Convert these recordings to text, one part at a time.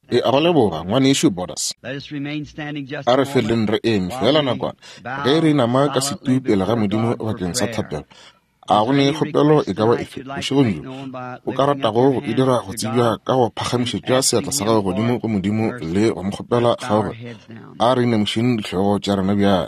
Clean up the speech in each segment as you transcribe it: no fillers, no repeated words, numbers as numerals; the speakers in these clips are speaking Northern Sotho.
e a go leboga ngwaneso Borders a re feleng re eme fela nakwana ge re nama ka setupele ga modimo bakeng sa thapelo a go ne kgopelo e ka ba efe bošegong o ka ratago e dira go tsebja ka go phagamišetša seatla sa gago godimo go modimo le go mokgopela ga gore a re nemošeng ditlhogo tša rena bjale.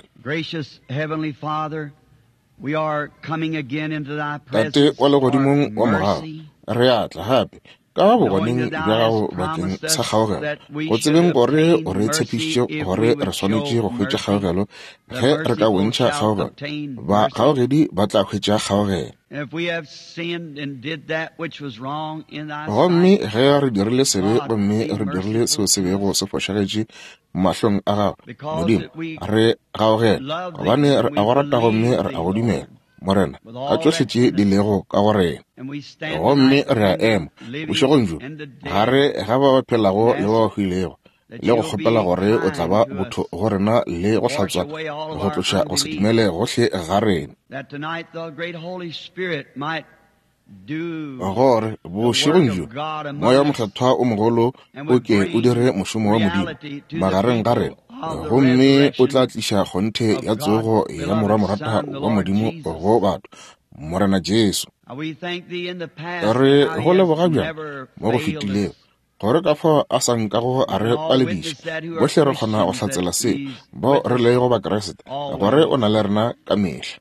Tate wa legodimong wa morago re atla gape ka bogoneng bja gago bakeng sa kgaogelo go tsebeng gore o re tshepišitše gore re swanetše go hwetša kgaogelo ge re ka bontšha kgaogelo ba kgaogedi ba tla hwetša kgaogelo gomme ge re dirile sebe gomme re dirile seo se bego se fošagetše mahlong a gago modimo re kgaogela gobane re a go rata gomme re a go dumela morena ka tšohle tše di lego ka gorena gomme re a ema bošegong jo gare ga ba phelago le ba hwilego le go kgopela gore o tla ba botho go rena le go hlatswa go tloša go se dumele gohle ga rena gore bošegong jo moya mokgethwa o mogolo o ke o dire mošomo wa modimo magareng ga rena gomme o tla tliša kgonthe ya tsogo ya moramorata wa modimo go batho morena Jesu re go leboga bjang mo go fetilego gore ka fa a sa nkago a re palediša bohle re kgona go hlatsela se bo re lego bakeresete gore o na le rena ka mehla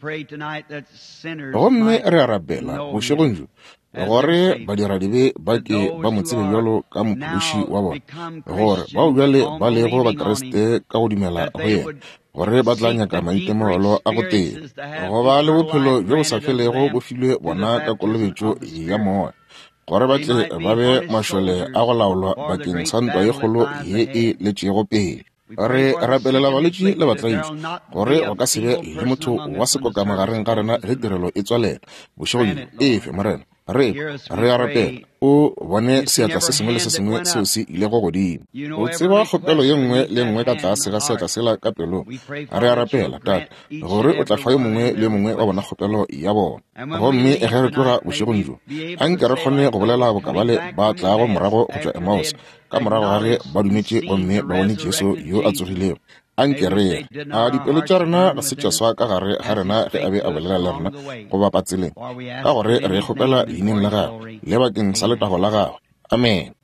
gomme re a rapela bošegong jo gore badiradibe ba ke ba motsebe bjalo ka mophološi wa bona gore bao bjale ba lego bakeresete ka go dumela go yena gore ba tla nyaka maitemogelo a go teng go ba le bophelo bjo bo sa felego bo filwe bona ka kolobetšo ya moya gore ba tle ba be mašole a go laolwa bakeng sa ntwa ye kgolo ye e letšego pele re rapelela balwetši le batlaiši gore go ka sebe le motho wa sekoka magareng ga rena ge tirelo e tswalela bošegong efe morena re a rapela o bone seatla se sengwe le se sengwe seo se ilego godimo o tseba kgopelo ye nngwe le nngwe ka tlase ga seatla sela ka pelong re a rapela tata gore o tla fa yo mongwe le mongwe wa bona kgopelo ya bona gomme ge re tloga bošegong jo a nke re kgone go bolela bokabale ba tlago morago go tšwa Emmaus ka morago ga ge ba dumetše gomme ba bone Jesu yo a tsogilego anke re a dipelo tša rena ga se tša swa ka gare ga rena ge a be a bolela le rena go bapa tseleng ka gore re kgopela leineng la gagwe le bakeng sa letago la gagwe amen.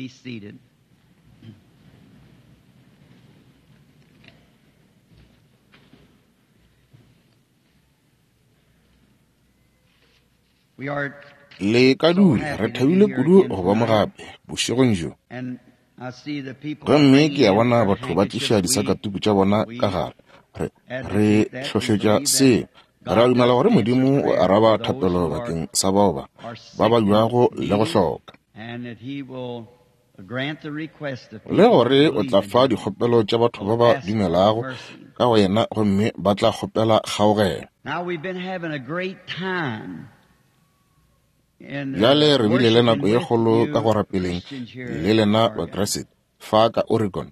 le ka dula re thabile kudu go ba mogape bošegong jo gomme ke ya bona batho ba tliša disakatuku tša bona ka gare re hlohletša se re a dumela gore modimo o araba thapelo bakeng sa bao ba bjago le go hloka le gore o tla fa dikgopelo tša batho ba ba dumelago ka go yena gomme ba tla kgopela kgaogelo bjale re bile le nako ye kgolo ka go rapeleng le lena bakeresete fa ka Oregon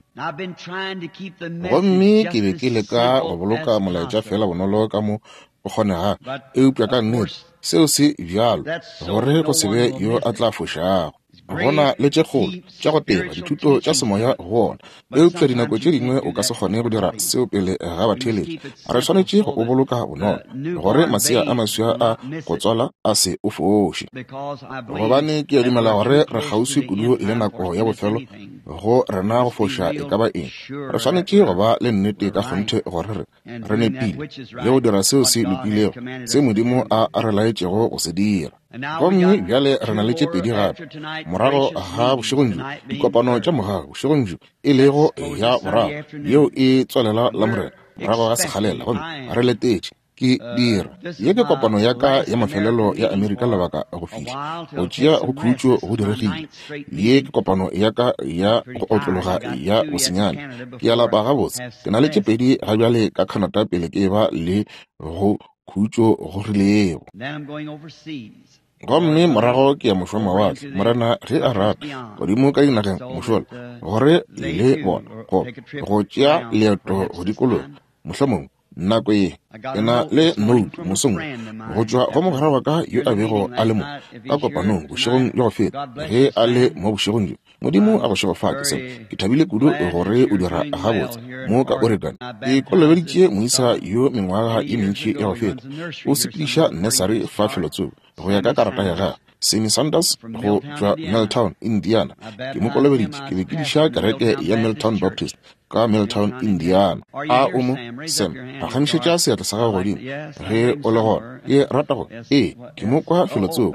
gomme ke be ke leka go boloka molaetša fela bonolo ka mo go kgonega eupša ka nnete seo se bjalo gore go sebe yo a tla fošago bona le tše kgolo tša go teba dithuto tša semoya go bona eupša dinako tše dingwe o ka se kgone go dira seo pele ga batheletši re swanetše go boloka bonolo gore masea a maswa a go tswala a se o foše gobane ke ya dumela gore re kgauswi kudu le nako ya bofelo go rena go foša e ka ba eng re swanetše go ba le nnete ka kgonthe gore re nepile le go dira seo se lokilego se modimo a re laetšego go se dira gomme bjale re na le tše pedi gape morago ga bošegong jo dikopano tša mogago bošegong jo e lego ya morago yeo e tswalela la morena morago ga sekgalela gomme re letetše ke dira ye ke kopano ya ka ya mafelelo ya Amerika lebaka go fihla go tšea go khutšo go diregile ye ke kopano ya ka ya go otlologa ya bosenyane ke ya lapa gabotse ke na le tše pedi ga bjale ka Canada pele ke ba le go khutšo go rilego gomme morago ke ya mošwa mawatle morena ge a rata godimo ka dinageng mošola gore le bona go tšea leeto go dikolong mohlomongwe nako ye ke na le note mosong go tšwa go mogare wa ka yo a bego a le mo ka kopanong bošegong le go feta ge a le mo bošegong jo modimo a go shebafake se ke thabile kudu gore o dira gabotse mo ka Oregon ke kolobeditše moisa yo mengwaga ye mentši ya go feta o sepediša nursery fa felotso go ya ka karata ya gagwe. Sammy Sanders go tšwa Milltown, Indiana. Ke mo kolobeditše ke be ke diša kereke ya Milltown Baptist ka Milltown, Indiana. A o mo Sam a kgamišetša seatla sa gago godimo ge o le gona ke rata go ke mo kwa felotso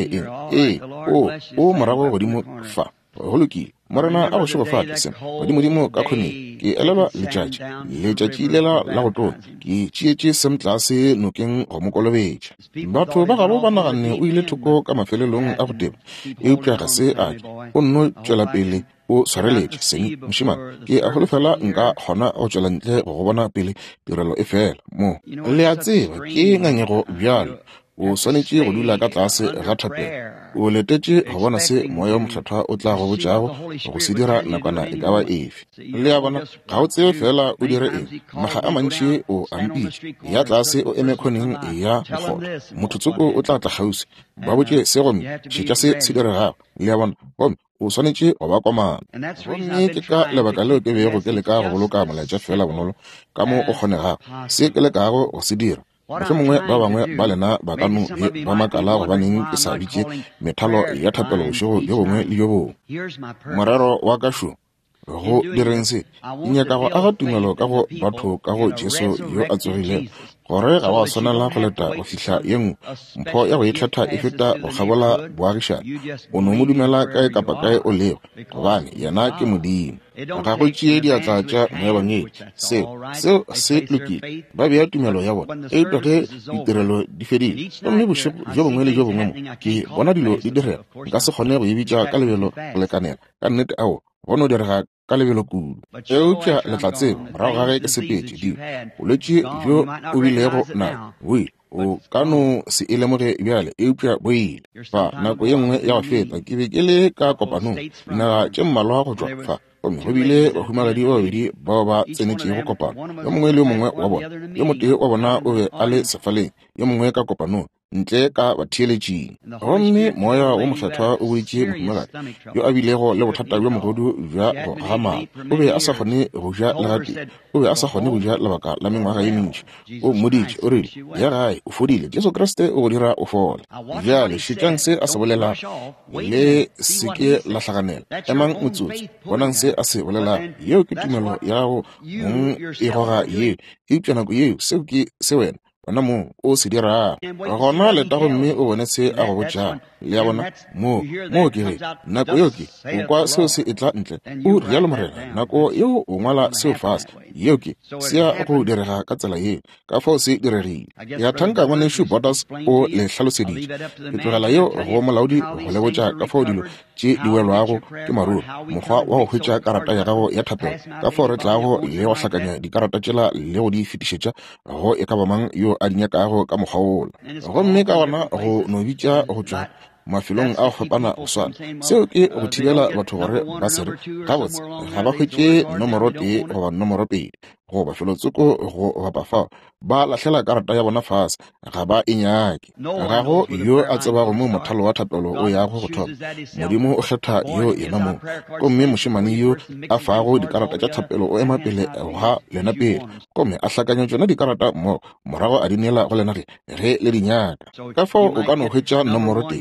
o morago godimo fa go lokile morena a go shebafake se godimo ka kgone ke elelwa letšatši lela la go tona ke tšeetše sem tlase nokeng go mo kolobetša. Batho ba gabo ba naganne o ile thoko ka mafelelong a go teba eupša ga se ake o nno tšwela pele o swareletše seng mošimane ke a golofela nka kgona go tšwela ntle go bona pele tirelo e fela mo le a tseba ke ngangego bjalo o swanetše go dula ka tlase ga thapelo o letetše go bona se moya o motlhathwa o tla go botšago go se dira nakwana e ka ba efe le ya bona ga o tsebe fela o dire eng maga a mantši o ampitše ya tlase o eme kgoneng ya mogolo mothotsoko o tla tla gausi ba botše se gomme šetša se diregago le ya bona gomme o swanetše go ba komana gomme ke ka lebaka leo ke bego ke leka go boloka molaetša fela bonolo ka mo o kgonegago se ke lekago go se dira. Mohlomongwe ba bangwe ba lena ba ka no ba makala go baneng ke sa bitše methalo ya thapelo bošego yo bongwe le yo bongwe. Morero wa kašo go direng se nyaka go aga tumelo ka go batho ka go Jesu yo a tsogile gore ga wa swanela go leta go fihla yengwe mpho ya go ikgetha e feta go gabola boagišane o no mo dumela kae kapa kae o lego gobane yena ke modimo ga go tšee diatla tša moebangedi seo se lokile ba bea tumelo ya bona e ge ditirelo di fedile gomme bošego jo bongwe le jo bongwe mo ke bona dilo di direga nka se kgone go ebitša ka lebelo go lekanela ka nnete ao go no direga ka lebelo kudu eupša letlatsebo morago ga ge ke sepetše dimo bolwetše bjo o bilego na o ka no se e lemoge bjale eupša bo ile fa nako ye nngwe ya go feta ke be ke le ka kopanong dinaga tše mmalwa go tšwa fa gomme go bile bahumagadi ba babedi bao ba tsenetše go kopana yo mongwe le yo mongwe wa bona yo motee wa bona o be a le sefaleng yo mongwe ka kopanong ntle ka batheeletšing gomme moya wo motlhathwa o boetše mohumagadi yo a bilego le bothata bja mogodu bja go gama o be a sa kgone go ja legate o be a sa kgone go ja lebaka la mengwaga ye mentši o mmoditše o rile ya gae o fodile Jesu Kriste o go dira o fole bjale šetšang se a se bolelang le se ke la hlaganela emang motsotso bonang se a se bolelang yeo ke tumelo ya go mong e goga yeo eupša nako yeo seo ke se wena bona mo o se dira gona leta gomme o bone se a go botšang le ya bona mo ke ge nako yeo ke o kwa seo se etla ntle o rialo morena nako yeo o ngwala seo fase yeo ke se a go direga ka tsela yeo ka fao se diregile ya thanka ngwanešu Bottas o le hlaloseditše ke tlogela yeo go molaodi go le botša ka fao dilo tše di welwago ke maruru mokgwa wa go hwetša karata ya gago ya thapelo ka fao re tlago le go hlakanya dikarata tšela le go di fetišetša go e ka ba mang yo a dinyakago ka mokgwa ola gomme ka gona go no bitša go tšwa mafelong a go fapana go swana seo ke go thibela batho gore ba sere gabotse ga ba hwetše nomoro tee goba nomoro pedi goba felotsoko go bapa fao ba lahlela karata ya bona fase ga ba e nyake ga go yo a tsebago mo mothalo wa thapelo o yago go thoma modimo o kgetha yo yena mo gomme mošemane yo a fago dikarata tša thapelo o ema pele ga lena pele gomme a hlakanya tšona dikarata mo morago a di neela go lena ge le dinyaka ka fao o ka no hwetša nomoro te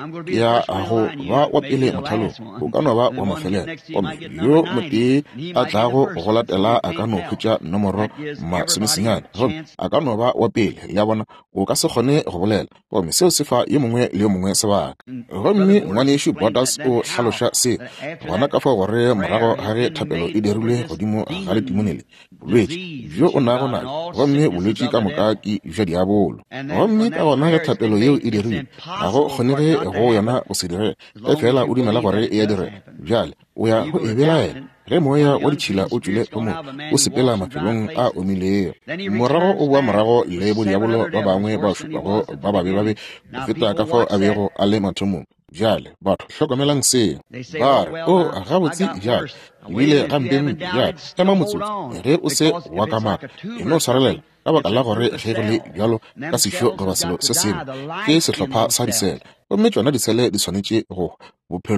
ya go ba wa pele mothalong o ka no ba wa mafelelo gomme yo motee a tlago go latela a ka no hwetša nomoro masomesenyane gomme a ka no ba wa pele ya bona o ka se kgone go bolela gomme seo se fa yo mongwe le yo mongwe sebaka gomme ngwanešu Bottas o hlaloša se gona ka fao gore morago ga ge thapelo e dirilwe godimo ga letimonele bolwetše bjo o nago nae gomme bolwetše ka moka ke bja diabolo gomme ka gona ge thapelo yeo e dirilwe ga go kgonege go yona go se dire ge fela o dumela gore e ya direga bjale o ya go e belaela ge moya wa ditšhila o tswile o mo o sepela mafelong a omilego morago o boa morago le bodiabolo ba bangwe ba šupago ba babe go feta ka fao a bego a le mathomong bjale batho hlokomelang seo ba re o gabotse bjale ebile gampeng bjale ema motsotso ge o se wa ka maka e no swarelela ka baka la gore ge go le bjalo ka sešo goba selo se sengwe ke sehlopha sa disele gomme tšona disele di swanetše go bophelo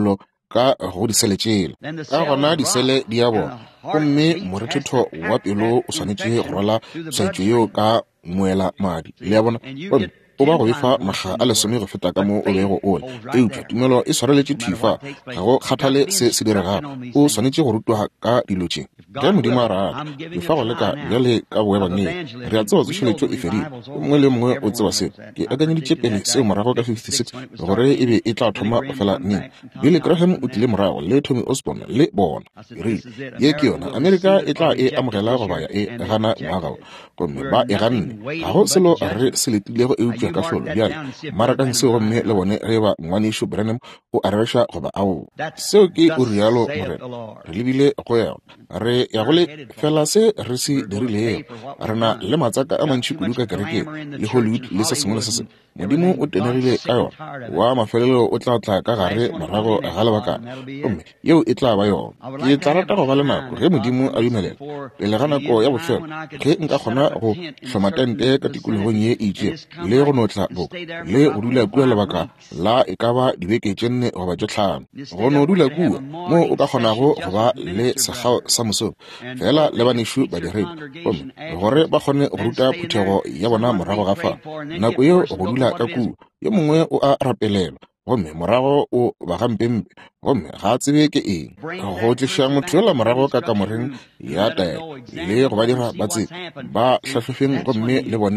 ka go disele tsela ka gona disele di a bona gomme morethetho wa pelo o swanetse go rwala tshwaetso eo ka moela madi le ya bona o ba go efa maga a lesome go feta ka mo o bego ole eupša tumelo e swareletse thufa ga go kgathale se direga o swanetse go rutwa ka dilo tše ge modimo a rata efa go leka bjale ka boebangeng re a tseba tsošeletšo e fedile mongwe le mongwe o tseba seo ke akanyeditše pele seo morago ka 56 gore e be e tla thoma go fela neng Billy Graham o tlile morago le Tommy Osborne le bona re ye ke yona Amerika e tla e amogela go baya e gana ngwaga gomme ba e ganne ga go selo re se letilego eupša ka hlolo bjale marakang seo gomme le bone ge ba ngwanisho Branham o arabeša goba ao seo ke o rialo morena re lebile go yona re ya go le fela se re se dirilego rena le matsaka a mantši kudu ka kereke le Hollywood le se sengwe le se sengwe modimo o tenegile ka yona wa mafelelo o tla tla ka gare morago ga lebaka gomme yeo e tla ba yona ke tla rata go ba le nako ge modimo a dumelela pele ga nako ya bofelo ge nka kgona go hloma tente ka tikologong ye itše le go notla boko le go dula kua lebaka la e ka ba dibeke tše 4 goba tše 5 go no dula kua mo o ka kgonago go ba le segao sa moso fela le baneshu ba diredi gomme gore ba kgone go ruta phuthego ya bona morago ga fa nako yeo go dula ka kua yo mongwe o a rapelelwa gomme morago o ba gampempe gomme ga a tsebe ke eng go tliša motho yola morago ka kamoreng ya taelo le go ba dira ba tsebe ba hlahlofeng gomme le bone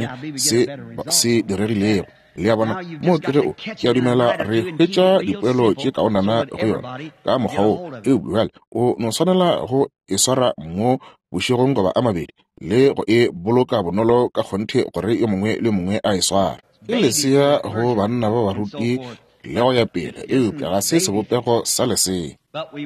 se diregilego le ya bona mo kere o ke a dumela re hwetša dipoelo tše kaonana go yona ka mokgwa o bjale o no swanela go e swara mo bošegong goba a mabedi le go e boloka bonolo ka kgonthe gore yo mongwe le mongwe a e swara ke lesea go banna ba baruti le go ya pele eupša ga se sebopego sa lesea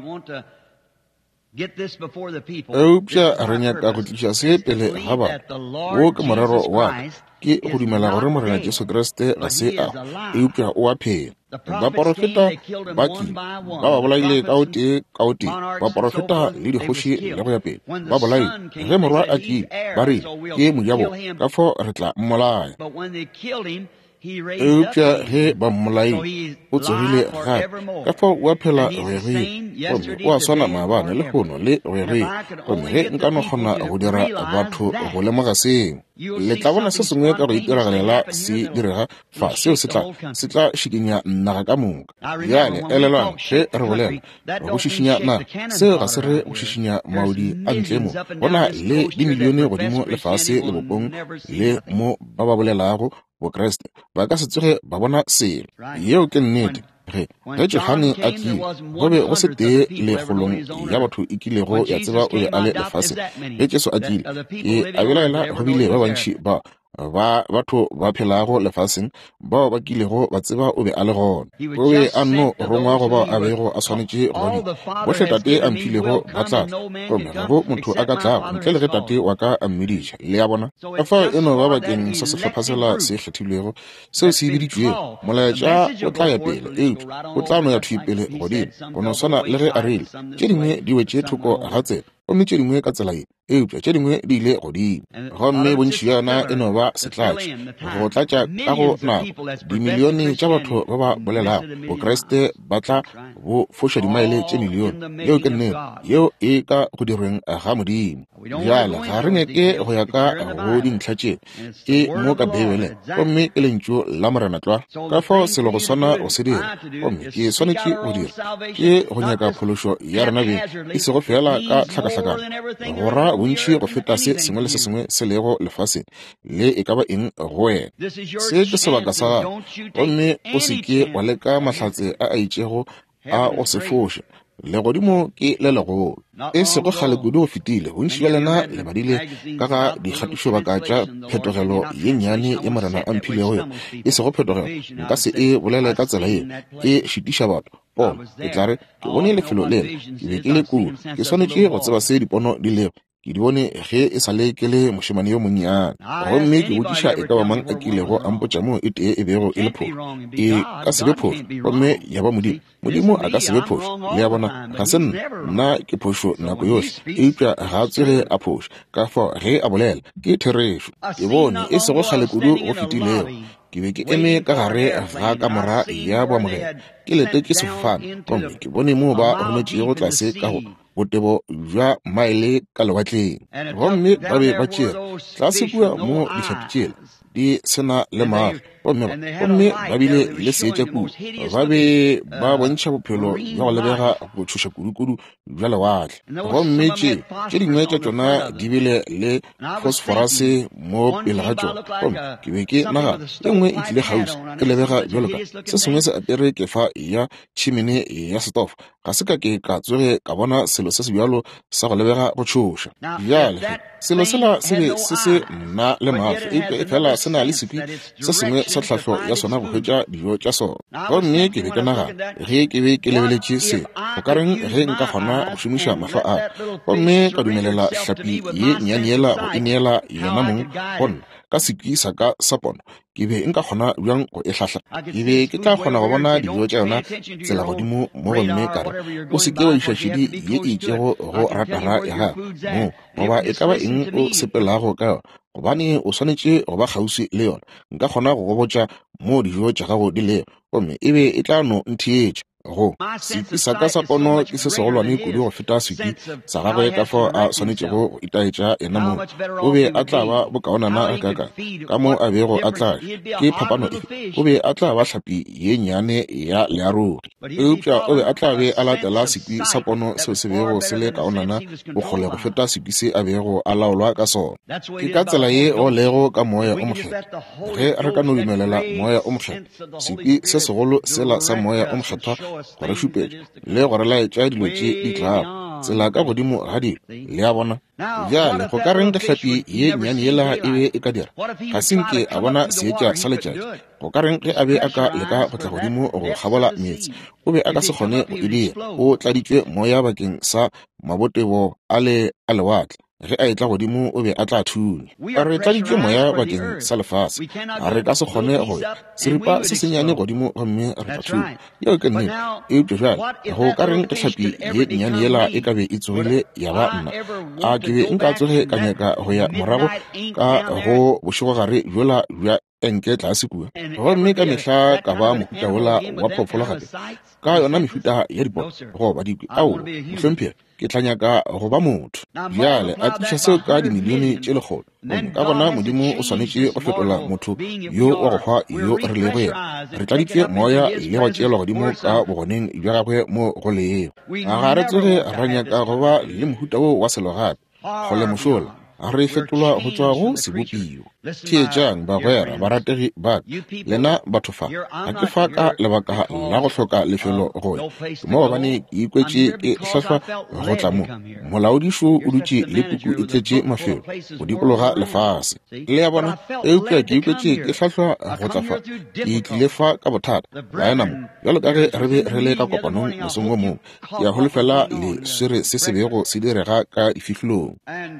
eupša re nyaka go tliša se pele ga batho wo ke morero wa ke go dumela gore morena Jesu Kriste ga se a eupša o a phela baporofeta ba kile ba bolaile ka o tee baporofeta le dikgoši le go ya pele ba bolaile ge morwa a kile ba rile ke mojabo ka fo re tla mmolaya eupša ge ba mmolai o tsogile gape ka fao o a phela gomme o a swana maabane le gono le gomme ge nka no kgona go dira batho go lemoga seo le tla bona se sengwe ka go itiragalela se direga fa seo se tla šikinya naga ka moka bjale elelwang ge re bolela go šišinya naga seo ga se re go šišinya maodi a ntle mo bona le dimilione godimo lefase le bopong le mo ba ba bolelago bokreste ba ka se tsoge ba bona selo yeo ke nnete ge Johane a kile go be go se tee le kgolong ya batho e kilego ya tseba o ye a le lefase ge Jesu a kile ke a belaela go bile ba bantši ba batho ba phelago lefaseng bao ba kilego ba tseba o be a le gona o be a no rongwa go ba a bego a swanetše gone bohle tate a mphilego ba tla gomme go motho a ka tlago ntle le ge tate wa ka a mmediša le ya bona ka fa eno ba bakeng sa sehlopha se kgethilwego seo se biditšwego molaetša o tla ya pele eupša o tla no ya thui pele godimo go no swana le ge a rile tše dingwe di wetše thoko ga tsela gomme tše dingwe ka tsela ye eupša tše dingwe di ile godimo gomme bontši yona eno ba setlatše go tlatša ka go nako dimilione tša batho ba ba bolelago bokreste ba tla bo foša dimaele tše milione yeo ke nnete yeo e ka go dirweng ga modimo bjale ga re nyake go ya ka go dintlha tše ke mo ka bebele gomme ke lentšu la morena tlwa ka fao selo go swana go se dira gomme ke swanetše go dira ke go nyaka phološo ya rena be e se go fela ka tlhakatlhakano go ra bontši go feta se sengwe le se sengwe se lego lefaseng le e ka ba eng go wena se ke sebaka sa gago gomme o seke wa leka mahlatse a itšego a go se foša legodimo ke le legolo e se go kgale kudu go fetile bontši bja lena le badile ka ga dikgatišo baka tša phetogelo ye nnyane ye morena a mphilego yo e se go phetogelo nka se e bolele ka tsela ye e šitiša batho ke tla re ke bone lefelo lele ke be ke le kua ke swanetše go tseba se dipono di lego ke di bone ge e sa le ke le mošemane yo monnyane gomme ke botšiša e ka ba mang a kilego a mpotša mo e tee e bego e le phošo e ka sebe phošo gomme ya ba modimo a ka sebe phošo le ya bona ga se nna ke phošo nako yohle eupša ga a tswege a phošo ka fao ge a bolela ke therešo e bone e se go kgale kudu go fetilego ke be ke eme ka gare ga kamora ya boamogelo ke letetse sefofane gomme ke bone moo ba rometšego tlase ka go botebo jwa maele ka lewatleng gomme ba be ba tšea tlase kua mo dihlapi tšela di sena le maatla gomme ba bile le seetša kua ba be ba bontšha bophelo jwa go lebega go tšhoša kudu-kudu jwa lewatle gomme tše dingwe tša tšona di bile le phosphorus mo pele ga tšona gomme ke be ke naga e nngwe e tlile gausi ke lebega jalo ka se sengwe se apere ke fa ya chimene ya stove ga se ka ke ka tsoge ka bona selo se se bjalo sa go lebega go tšhoša bjale selo sela se be se se nna le maatla e fela se na le sepi se sengwe sa tlhahlo ya sona go hwetša dijo tša sona gomme ke be ke naga ge ke be ke lebeletše se go ka reng ge nka kgona go šomiša mahlo a gomme ka dumelela hlapi ye nyaneela go ineela yona mong gonna ka sepi sa ka sa pono ke be nka kgona bjang go e hlahla ke be ke tla kgona go bona dijo tša yona tsela godimo mo gomme kare o se ke wa išašedi ye e itšego go ratara ya ga mo goba e ka ba eng o sepelago ka yona gobane o swanetše go ba kgausi le yona nka kgona go go botša mo dijo tša gago di lego gomme e be e tla no ntheetše go sepi sa ka sa pono ke se segolwane kudu go feta sepi sa gagwe ka fao a swanetšego go itaetša ena mo o be a tla ba bokaonana ka mo a bego a tla ke phapano o be a tla ba hlapi ye nnyane ya learuri eupša o be a tla be a latela sepi sa pono seo se bego se le kaonana bokgole go feta sepi se a bego a laolwa ka sona ke ka tsela ye o lego ka moya o mokgetha ge re ka no dumelela moya o mokgetha sepi se segolo sela sa moya o mokgetha gore šupetša le gore laetša dilo tše di tlago tsela ka godimo ga dilo le a bona bjale go ka reng hlapi ye nnyane yela e be e ka dira ga senke a bona seetša sa letšatši go ka reng ge a be a ka leka go tla godimo go gabola meetse o be a ka se kgone go edira o tladitšwe moya bakeng sa mabotebo a lewatle ge a etla godimo o be a tla thunya a re tladitšwe moya bakeng sa lefase a re ka se kgone go seripa se senyane godimo gomme re tla thunya yeo ke nnete eupša jale go ka reng ke hlapi ye nnyane yela e ka be e tsogile ya ba nna a ke be nka tsoge ka nyaka go ya morago ka go bošegogare bjola bja enke tlase kua gomme ka mehla ka ba mohuta wola wa phoofolo gape ka yona mehuta ya dipo goba dikwe ao mohlomphela ke tla nyaka go ba motho bjale a tliša seo ka dimilione tše lekgolo ka bona modimo o swanetše go fetola motho yo wa go hwa yo re lego yena re tladitšwe moya le go tšeelwa godimo ka bogoneng bja gagwe mo go leego ga re tsoge ra nyaka go ba le mohuta wo wa selo gape go le mošola a re fetolwa go tswa go sebopio theetšang bagwera barategi ba lena batho fa ga ke fa ka lebaka la go hloka lefelo goya mo gobane ke ikwetše ke hlahlwa go tla mo molaodišo o dutše le puku e tletše mafelo go dikologa lefase le ya bona eupša ke ikwetše ke hlahlwa go tla fa ke tlile fa ka bothata baena mo bjalo ka ge re be re le ka kopanong mosong o mongwe ke ya holofela le swere se se bego se direga ka difihlong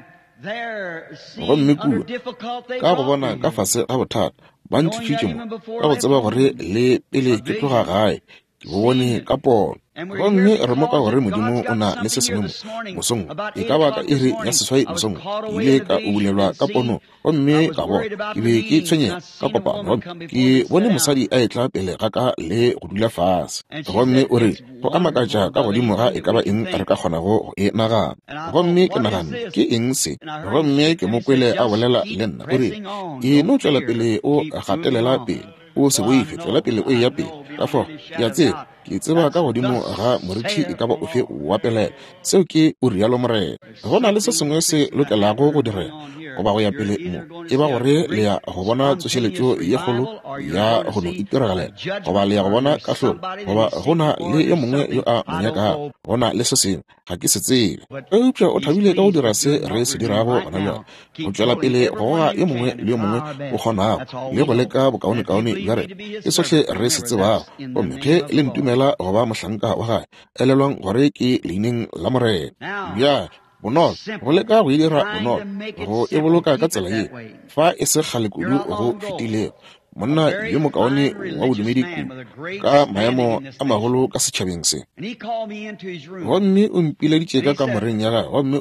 gomme kua ka go bona ka fase ga bothata ba ntlišitše mo ka go tseba gore le pele ke tloga gae ke bo bone ka pono gomme re moka gore modimo o na le se sengwe mosong e ka baka iri ya seswai mosong ke ile ka ubulelwa ka pono gomme ka bona ke be ke tshwenyega ka kopano ke bone mosadi a etla pele ga ka le go dula fase gomme o re go amakatša ka godimo ga e ka ba eng re ka kgonago go e nagana gomme ke nagana ke eng se gomme ke mo kwele a bolela le nna o re e no tšwela pele o gatelela pele o se boife tšwela pele o e ya pele ka fo ya tseba ke tseba ka godimo ga moritši e ka ba ofe wa pelela seo ke o rialo morena go na le se sengwe se lokelago go direga goba go ya pele mo e ba gore le ya go bona tsošeletšo ye kgolo ya go no itiregelela goba le ya go bona kahlolo goba go na le ye mongwe yo a monyakago go na le se sengwe ga ke se tsebe eupša o thabile ka go dira se re se dirago gona bjale go tšwela pele go goga ye mongwe le yo mongwe o kgonago le go leka bokaone-kaone bja rena ke sohle re se tsebago gomme ge le ntumela goba mohlanka wa gae elelwang gore ke leineng la morena bjale bonolo go leka go e dira bonolo go e boloka ka tsela ye fa e se kgale kudu go fetilego monna yo mokaone wa bodumedi ka maemo a magolo ka setšhabeng se gomme o mpileditše ka kamoreng ya gae gomme o re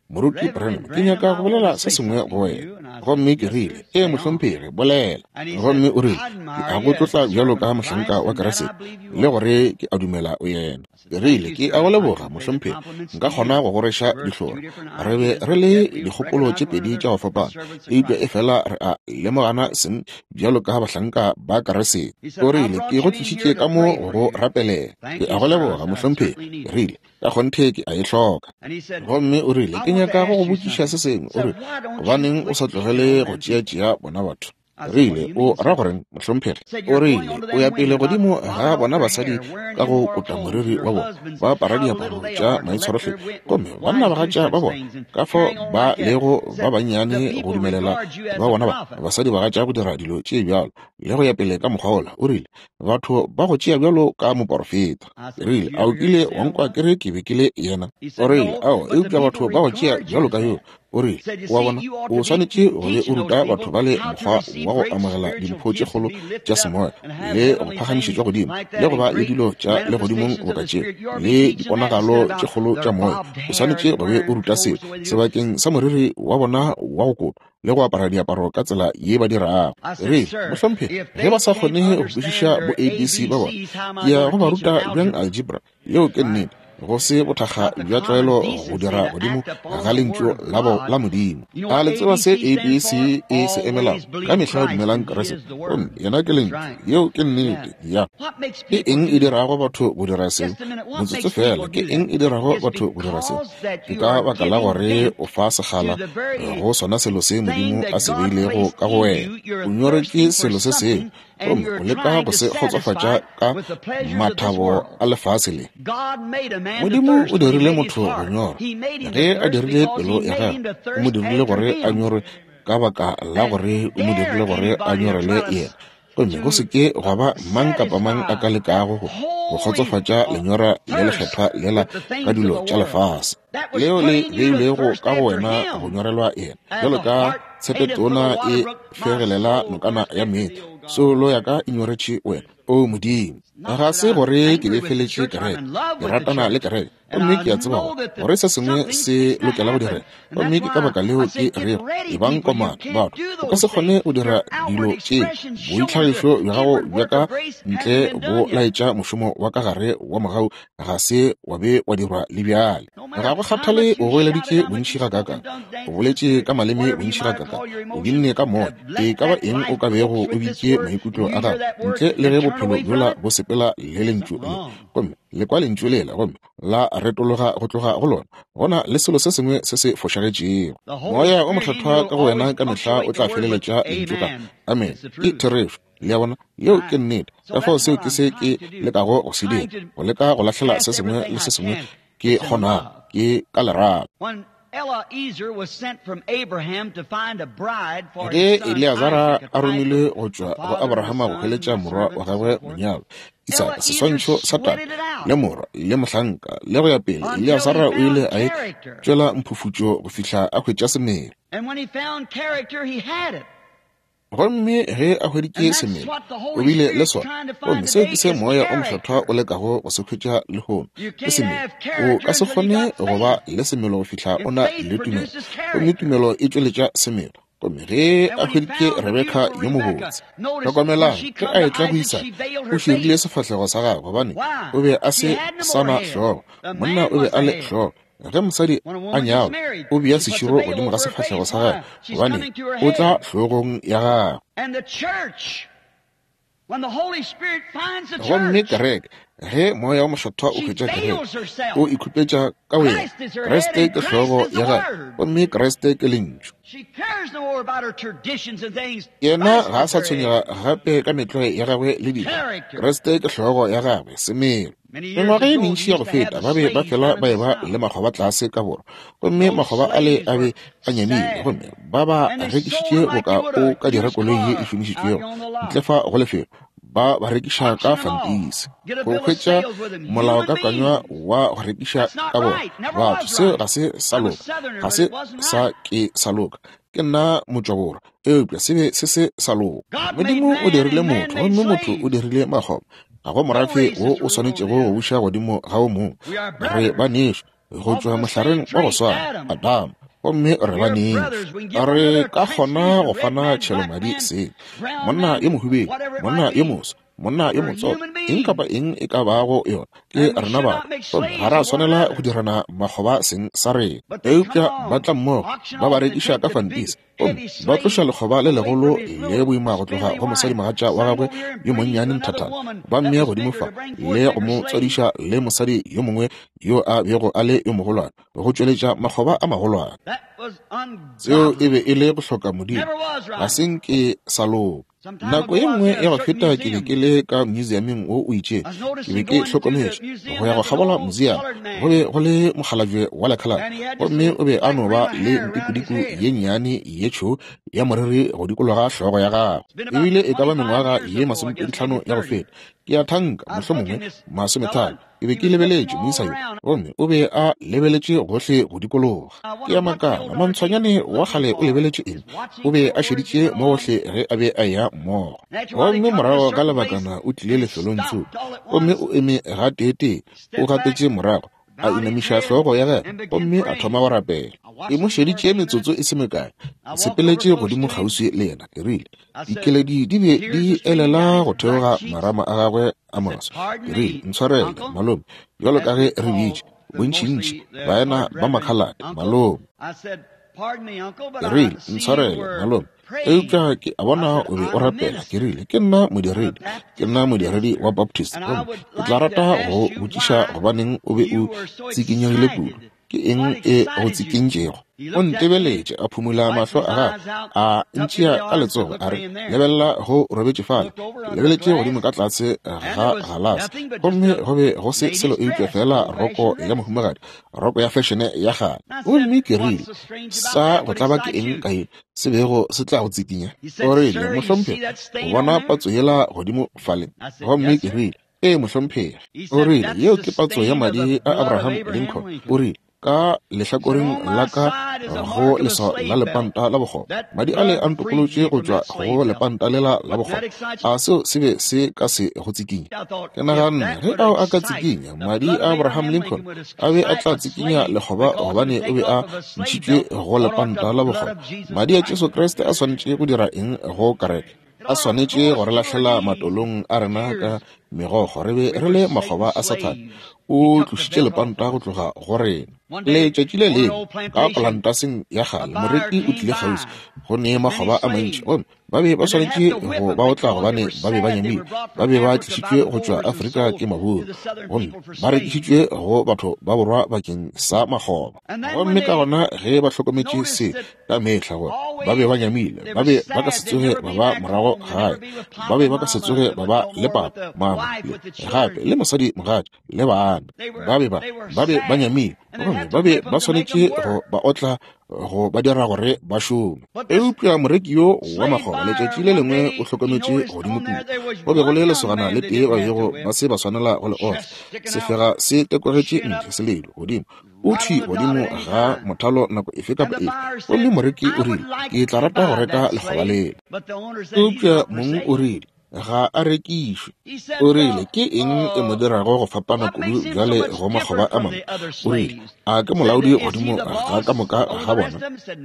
moruti Branham ke nyaka go bolela se sengwe go wena gomme ke rile mohlomphegi bolela gomme o rile a go tlotla bjalo ka mohlanka wa kerase le gore ke a dumela o yena ke rile ke a go leboga mohlomphegi nka kgona go goreša dihloro re be re le dikgopolo tše pedi tša go fapana eupša e fela re a lemogana seng bjalo ka bahlanka ba kerase o rile ke go tlišitše ka mo go rapelela ke a go leboga mohlomphegi rile ka kgonthe ke a e hloka gomme o rile ke nyaka go botšiša se sengwe o re gobaneng o sa tlogele go tšeatšea bona batho rile o ra goreng mohlomphegi o rile o ya pele godimo ga bona basadi ka go kota moriri wa bona ba apara diaparo tša maitshwarohle gomme banna ba gatša ba bona ka fo ba lego ba bannyane go dumelela ba bona basadi ba gatša go dira dilo tše bjalo le go ya pele ka mokgwaola o rile batho ba go tšea bjalo ka moporofeta rile a o kile wa nkwa kere ke be ke le yena o rile ao eupša batho ba go tšea bjalo ka yo o rile wa bona o swanetše go be o ruta batho ba le mokgwa wa go amogela dimpho tše kgolo tša semoya le go phagamišetšwa godimo le go ba le dilo tša legodimong bokatšeng le diponagalo tše kgolo tša moya o swanetše go be o ruta se sebakeng sa moriri wa bona wa go kola le go apara diaparo ka tsela ye ba dirago re mohlompe ge ba sa kgone go kwešiša bo ABC ba bona ke ya go ba ruta bjang algebra yeo ke nnete go se bothaga bja tlwaelo go dira godimo ga lentšu la modimo a le tseba se ABC e se emelang ka mehla dumelang kerese yena ke lentšu yeo ke nnete ya ke eng e dirago batho go dira seo motsotso fela ke eng e dirago batho go dira seo ke ka baka la gore o fa segala go sona selo se modimo a se beilego ka go wena o nyore ke selo se sengwe o leka go se kgotsofatša ka mathabo a lefase le modimo o dirile motho go nyora ge a dirile pelo ya gagwe o mo dirile gore a nyore ka baka la gore o mo dirile gore a nyorele yena gomme go seke go ba mang kapa mang a ka lekago go kgotsofatša lenyora le lekgethwa lela ka dilo tša lefase leo le beilego ka go wena go nyorelwa yena jalo ka tshepetona e fegelela nokana ya meetse solo ya ka inyoretše wena o modimo ga se gore ke befeletše kereke ke ratana le kereke gomme ke a tseba gore se sengwe se lokela go dira gomme ke ka baka leo ke rego e bang komana batho o ka se kgone go dira dilo tše boitlhagišo bja gago bja ka ntle bo laetša mošomo wa ka gare wa mogau ga se wa be wa dirwa le bjale ga go kgathale o goeleditše bontši ga kaka o boletše ka maleme bontši ga kaka o binne ka moya e ka ba eng o ka bego o bitše maikutlo a gago ntle le ge bophelo bjola bo sepela le lentšu gomme le kwa lentšu lela gomme la retologa go tloga go lona gona le selo se sengwe se se fošagetšego moya o mohlathwa ka go wena ka mehla o tla feleletša lentšu ka amen e therefo le ya bona yeo ke nnete ka fao seo ke se ke lekago go se dira go leka go lahlela se sengwe le se sengwe ke kgonang ke ka lerato ge Eleazara a romilwe go tšwa go Abrahama go heletša morwa wa gagwe monyalo Isaka seswantšho sa tata le morwa le mohlanka le go ya pele Eleazara o ile a e tšwela mphufutšo go fihla a hwetša semelo gomme ge a hweditše semelo o bile le sona gomme seo ke se moya o mohlathwa o lekago go se hwetša lehono le semelo o ka se kgone go ba le semelo go fihla o na le tumelo gomme tumelo e tšweletša semelo gomme ge a hweditše Rebeka yo mobotse tlhokomelang ge a etla go isa o širile sefahlego sa gagwe gobane o be a se sana hlogo monna o be a le hlogo ge mosadi a nyao o bea seširo godimo ga sefahlego sa gagwe gobane o tla hlogong ya gagwe gomme kereke ge moya wa mohlathwa o hwetša kereke o ikhupetša ka wena kreste ke hlogo ya gagwe gomme kreste ke lentšu yena ga a sa tshwenyega gape ka metlo ya gagwe le dilo kreste ke hlogo ya gagwe semelo mengwaga e mentši ya go feta ba be ba fela ba eba le makgoba tlase ka borwa gomme makgoba a le a be a nyamile gomme ba ba rekišitše go ka o ka direkoloi ye e šomišitšwego ntle fa go lefelo ba rekiša ka fantisi go hwetša molaokakanywa wa go rekiša ka bona batho seo ga se sa loka ga se sa ke sa loka ke nna motšwabora eupša se be se se sa loka modimo o dirile motho gomme motho o dirile makgoba ga go morafe wo o swanetšego go buša godimo ga o mongwe re ba nešo go tswa mohlareng wa go swana Adam gomme re baneng a re ka gona go fana tšhelomadi se monna ye mohubedi monna ye moso monna yo motso eng kapa eng e ka bago yona ke rena ba ga ra tshwanela go dirana magoba seng sa re eupša ba tla mmogo ba rekiša ka fantisi ba tloša lekgoba le legolo le boima go tloga go mosadi magatša wa gagwe yo monnyane thatana ba mmea godimo fa le go mo tswadiša le mosadi yo mongwe yo a bego a le yo mogolwane go tšweletša magoba a magolwane tseo e be e le go hloka modimo ga senke salo nako ye nngwe ya go feta ke be ke le ka museumeng o itše ke be ke hlokometše go ya go gabola museum go be go le mogalajwe wa lekhala gomme o be a no ba le ntikudiku ye nnyane ye tšho ya moriri go dikologa hlogo ya gagwe ebile e ka ba mengwaga ye 25 ya go feta ke a thanka mohlomongwe 30 ke be ke lebeletše moisa yo gomme o be a lebeletše gohle go dikologa ke ya makala mantshwanyane wa kgale o lebeletše eng o be a šeditše mo gohle ge a be a ya mmogo gomme morago ka lebakana o tlile lefelontso gomme o eme ga tete o gapetše morago a inamiša hlogo ya gagwe gomme a thoma go rapela e mo šeditše metsotso e se mekae sepeletše godimo kgauswi le yena e rile dikeledi di be di elela go theoga marama a gagwe a maso e rile ntshwarele malome bjalo ka ge re bitše bontšintši baena ba makgalate malome e rile ntshwarele malome eupša ke a bona o be o rapela ke rile ke nna modiredi wa baptist ke tla rata go botšiša gobaneng o be o tsikinyegile kudu ke eng e go tsikintšego o ntebeletše a phumula mahlo a gagwe a ntšea ka letsogo a re lebelela go robetše fale lebeletše godimo ka tlatse ga galase gomme go be go se selo eupša fela roko ya mohumagadi roko ya fešene ya gale gomme ke rile sa go tla ba ke eng kae se bego se tla go tsikinya o rile mohlomphegi go bona patso yela godimo fale gomme ke rile mohlomphegi o rile yeo ke patso ya madi a Abraham Lincoln o rile ka lehlakoreng la ka go lesa la lepanta la bogo madi a le a ntokolotše go tšwa go lepanta lela la bogo a seo se be se ka se go tsikinya ke naganne ge ao a ka tsikinya madi a Abraham Lincoln a be a tla tsikinya lekgoba gobane o be a ntšhitšwe go lepanta la bogo madi a Jesu Kriste a swanetše go dira eng go kareke a swanetše go re lahlela matolong a rena ka megogo re be re le magoba a Satane o tlošitše lepanta go tloga go rena letšatši le lengwe ka polantaseng ya gale moreki o tlile kgauswi go ne magoba a mantši gomme ba be ba swanetše go ba otla gobane ba be ba nyamile ba be ba tlišitšwe go tšwa Afrika ke maburu gomme ba rekišitšwe go batho ba borwa bakeng sa magoba gomme ka gona ge ba hlokometše se ka mehla gore ba be ba nyamile ba be ba ka se tsoge ba ba morago gae ba be ba ka se tsoge ba ba le papa mama gape le mosadi mogadi le bana ba be ba nyamile ba be ba swanetše go ba otla go ba dira gore ba šome eupša moreki yo wa magoba letšatši le lengwe o hlokometše godimo kudu go be go le lesogana le tee ba bego ba se ba swanela go le otla sefega se tekogetše ntše selelo godimo o thwi godimo ga mothalo nako efe kapa efe gomme moreki o rile ke tla rata go reka lekgoba lele eupša mong o rile ga a rekišwe o rile ke eng e mo dirago go fapana kudu bjale go magoba a mangwe o rile a ke molaodi godimo ga ka moka ga bona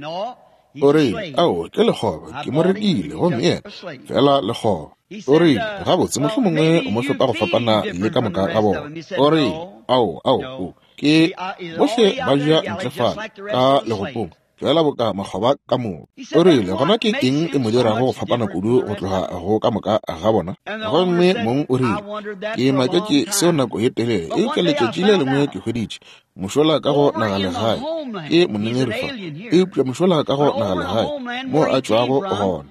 o rile ao ke lekgoba ke mo rekile gomme yena fela lekgoba o rile gabotse mohlomongwe o mo hlopa go fapana le ka moka ga bona o rile ao ke bohle ba ja ntlefala ka legopong fela boka magoba ka moo o rile gona ke eng e mo dirago go fapana kudu go tloga go ka moka ga bona gomme mong o rile ke maketse seo nako ye telele e ke letšatši le lengwe ke hweditše mošola ka go nagalegae ke monengerefa eupša mošola ka go nagalegae mo a tšwago gona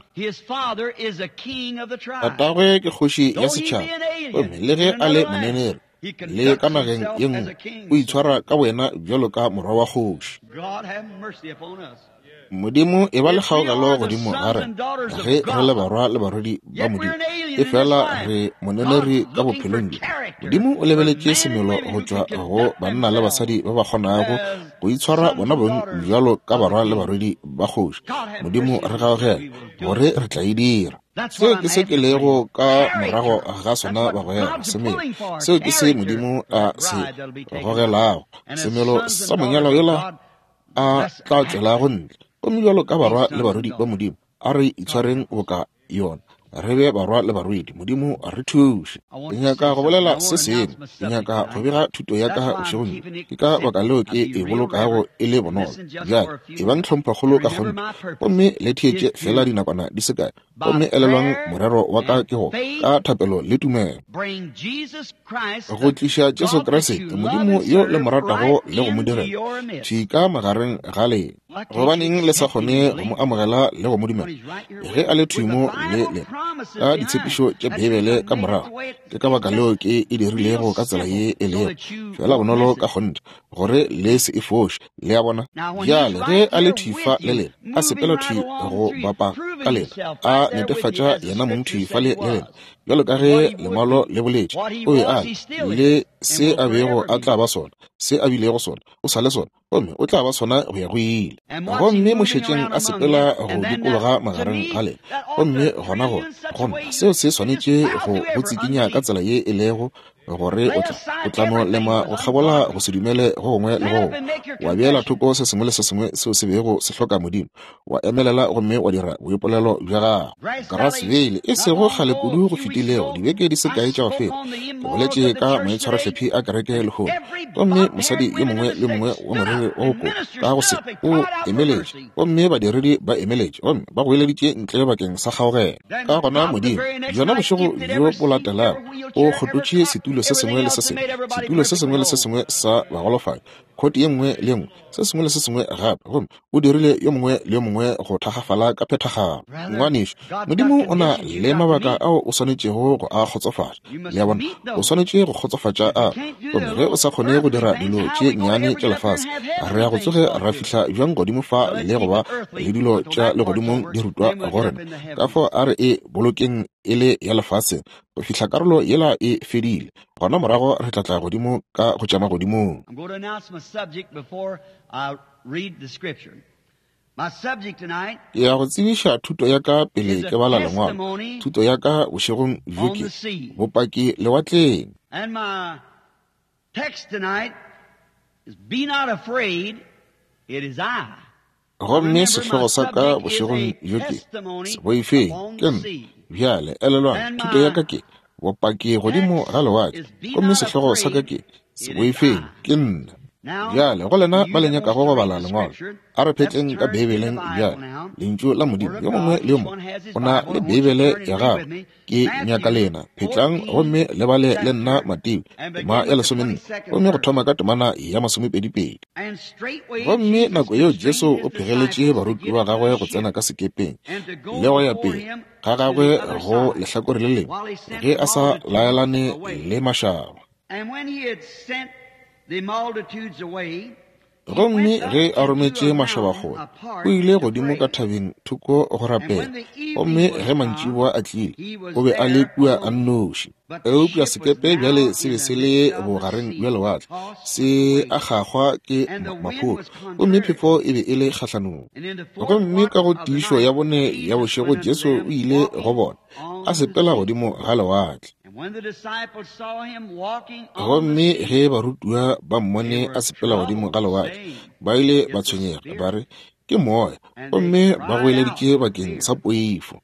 tatagwe ke kgoši ya setšhaba gomme le ge a le monenere le ka nageng ye nngwe o itshwara ka wena bjalo ka morwa wa kgoši modimo e ba le kgaogelo godimo ga re ge re le barwa le barodi ba modimo e fela re moneneri ka bophelong modimo o lebeletše semelo go tšwa go banna le basadi ba ba kgonago go itshwara bona bjalo ka barwa le barodi ba kgoši. Modimo re gaogela gore re tla e dira seo ke se ke lego ka morago ga sona bagwera semelo seo ke se modimo a se gogelago semelo sa monyalo yola a tla tswela go ntle gomme bjalo ka barwa le barodi ba modimo a re itshwareng boka yona re be barwa le barwedi modimo a re thuše. Ke nyaka go bolela se sengwe ke nyaka go bega thuto ya ka bošegong ke ka baka leo ke e bolokago e le bonolo bjale e bang tlhompha kgolo ka kgonne gomme le theetše fela dinakwana di se kae gomme elelwang morero wa ka ke go ka thapelo le tumelo go tliša Jesu Kriste modimo yo le moratago le go mo direla tšhika magareng ga le gobaneng le sa kgone go mo amogela le go mo dumela ge a le thuimo le ka ditshepišo tše bebele ka morago ke ka baka leo ke e dirilego ka tsela ye e lego fela bonolo ka kgonne gore le se e foše le a bona bjale ge a le thifa le lena a sepela thwi go bapa ka lena a netefatša yena mong thifa le lena bjalo ka ge lengwalo le boletše o be a le se a bego a tla ba sona se a bilego sona o sa le sona gomme o tla ba sona go ya go ile gomme mošetšeng a sepela go dikologa magareng ga lena gomme gona gona seo se swanetše go tsikinya ka tsela ye e lego gore o tla no lema go kgabola go se dumele go gongwe le go wa beela thoko se sengwe le se sengwe seo se bego se hloka modimo wa emelela gomme wa dira boipolelo bja gago. Grasville e sego kgale kudu go fetilego dibeke di se kae tša go fela ke boletše ka maitshwarahlephi a kereke lehono gomme mosadi yo mongwe le mongwe wa moriri wa go ka go se o emeletše gomme badiredi ba emeletše gomme ba go eleditše ntle bakeng sa kgaogelo ka gona modimo jona bošego jo bo latelago o kgototše setulo se sengwe le se sengwe setulo se sengwe le se sengwe sa bagolofadi khoti ye nngwe le nngwe se sengwe le se sengwe gape gomme o dirile yo mongwe le yo mongwe go thagafala ka phethagalo ngwanešo modimo o na le mabaka ao o swanetšego go a kgotsofatša le a bona o swanetše go kgotsofatša a gomme ge o sa kgone go dira dilo tše nnyane tša lefase re ya go tsoge ra fihla bjang godimo fa le goba le dilo tša legodimong di rutwa gorena ka fo a re e bolokeng e le ya lefase go fihla karolo yela e fedile gona morago re tlatla godimo ka go tšama godimong. Ke ya go tsebiša thuto ya ka pele ke bala lengwalo thuto ya ka bošegong bjoke bopaki lewatleng. And my text tonight is be not afraid, it is I. Gomme sehlogo sa ka bošegong bjoke se boifeng ke nna bjale elelwang thuto ya ka ke bopaki godimo ga lewatle gomme sehlogo sa ka ke se boifeng ke nna bjale go lena ba lenyakago go bala lengwalo a re phetleng ka bebeleng bjale lentšu la modimo yo mongwe le yo mongwe go na le bebele ya gagwe ke nyaka lena phetlang gomme le bale le nna Mateo tema ya 14 gomme go thoma ka temana ya 22 gomme nako yeo Jesu o phegeletše baruti ba gagwe go tsena ka sekepeng le go ya pele ga gagwe go lehlakore le lengwe ge a sa laelane le mašaba. Gomme ge a rometše mašaba gona o ile godimo ka thabeng thoko go rapela gomme ge mantšiboa a tlile o be a le kua a nnoši eupša sekepe bjale se be se le bogareng bja lewatle se a gagwa ke mapholo gomme phefo e be e le kgatlhanong gomme ka go tiišo ya bone ya bošego Jesu o ile go bona a sepela godimo ga lewatle gomme ge barutiwa ba mmone a sepela godimo ga lewatle ba ile ba tshwenyega ba re ke moya gomme ba go eleditše bakeng sa poifo.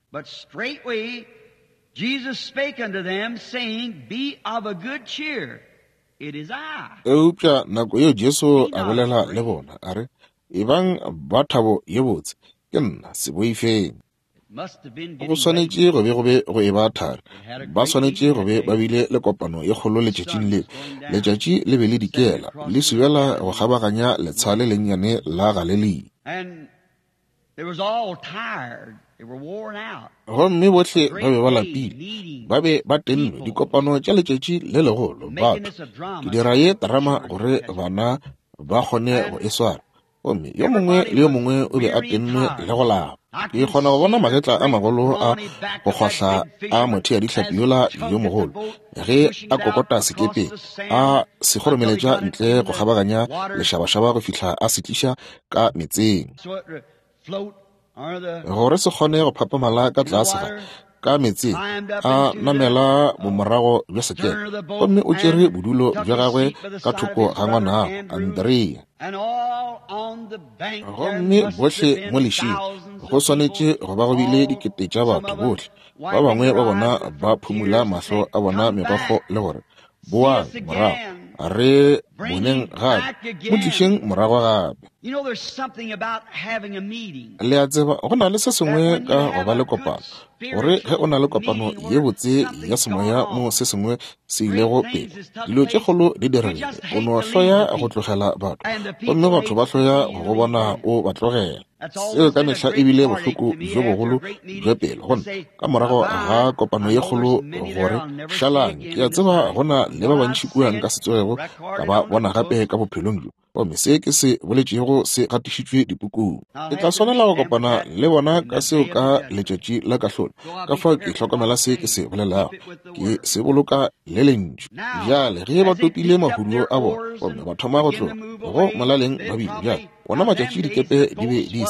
Eupša nako yeo Jesu a bolela le bona a re ebang ba thabo ye botse ke nna se boifeng. Go swanetše go be go e ba thari ba swanetše go be ba bile le kopano e kgolo letšatšing le letšatši le be le dikela le subela go kgabaganya letshale le nnyane la Galilei gomme bohle ba be ba lapile ba be ba tennwe dikopano tša letšatši le legolo batho ke dira ye terama gore bana ba kgone go e swara gomme yo mongwe le yo mongwe o be a tenne le go lapa. Ke kgona go bona magetla a magolo a go kgwahla a motho ya dihlapi yola yo mogolo ge a kokota sekepe a se goromeletša ntle go kgabaganya lešabašaba go fihla a se tliša ka metseng gore se kgone go phapamala ka tlase ka metse a namela momorago bja sekepe gomme o tšere bodulo bja gagwe ka thoko ga ngwanago Andrea. Gomme bohle mo lešing go swanetše go ba go bile dikete tša batho bohle ba bangwe ba bona ba phumula mahlo a bona megogo le gore boang morago a re boneng gape mo tlišeng morago gape. Le a tseba go na le se sengwe ka go ba le kopano gore ge o na le kopano ye botse ya semoya mo se sengwe se ilego pele dilo tše kgolo di diregile o no hloya go tlogela batho gomme batho ba hloya go bona o ba tlogela. Seo ka mehla e bile bohloko jo bogolo jwa pele gona ka morago ga kopano ye kgolo gore šalang ke a tseba gona le ba bantši kuang ka setswego ka ba bona gape ka bophelong jo gomme se ke se boletšego se gatišitšwe dipukung. Ke tla swanela go kopana le bona ka seo ka letšatši la kahlolo ka fao ke hlokomela se ke se bolelago ke se boloka le lentšu. Bjale ge ba topile mahudu a bona gomme ba thoma go tloga go molaleng ba bile bjale bona matšatši dikepe di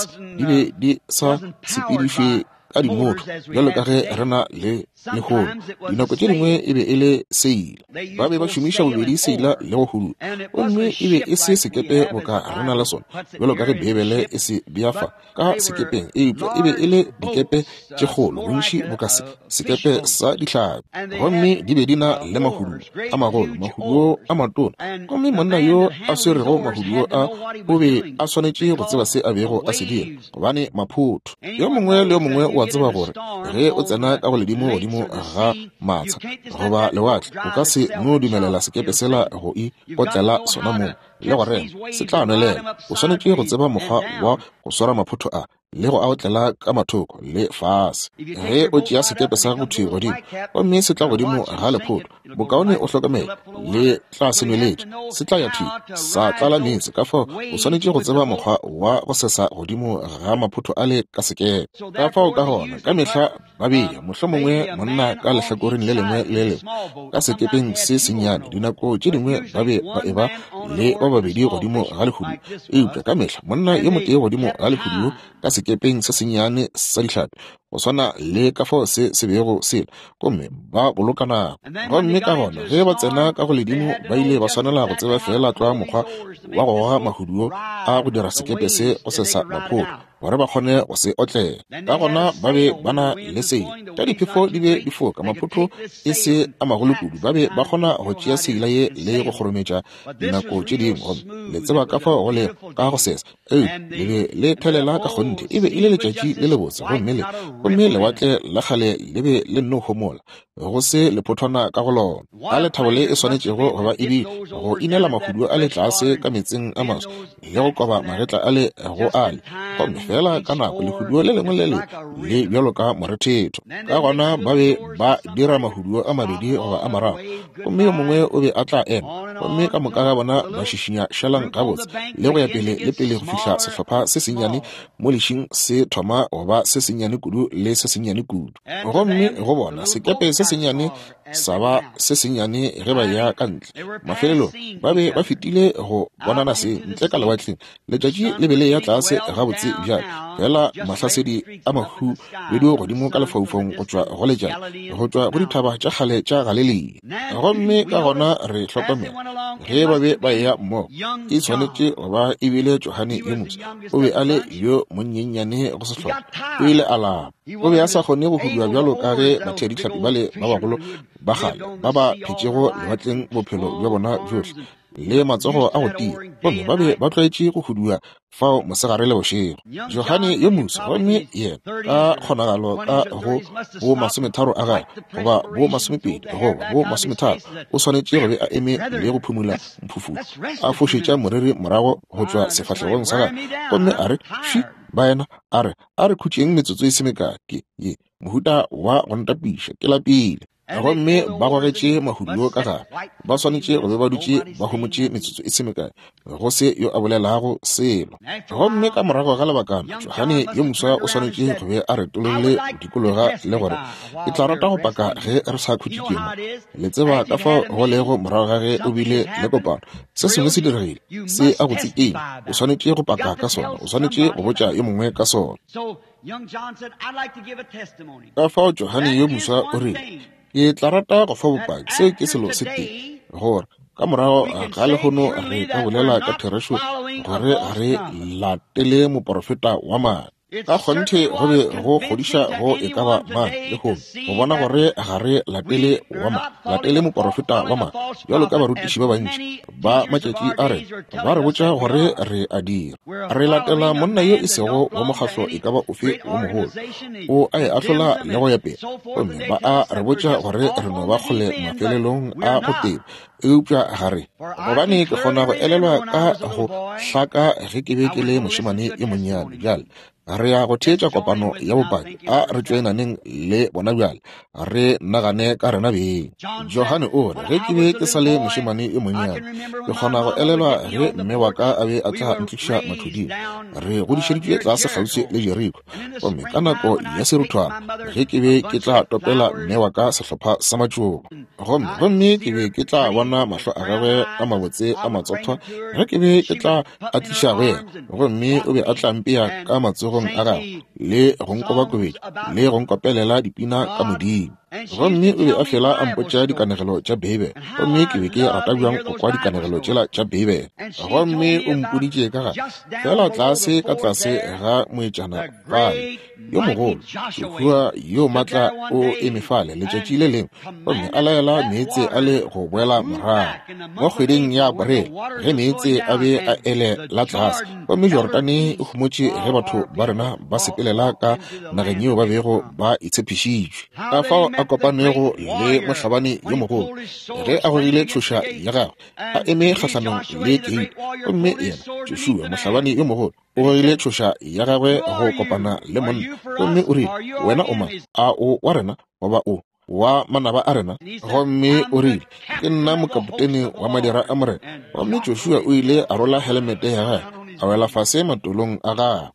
be di sa sepedišwe ka dimotho bjalo ka ge re na le legolo. Dinako tše dingwe e be e le seila ba be ba šomiša bobedi seila le go hudu gomme e be e se sekepe go ka rena le sona bjalo ka ge bebele e se beafa ka sekepeng e be e le dikepe tše kgolo bontši bo ka sekepe sa dihlapi gomme di be di na le mahudu a magolo mahudu a matona gomme monna yo a swerego mahudu a o be a swanetše go tseba se a bego a se dira gobane maphutho. Yo mongwe le yo mongwe o a tseba gore ge o tsena ka go ledimo godimo ga matsha goba lewatle o ka se no dumelela sekepe sela go ikotlela sona mo le gore se tla nwelela. O swanetše go tseba mokgwa wa go swara maphutho a le go a otlela ka mathoko le fase. Ge o tšea sekepe sa go thwe godimo gomme se tla godimo ga lephutho bokaone o hlokomela le tla senweletše se tla ya thwi sa tlala metse ka fao o swanetše go tseba mokgwa wa go sesa godimo ga maphutho a le ka sekepe ka fao ka gona ka mehla ba beya mohlomongwe monna ka lehlakoreng le lengwe le lengwe ka sekepeng se senyane dinako tše dingwe ba be ba eba le ba babedi godimo ga lehudu eupša ka mehla monna yo motee godimo ga lehudu ka sekepeng se senyane sa dihlapi go swana le ka fao se bego sela gomme ba boloka nako gomme ka gona ge ba tsena ka go ledimo ba ile ba swanela go tseba fela tloa mokgwa wa go goga mahudu a go dira sekepe se go sesa maphutho gore ba kgone go se otlela ka gona ba be ba na le seila ka diphefo di be di foka maphutho e se a magolo kudu ba be ba kgona go tšea seila ye le go kgorometša dinako tše dingwe le tseba ka fao go le ka go sesa le be le thelela ka kgonte e be e le letšatši le lebotse gomme lewatle la kgale le be le nno homola go se lephothwana ka go lona a lethabo le e swanetšego goba e di go inela mahudu a le tlase ka metseng a maswa le go koba magetla a le go ale gomme fela ka nako lehudu le lengwe le bjalo ka morethetho ka gona ba be ba dira mahudu a mabedi goba a mararo gomme yo mongwe o be a tla ema gomme ka moka ga bona ba šišinya šalang gabotse le go ya pele le pele go fihla sehlopha se senyane mo lešing se thoma goba se senyane kudu le se senyane kudu gomme go bona sekepe se senyane sa ba se senyane ge ba ya ka ntle mafelelo ba be ba fetile go bonana se ntle ka lewatleng letšatši le bele ya tlase gabotse bjale fela mahlasedi a mahu le dio godimo ka lefaufong go tšwa go letšatši go tšwa go dithaba tša kgale tša galilei gomme ka gona re hlokomela ge ba be ba ya mmogo e tshwanetše go ba e bile Johane yo mose o be a le yo monnyenyane go sehlopha o ile a lapa o be a sa kgone go huduwa bjalo ka ge bathea dihlapi ba le ba bagolo ba gale ba ba phetšego lewatleng bophelo bja bona bjohle le matsogo a go tia gomme ba be ba tlwaetše go huduwa fao mosegare le bošego. Johane yo mose gomme yena ka kgonagalo ka go bo 30 a gae goba bo 20 goba bo 30 o swanetše go be a eme le go phumula mphufutšo a fošetša moriri morago go tšwa sefahlegong sa gae gomme a re shi baena a re khutšeng metsotso e semekake ye mohuta wa go ntapiša ke lapile gomme ba gogetše mahudu ka gare ba swanetše go be ba dutše ba homotše metsotso e semekae go se yo a bolelago selo. Gomme ka morago ga lebakana Johane yo moswa o swanetše go be a retolole dikologa le gore e tla rata go paka ge re sa khutšikemo le tseba ka fa go lego morago ga ge o bile le kopano se sengwe se diregile se a go tsekeng o swanetše go paka ka sona o swanetše go botša yo mongwe ka sona. Ka fao Johane yo moswa o rile ke tla rata go fa bopaki se ke selo se teng gore ka morago ga lehono re ka bolela ka therešo gore re latele moprofeta wa mane ka kgonthe go be go kgodiša go e ka ba mane le hono go bona gore ga re latele moprofeta wa mane bjalo ka barutiši ba bantši ba matšatši a re ba re botša gore re a dira re latela monna yo e sego wa mokgahlo e ka ba ofe wo mogolo o a e ahlola le go epela gomme ba a re botša gore re no ba kgole mafelelong a go teba eupša gare gobane ke kgona go elelwa ka go hlaka ge ke be ke le mošemane ye monnyane bjale re ya go theetša kopano ya bopaki a re tšwenaneng le bona bjale re nagane ka rena beng. Johane o re ge ke be ke sa le mošemane ye monnyane ke kgona go elelwa ge mme wa ka a be a tla ntliša mathuding re godišeditšwe tlase kgauswi le Jeriko gomme ka nako ya seruthwana ge ke be ke tla topela mme wa ka sehlopha sa matšoba gomme ke be ke tla bona mahlo a gagwe a mabotse a matsothwa ge ke be ke tla a tliša go yena gomme o be a tla mpea ka matsogo a gagwe le go nkobakobetša le go nkopelela dipina ka modimo gomme o be a fela a mpotša dikanegelo tša Bibele gomme ke be ke rata bjang go kwa dikanegelo tšela tša Bibele gomme o mpoditše ka gare fela tlase ka tlase ga moetšana gae yo mogolo Jehova yo maatla o emefale letšatši le lengwe gomme a laela meetse a le go boela morago mo kgweding ya Aprele ge meetse a be a ele la tlase gomme Jordane e homotše ge batho ba rena ba sepelela ka nageng yeo ba bego ba itshepišitšwe ka fao a kopanego le mohlabane yo mogolo ge a gogile tšhoša ya gagwe a eme kgahlanong le Keila gomme yena Joshua mohlabane yo mogolo o gogile tšhoša ya gagwe go kopana le monna gomme o rile wena o mang a o wa rena goba o wa manaba a rena gomme o rile ke nna mokapotene wa madira a morena gomme Joshua o ile a rola helmete ya gagwe a wela fase matolong a gagwe.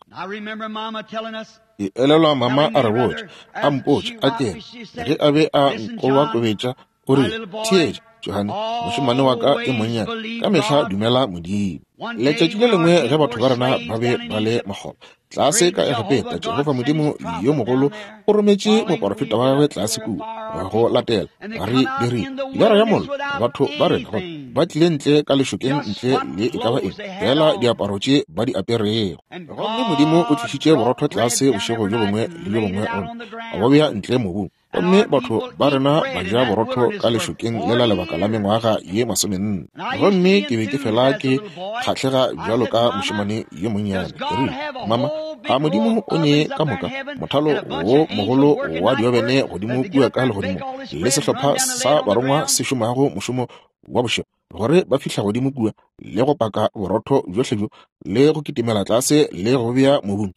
E elelwa mama a re botša a mpotša a kene ge a be a nkobakobetša o rile theetša Johane mošemane wa ka e monnyane ka mehla dumela Modimo. Letšatši le lengwe ge batho ba rena ba be ba le makgolo tlase ka Egepeta Jehova Modimo yo mogolo o rometše moprofeta wa gagwe tlase kua go latela ba re diri lera ya mollo batho ba rena ba tlile ntle ka lešokeng ntle le e ka ba eng fela diaparo tše ba di aperego gomme Modimo o tlišitše borotho tlase bošego jo bongwe le jo bongwe a bo bea ntle mobung gomme batho ba rena ba ja borotho ka lešokeng le la lebaka la mengwaga ye 40 gomme ke be ke fela ke kgatlhega bjalo ka mošemane ye monnyane rile mama a Modimo o ne ka moka mothalo wo mogolo wa diobene godimo kua ka legodimo le sehlopha sa barongwa se šomago mošomo wa bošego gore ba fihla godimo kua le go paka borotho bjohle bjo le go kitimela tlase le go bea mobung.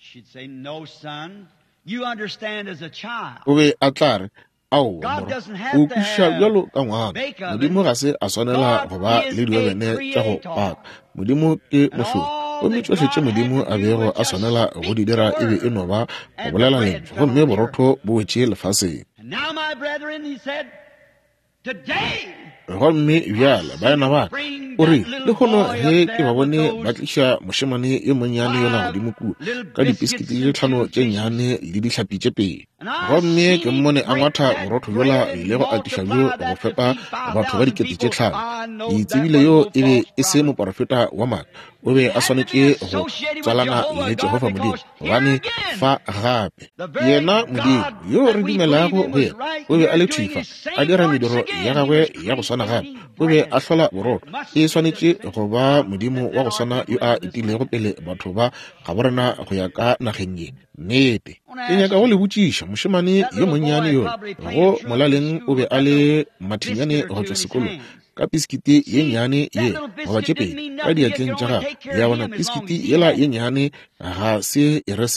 O be a tla re ao o kwiša bjalo ka ngwana Modimo ga se a swanela go ba le diobene tša go paka Modimo ke mohlodi gomme tšohle tše Modimo a bego a swanela go di dira e be e no ba go bolela lentswe gomme borotho bo wetše lefaseng. Gomme bjale baena ba o rile le gono ge ke ba bone ba tliša mošemane yo monnyane yona godimo kua ka dipiskiti le 5 tše nnyane le dihlapi tše 2 gomme ke mmone a ngwatha borotho bjola le go atiša bjo go fepa batho ba dikete tše 5 ke itsebile yo e be e se moprofeta wa mane o be a swanetše go tswalana le Jehova Modimo gobane fa gape yena Modimo yo re dumelago go yena o be a le thifa a dira mediro ya gagwe ya go swana gape o be a hlola borotho e swanetše go ba Modimo wa go swana yo a itilego pele batho ba ga borena go ya ka nageng ye nnete. Ke nyaka go le botšiša mošemane yo monnyane yo go molaleng o be a le mathinyane go tšwa sekolong ka piskiti ye nnyane ye goba tše 2 ka diatleng tša gagwe ya bona piskiti yela ye nnyane ga se e re selo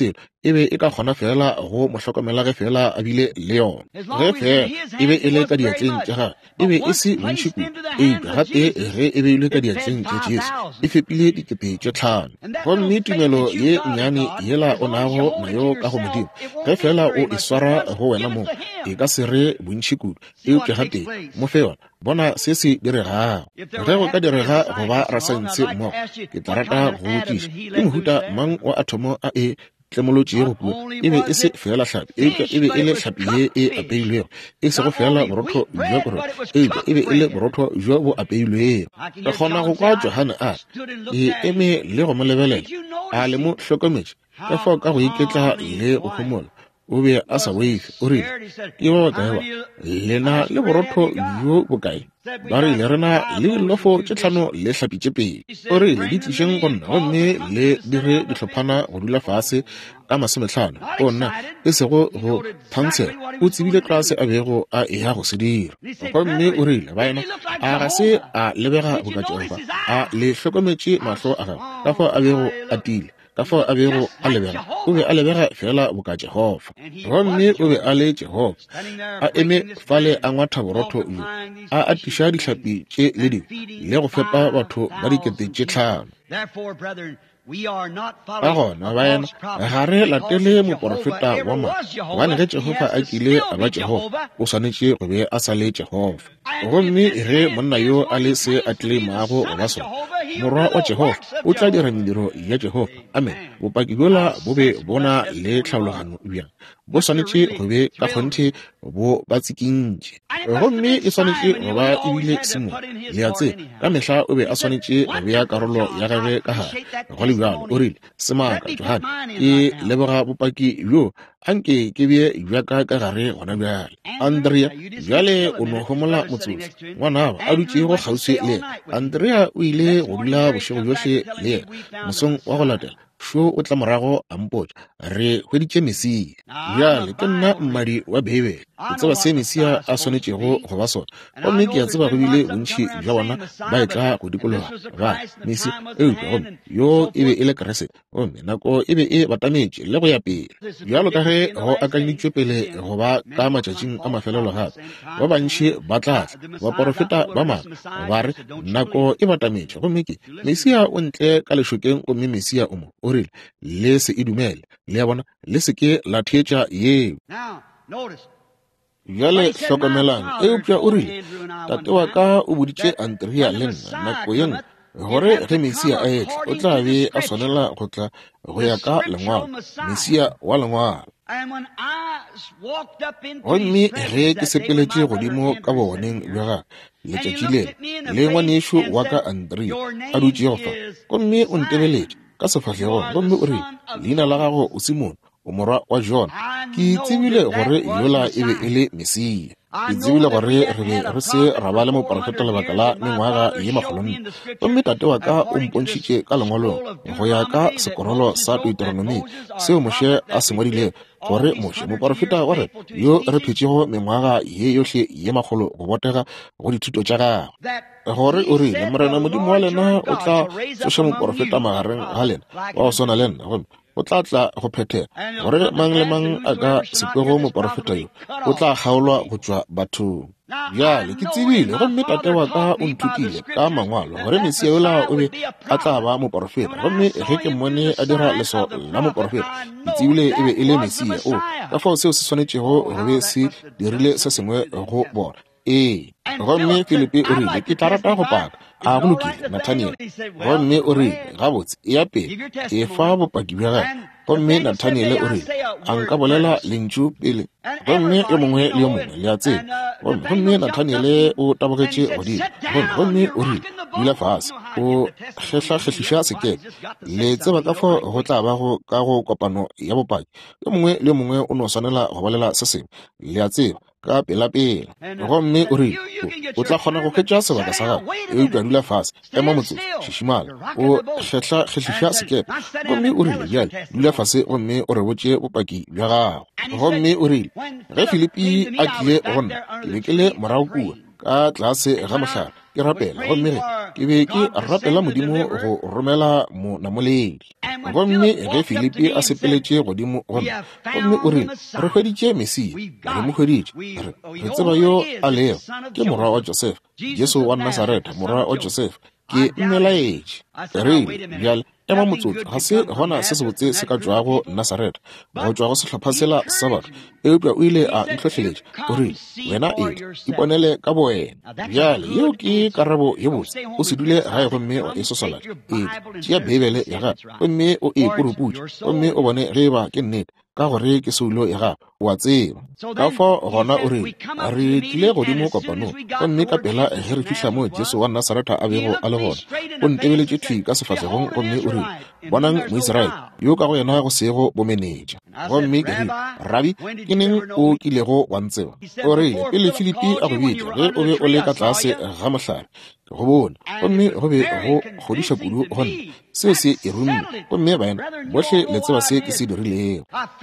ebe e ka kgona fela go mohlokomela ge fela a bile le yona ge fela ebe e le ka diatleng tša ga ebe e se bontši kudu gape ge e beilwe ka diatleng tša Jesu e fepile dikepe tše 5 gomme tumelo ye nnyane yela o nago nayo ka go modimo ge fela o e swara go wena mo e ka se re bontši kudu eupša gate mo fe yona bona se se diregago ge go ka direga go ba rasantse mmogo ke tla rata go botšiša ke mohuta mang wa athomo a e tlemolotše go puo ebe e se fela hlapi ebe e le hlapi ye e apeilwego e se go fela borotho jwa koro ebe e le borotho jwa bo apeilwego ka kgona go kwa Johane a e eme le go mo lebelela a le mo hlokometše ka fao ka go iketla le go homola o be a sa weife o rile ke ba bakae ba lena le borotho jo bokae ba rile rena le lofo tše 5 le hlapi tše 2 o rile di tlišeng go nna gomme le dire ditlhophana go dula fase ka 50 go nna e sego go phansela o tsebile klase a bego a eya go se dira gomme o rile baena a ga se a lebega bokatšoba a le hlokometše mahlo a gagwe ka fao a bego a tile ka fao a bego a lebega o be a lebega fela boka Jehova gomme o be a le Jehova a eme fale a ngwatha borotho yo a atiša dihlapi tše le di le go fepa batho ba dikete tše 5 ka gona baena ga re latele moporofeta wa ma gobane ge Jehova a kile a ba Jehova o swanetše go be a sa le Jehova gomme ge monna yo a le se a tlile maago go ba sona morwa wa Jehova o tla dira mediro ya Jehova amen bopaki bjola bo be bona le tlhaologano bjang bo swanetše go be ka kgonthe bo ba tsikintše gomme e swanetše go ba ebile simo le a tse ka mehla o be a swanetše go bea karolo ya gage ka gare go le bjalo o rile semaka Johane ke leboga bopaki bjo anke ke be bjaka ka gare gona bjale Andrea bjale o no homola motsotsi ngwana ba a dutše go kgauswi le Andrea o ile go dula bošego bjohle le mosong wa go latela sho o tla morago a mpotša re hweditše Mesia bjale ke nna mmadi wa bebe ke tseba se Mesia a swanetšego go ba sona gomme ke a tseba go bile bontši bja bona ba e tla go dikologa ba Mesia gomme yo e be e le Kriste gomme nako e be e batametše le go ya pele bjalo ka ge go akanyeditšwe pele go ba ka matšatšing a mafelelo gape ba bantši ba tlatla baporofeta ba maaka ba re nako e batametše gomme ke Mesia o ntle ka lešokeng gomme Mesia o mo o rile le se e dumele le ya bona le se ke la thietša yeo bjale hlokomelang eupša o rile tate wa ka o boditše Andrea le nna nako ye nngwe gore ge Mesia a etla o tla be a swanela go tla go ya ka lengwalo Mesia wa lengwalo gomme ge ke sepeletše godimo ka boneng bja ga letšatši lele le ngwanešo wa ka Andrea a dutše go fa gomme o ntebeletše ka sefahlegong gomme o re leina la gago o Simon o morwa wa John ke tsebile gore yola e be e le Mesia ke tsebile gore re be re se ra ba le moporofeta lebaka la mengwaga ye 900 gomme tate wa ka o mpontšhitše ka lengwalong go ya ka sekorolo sa Deuteronomy seo Moshe a se ngwadile gore Moshe moporofeta wa re yo re phetšego mengwaga ye yohle ye 100 go botega go dithuto tša gagwe gore o rile morena modimo wa lena o tla tsoša moporofeta magareng ga lena wa go swana le nna gomme o tla tla go phethela gore mang le mang a ka sepego moporofeta yo o tla kgaolwa go tšwa bathong bjale ke tsebile gomme tate wa ka o nthutile ka mangwalo gore Mesia yola o be a tla ba moporofeta gomme ge ke mmone a dira leso la moporofeta ke tsebile e be e le Mesia o ka fao seo se swanetšego go be se dirile se sengwe go bona gomme Filipi o rile ke tla rata go paka a go lokile Nathaniel gomme o rile gabotse e apele ke fa bopaki bja gae gomme Nathaniel o rile a nka bolela lentšu pele gomme yo mongwe le yo mongwe le a tseba gomme Nathaniel o tabogetše godimo gomme o rile dula fase o kgetlha-kgetlhiša sekepe le tseba ka fao go tla ba go ka go kopano ya bopaki yo mongwe le yo mongwe o no swanela go bolela se sengwe le a tseba ka pela-pela gomme o rile o tla kgona go kgetša sebaka sa gago e tla dula fase ema motsotso šišimala o kgetlha-kgetlhiša sekepe gomme o rile bjale dula fase gomme o re botše bopaki bja gago gomme o rile ge Filipi a tlile gonna ke lekele morago kua ka tlase ga mohlala ke rapela gomme ke be ke rapela modimo go romela monamoledi gomme ge Filipi a sepeletše godimo gomme o rile re hweditše Mesia re mo hweditše re tseba yo a leo ke morwa wa Josefa Jesu wa Nazareta morwa wa Josefa ke mmelaetše rile bjale ema motsotso ga se gona se se botse se ka tšwago Nazareta go tšwa go sehlopha sela sa batho eupša o ile a ntlhohleletša o rile wena iponele ka boena bjale yeo ke karabo ye botse o se dule gae gomme wa e sosola tšea Bibele ya gago gomme o e kuruputša gomme o bone ge ba ke nnete ka gore ke seulo ya gago wa tseba ka fa gona o re tlile godimo kopanong gomme ka pela ge re fitlha mo Jesu wa Nazareta a bego a le gona o ntebeletše thwi ka sefatlegong gomme o re bonang Moiseraele yo ka go yena go sego bomenetša gomme ke rile Rabi ke neng o kilego wa ntseba o rile pele Filipi a go bitša ge o be o le ka tlase ga mohlare go bona gomme go be go kgodiša kudu gona seo se e romile gomme baena bohle le tseba se ke se dirilego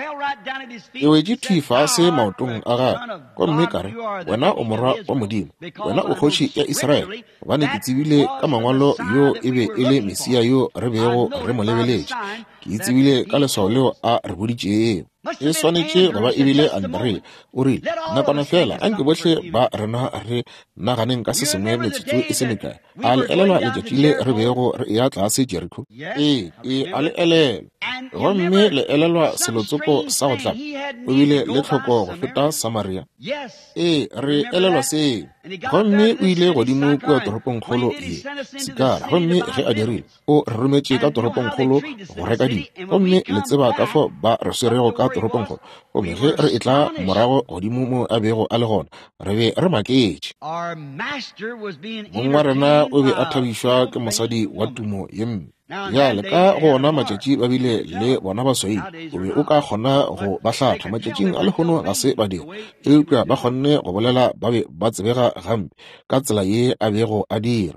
e wetše thwi fase maotong a gae gomme kare wena o morwa wa Modimo wena o kgoši ya Iseraele gobane ke tsebile ka mangwalo yo e be e le Mesia yo re bego re mo lebeletše ke itsebile ka leswao leo a re boditšego e swanetše goba e bile Andre o rile nakwana fela anke bohle ba rena re naganeng ka se sengwe metsotso e se mekae a le elelwa letšatši le re bego re ya tlase Jeriko a le elelwa gomme le elelwa selotsoko sa go tla o bile le tlhoko go feta Samaria re elelwa se gomme o ile godimo kua toropong kgolo ye Sikara gomme ge a dirile o re rometše ka toropong kgolo go reka dilo gomme le tseba ka fo ba re swerego ka toropong kgolo gomme ge re etla morago godimo mo a bego a le gona re be re maketše mongwe wa rena o be a thabišwa ke mosadi wa tumo ye mme bjale ka gona matšatši ba bile le bona baswai o be o ka kgona go ba hlatha matšatšing a lehono ga se badiri eupša ba kgonne go bolela ba be ba tsebega gampe ka tsela ye a bego a dira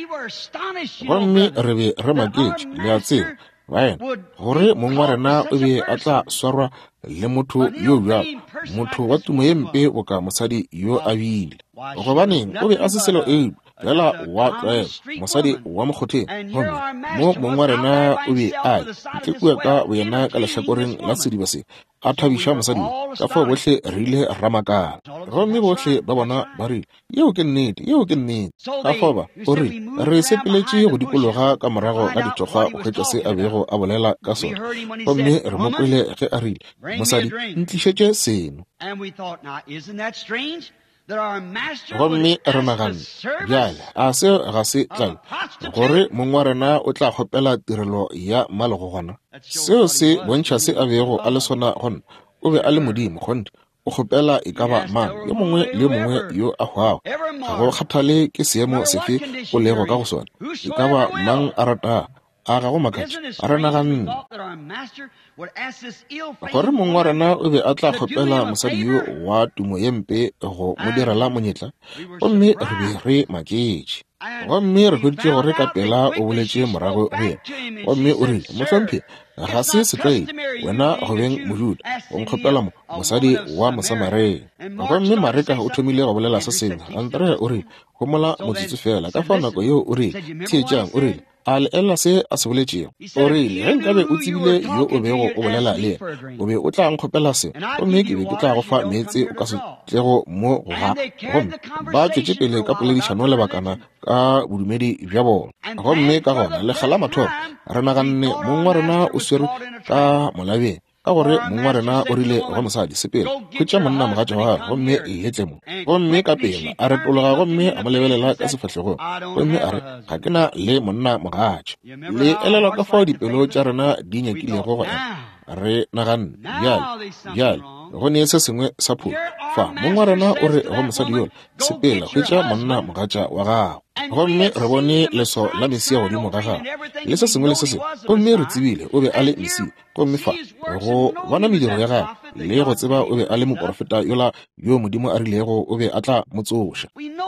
gomme re be re maketše le a tseba baena gore mongwe wa rena o be a tla swarwa le motho yo bjalo motho wa tumo ye mpe o ka mosadi yo a bile gobaneng o be a se selo fela wa tlwaela mosadi wa mokgotheng gomme mo mongwe wa rena o be a ntle kua ka wena ka lehlakoreng la sediba se a thabiša mosadi ka fao bohle re ile ramakala gomme bohle ba bona ba rile yeo ke nnete ka foba o rile re sepeletše go dikologa ka morago ga dithokgwa go hwetša se a bego a bolela ka sona gomme re mo kwele ge a rile mosadi ntlišetše seno gomme re nagane bjale a se ga se tlale gore mongwe wa rena o tla kgopela tirelo ya malego gona seo se bontšha se a bego a le sona gona o be a le modimo gonne o kgopela e ka ba mang yo mongwe le yo mongwe yo a hwago ga go kgathale ke seemo sefe o lego ka go sona e ka ba mang a rata a ga go makatša a re naganne gore mongwe wa rena o be a tla kgopela mosadi yo wa tumo ye mpe go mo direla monyetla gomme re be re maketše gomme re hweditše gore ka pela o boletše morago go yena gomme o rile mohlomphe ga se setlwaedi wena go beng mojuda o nkgopela mosadi wa Mosamareng gomme Mareka o thomile go bolela se sengwe Andrea o rile go mola motsotso fela ka fa nako yeo o rile theetšang o rile a le ela se a se boletšego o rile ge nkabe o tsebile yo o bego o bolela le yena o be o tla nkgopela se gomme ke be ke tla go fa meetse o ka se tlego mo go ga gomme ba tšwetše pele ka poledišano lebakana ka bodumedi bja bona gomme ka gona lekgala mathomo re naganne mongwe wa rena o swerwe ka molabeng ka gore mongwe wa rena o rile go mosadi sepele hwetša monna mogatša wa gage gomme letle mo gomme ka pela a retologa gomme a mo lebelela ka sefatlhegong gomme a re ga ke na le monna mogatša le elelwa ka fao dipelo tša rena di nyakilego go ema re naganne bjale go ne se sengwe sa pholo fa mongwe wa rena o re go mosadi yone sepela hwetša monna mogatša wa gago gomme re bone leso la Mesia godimo ga gagwe le se sengwe le se sengwe gomme re tsebile o be a le Mesia gomme fa go bona mediro ya gagwe le go tseba o be a le moprofeta yola yo Modimo a rilego o be a tla mo tsoša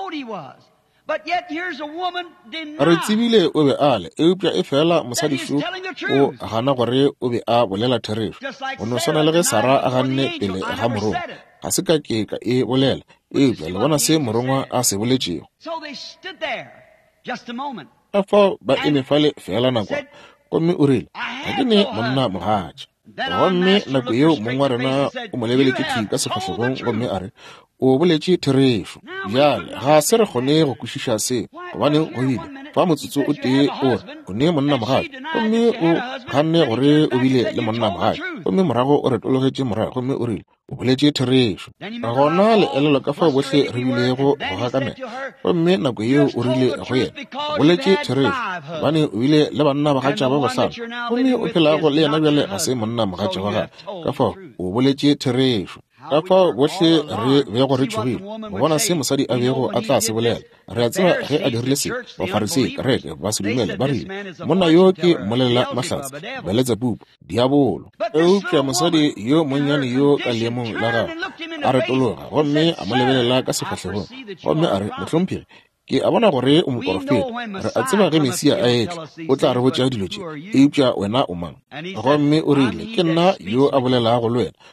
re tsebile o be a le eupša e fela mosadi šo o gana gore o be a bolela therešo go no swana le ge Sara a ganne pele ga morong ga se ka ke ka e bolela eupša le bona se morongwa a se boletšego. So they stood there just a moment. Ka fao ba emefale fela nakwana gomme o rile ga ke ne monna mogatša. Gomme nako yeo mongwe wa rena o mo lebeletse thii ka sefahlegong gomme a re o boletše therešo. Bjale ga se re kgone go kwešiša se gobane go bile fa motsotso o tee o re o ne monna mogatša gomme o kganne gore o bile le monna mogatša gomme morago o retologetše morago gomme o rile o boletše therešo. Gona le elelo ka fao bohle re bilego go gakamela gomme nako yeo o rile go yena o boletše therešo gobane o bile le banna bagatša ba bohlano gomme o phelago le yena bjale ga se monna mogatša wa gage ka fao o boletše therešo. Ka fao bohle re bego re tšhogile go bona se mosadi a bego a tla se bolela. Re a tseba ge a dirile se bafarisei kereke ba se dumele ba rile monna yo ke mmolelela mahlatse Belzebub diabolo. Eupša mosadi yo monnyane yo ka leemong la gagwe a retologa gomme a mo lebelela ka sefahlegong gomme a re mohlomphegi ke a bona gore o moporofeta re a tseba ge Mesia a etla o tla re botša dilo tše eupša wena o mang. Gomme o rile ke nna yo a bolelago le wena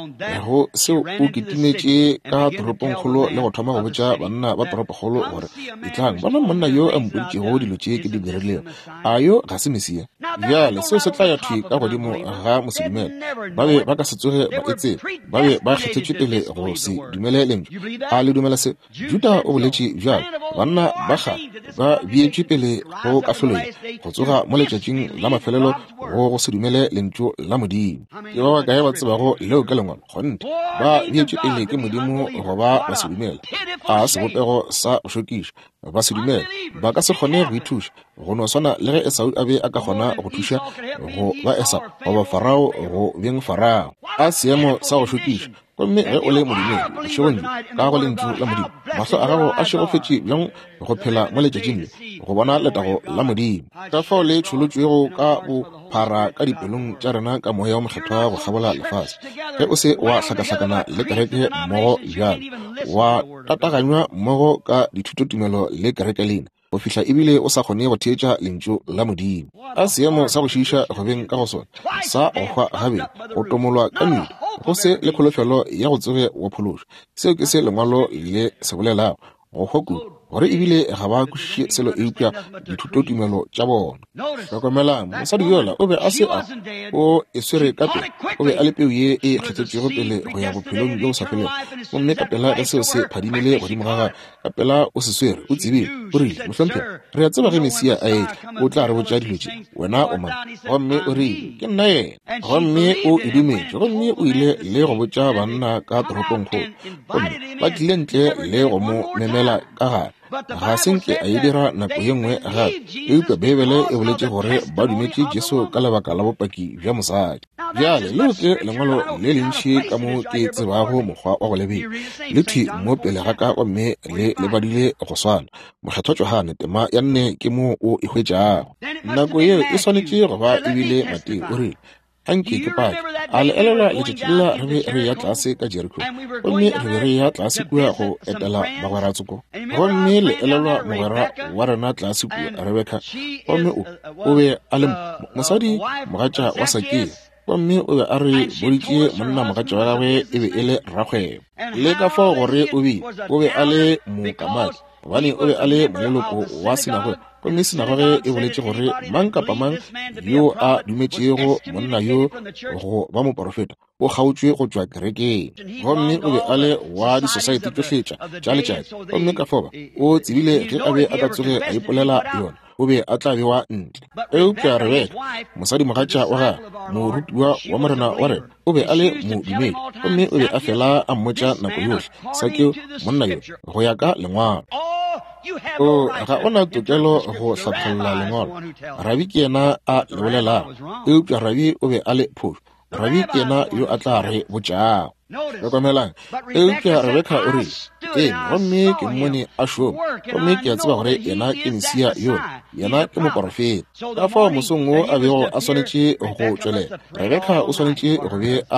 go seo o ketimetše ka toropongkgolo le go thoma go botša banna ba toropokgolo gore ditlang bona monna yo a mpoditšego dilo tše ke di dirilego a yo ga se Mesia. Bjale seo se tla ya thwi ka godimo ga mosedumele ba be ba ka se tsoge ba etse ba be ba kgethetše pele go se dumele lentswe a le dumela se Juda o boletše bjale banna ba ga ba bietše pele go kahloleng go tsoga mo letšatšing la mafelelo go se dumele lentswe la Modimo. Ke ba bakae ba tsebago leo ka lengwalo gonte ba bietše pele ke Modimo goba ba se dumele a sebopego sa go šokiša ba se dumele ba ka se kgone go ithuša go no swana le ge Esau a be a ka kgona go thuša go ba Esau goba Farao go beng Farao a seemo sa go šokiša gomme ge o le modumedi šegong ka go lentšu la Modimo mahlo a gago a šegofetše bjang go phela mo letšatšing le go bona letago la Modimo. Ka fao le tšholotšwego ka bo phara ka dipelong tša rena ka moya wa mokgethwa go kgabola lefase ge o se wa hlakahlakana le kereke mmogo bjalo wa tataganywa mmogo ka dithutotumelo le kereke lena go fihla ebile o sa kgone go theetša lentšu la Modimo. A seemo sa go šiiša go beng ka go sona sa go hwa gabe go tomolwa ka mmele go se le kholofelo ya go tsoge wa phološo seo ke se lengwalo le se bolelago go hwa gore ebile ga ba kwešiše selo eupša dithutotumelo tša bona. Hlokomela mosadi yola o be a se a o e swere ka pele o be a le peu ye e kgethetšego pele go ya bophelong bjo o sa felego gomme ka pela ka seo se phadimile godimo ga gagwe ka pela o se swere o tsebile o rile mohlomphegi re a tseba ge Mesia a etla o tla re botša dilo tše wena o mang gomme o rile ke nna yena gomme o edumetše gomme o ile le go botša banna ka toropongkgolo gomme ba tlile ntle le go mo memela ka gare ga senke a e dira nako ye nngwe gape eupša bebele e boletše gore ba dumetše Jesu ka lebaka la bopaki bja mosadi. Bjale leo ke lengwalo le lentši ka mo ke tsebago mokgwa wa go lebela le thi mo pele ga ka gomme le badile go swana mokgethwa Johane tema ya nne ke mo o e hwetšago nako yeo e swanetše go ba ebile Mateo o rile anke ke paki a le elelwa letšatši lela re be re ya tlase ka Jeriko gomme re be re ya tlase kua go etela bagweratsoko gomme le elelwa mogwera wa rena tlase kua Rebeka gomme o be a le mosadi mogatša wa Sakeo gomme o be a re boditše monna mogatša wa gagwe e be e le rrakgwebo le ka fao gore o be a le mokamadi gobane o be a le moleloko wa sinagoge gomme sinagoge e boletše gore mang kapa mang yo a dumetšego monna yo go ba moporofeta o kgaotšwe go tšwa kerekeng gomme o be a le wa di-society tšohle tša letšatši gomme ka foba o tsebile ge a be a ka tsoge a ipolela yona o be a tla bewa ntle. Eupša Rebeka mosadi mogatša wa gagwe morutiwa wa morena wa rena o be a le modumedi gomme o be a fela a mmotša nako yohle Sakeo monna yo go ya ka lengwalo ga ona tokelo go hlapolola lengwalo Rabi ke yena a le bolelago eupša Rabi o be a le phošo Rabi ke yena yo a tla re botšago. Hlokomelang eupša Rebeka o rile gomme ke mmone a šoma gomme ke a tseba gore yena ke Mesia yona yena ke moporofeta ka fao mosong wo a bego a swanetše go tšwelela Rebeka o swanetše go be a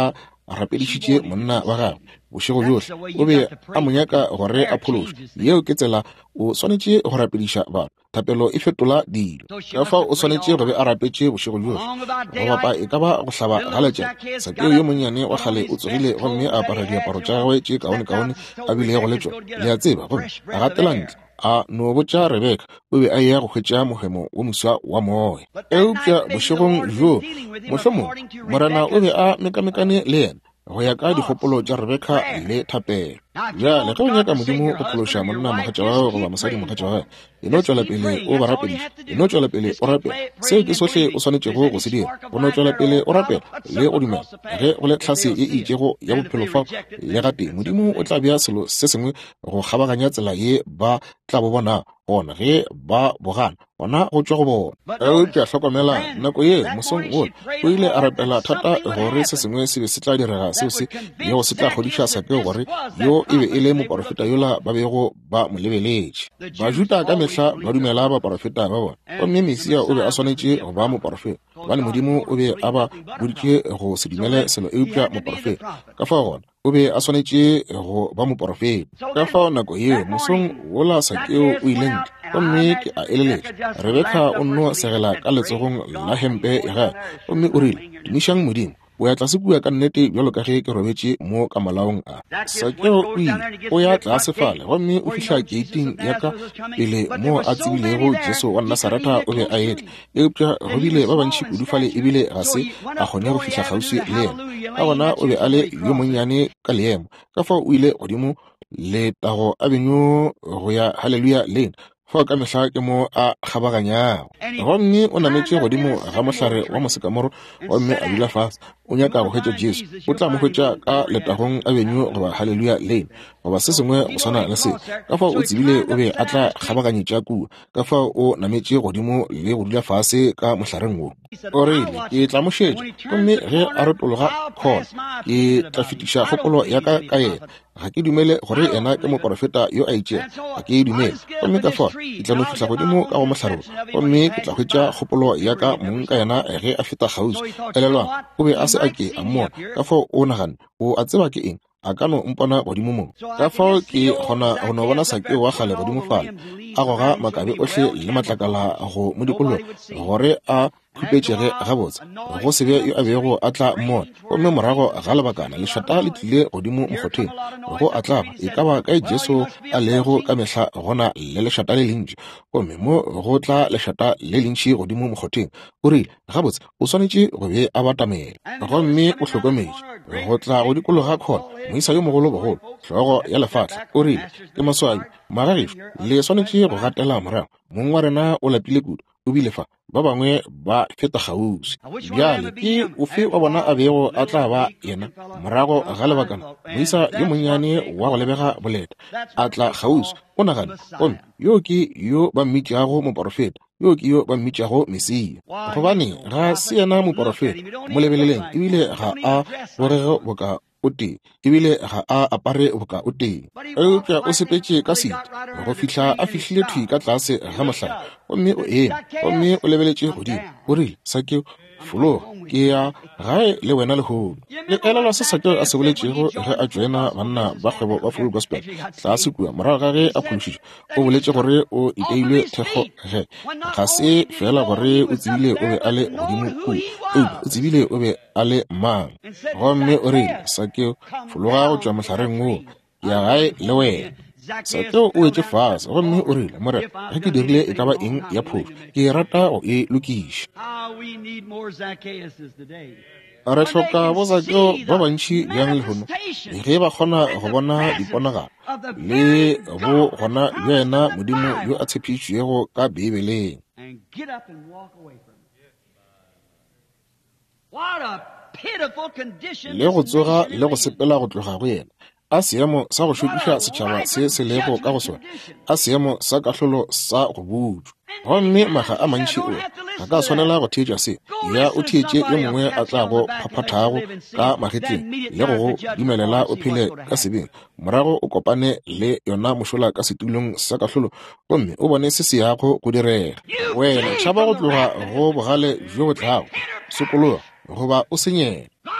a rapedišitše monna wa gagwe bošego bjohle o be a monyaka gore a phološe yeo ke tsela o swanetše go rapediša batho thapelo e fetola dilo ka fa o swanetše go be a rapetše bošego bjohle go bapa e ka ba go hlaba ga letšatši Sakeo yo monnyane wa kgale o tsogile gomme a apara diaparo tša gagwe tše kaone a bile go letšwa le a tseba gomme a gatela ntle a no botša Rebeka o be a ya go hwetša mohemo wo moswa wa moya eupša bošegong bjo mohlomong morena o be a mekamekane le yena go ya ka dikgopolo tša Rebeka le thapelo bjale ge o nyaka modimo go phološa monna mogatša wa goba mosadi mogatša wa e no tšwela pele o ba rapediša e no tšwela pele o rapela seo ke sohle o swanetšego go se dira o no tšwela pele o rapela le go dumela ge go le tlhase e itšego ya bophelo fao le ga teng modimo o tla bea selo se sengwe go kgabaganya tsela ye ba tla bo bona gona ge ba bogana gona go tšwa go bona eupša hlokomela nako ye mosong ole o ile a rapela thata gore se sengwe se be se tla direga seo se yeo se tla kgodiša Sakeo gore yo e be e le moporofeta yola ba bego ba mo lebeletše bajuda ka mehla ba dumela baporofeta ba bona gomme Mesia o be a swanetše go ba moporofeta gobane modimo o be a ba boditše go se dumele selo eupša moporofeta ka fa gona o be a swanetše go ba moporofeta ka fao nako ye mosong wola Sakeo o ileng gomme ke a eleletša Rebeka o nno segela ka letsogong la hempe ya gagwe gomme o rile dumišang modimo o ya tlase kua ka nnete bjalo ka ge ke robetše mo ka malaong a Sakeo o ile o ya tlase fale gomme o fihla keiting ya ka pele mo a tsebilego Jesu wa Nasareta o be a etle eupša go bile ba bantši kudu fale ebile ga se a kgone go fihla kgauswi le yena ka gona o be a le yo monnyane ka leemo ka fao o ile godimo letago a beno go ya haleluya lena fa ka mehla ke mo a kgabaganyago gomme o nametše godimo ga mohlare wa mosekamoro gomme a dula fase o nyaka go hwetša Jesu o tla mo hwetša ka letagong a benyo goba haleluya lane goba se sengwe go swana le se ka fa o tsebile o be a tla kgabaganyetša kua ka fa o nametše godimo le go dula fase ka mohlareng wo o rile ke tla mošetša gomme ge a retologa kgona ke tla fetiša kgopolo ya ka yena ga ke dumele gore ena ke moporofeta yo a itšea ga ke dumele gomme ka fa ke tla no fihla godimo ka go mohlaro gomme ke tla hwetša kgopolo ya ka mong ka yena ge a feta kgauswi elelwang o be a se a ke a mmona ka fao o nagane o a tseba ke eng a ka no mpona godimo mong ka fao ke kgona go no bona Sakeo wa kgale godimo fale a goga makabe ohle le matlakala go mo dikolo gore a khupetšege gabotse go se be yo a bego a tla mmona gomme morago ga lebakana lešata le tlile godimo mokgotheng go a tlaba e ka ba ka Jesu a lego ka mehla gona le lešata le lentši gomme mo go tla lešata le lentši godimo mokgotheng o rile gabotse o swanetše go be a batamela gomme o hlokometše go tla go dikolo ga kgona moisa yo mogolo bogolo hlogo ya lefatla o rile ke maswai magagišo le swanetše go gatela morago mong wa rena o lapile kudu o bile fa ba bangwe ba feta kgauswi bjale ke ofe wa bona a bego a tla ba yena morago ga lebakana moisa yo monnyane wa go lebega boleta a tla kgauswi o nagane gomme yo ke yo ba mmitšago moporofeta yo ke yo ba mmitšago Mesia gobane ga se yena moporofeta mo lebeleleng ebile ga a borege boka o tee ebile ga a apare boka o tee eupša o sepetše ka sete go fihla a fihlile thwi ka tlase ga mohlare gomme o eme gomme o lebeletše godimo o rile Sakeo fologa ke ya gae le wena lehono le elelwa se Sakeo a se boletšego ge a joina banna ba kgwebo ba Full Gospel tlase kua morago ga ge a phološitšwe o boletše gore o iteilwe thekgo ge ga se fela gore o tsebile o be a le godimo kua o tsebile o be a le mang gomme o rile Sakeo fologa go tšwa mohlareng wo ya gae le wena Sakeo o etše fase gomme o rile morena ge ke dirile e ka ba eng ya phošo ke rata go e lokiša re hloka bo Sakeo ba bantši bjang lehono ge ba kgona go bona diponagalo le bo gona bjena modimo yo a tshepišitšwego ka Bibeleng le go tsoga le go sepela go tloga go yena a seemo sa go šokiša setšhaba se se lego ka go sona a seemo sa kahlolo sa go butšwa gomme maga a mantši o ga ka swanela go theetša se ya o theetše yo mongwe a tla go phaphathago ka magetleng le go dumelela o phele ka sebeng morago o kopane le yona mošola ka setulong sa kahlolo gomme o bone se se yago go direga wena tšhaba go tloga go bogale jo bo tlago sokologa goba o senyela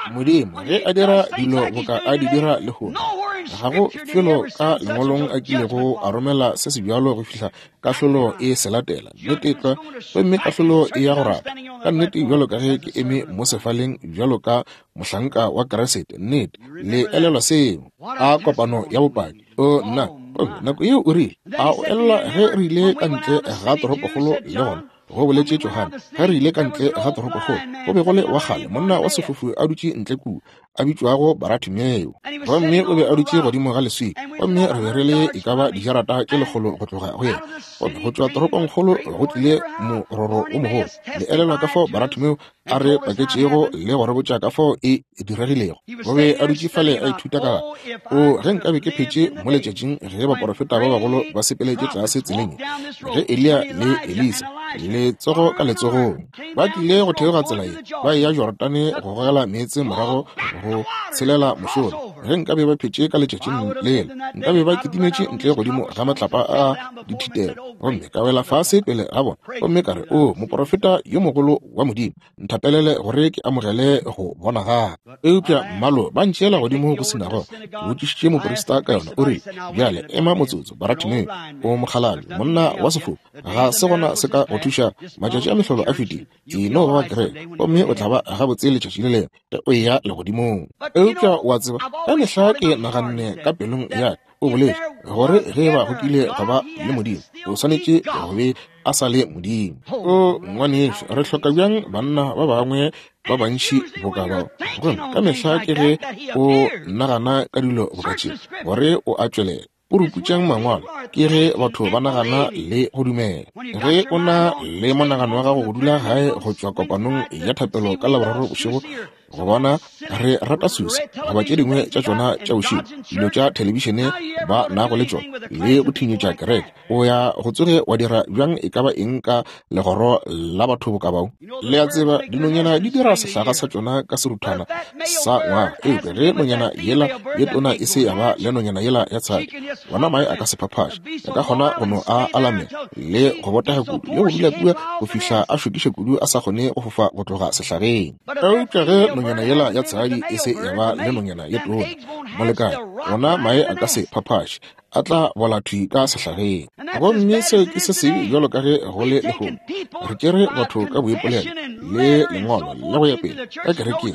modimo ge a dira dilo boka a di dira le go ga go felo ka lengolong a kile go a romela se se bjalo go fihla kahlolo e se latela netetla mme kahlolo e ya go rata ka nnete bjalo ka ge ke eme mo sefaleng bjalo ka mohlanka wa Kresete nnete le elelwa seo a kopano ya bopaki nna nako yeo o rile a o elela ge re ile ka ntle ga toropokgolo le gona go boletse Johana ge re ile ka ntle ga toropokgolo go be go le wa gale monna wa sefofu a dutse ntle ku a bitswago Baratimeo gomme o be a dutse godimo ga leswi gomme re rele e ka ba dijarata ke legolo go tloga go yena go tswa toropokgolo go tlile mororo o mogolo le elelwa ka fo Baratimeo a re paketšego le gore botša ka fo e diregilego go be a dutse fale a ithuta ka o ge nka be ke phetse mo letšatšing ge baporofeta ba bagolo ba sepeletše tlase tseleng ge Elia le Elisa letsogo ka letsogong ba tlile go theoga tsela e ba ya Jordane go gogela meetse morago go tshelela mošoro ge nka be ba phetse ka letšatšing lele nka be ba kitimetše ntle godimo ga matlapa a dithitelo gomme ka wela fase pele ga bona gomme ka re moporofeta yo mogolo wa modimo ntapelele gore ke amogele go bona ga eupša mmalo ba ntšeela godimo go senago o tšešitše moporista ka yona o re bjale ema motsotso Baratimeo o mogalale monna wa sefofu ga se gona se ka go thuša matšatši a mehlolo a fetile eno ba kereke gomme o tla ba ga botse letšatši le lengwe ge o ya legodimong eupša wa tseba ka mehla ke naganne ka pelong ya o boletse gore ge ba go kile go ba le modimo o swanetše go be a sa le modimo ngwanešo re hloka bjang banna ba bangwe ba bantši boka bao ka mehla ke ge o nagana ka dilo bokatšeng gore o a tšwelela o ruputšang mangwalo ke ge batho ba nagana le go dumela ge o na le monagano wa gago go dula gae go tšwa kopanong ya thapelo ka laboraro bošego go bona re rata susa goba tše dingwe tša tšona tša bošego dilo tša thelebišene ba nago le tšona le go thinyetša kereke o ya go tsoge wa dira bjang e ka ba eng ka legoro la batho boka bao le a tseba dinonyana di dira sehlaga sa tšona ka seruthana sa ngwaga eupša ge nonyana yela ye tona e se ya ba le nonyana yela ya tshadi gona mae a ka se phaphaša ya ka kgona go no a alamela le go botaga kudu le go dula kua go fihla a šokiše kudu a sa kgone go fofa go tloga sehlageng eupša ge nonyana yela ya tshadi e se ya ba le nonyana ye tona molekane gona mae a ka se phaphaše a tla bola thwi ka sehlageng gomme se ke se sebe bjalo ka ge go le legomo re kere batho ka boipolelo le lengwalo le go ya pele ka kerekeng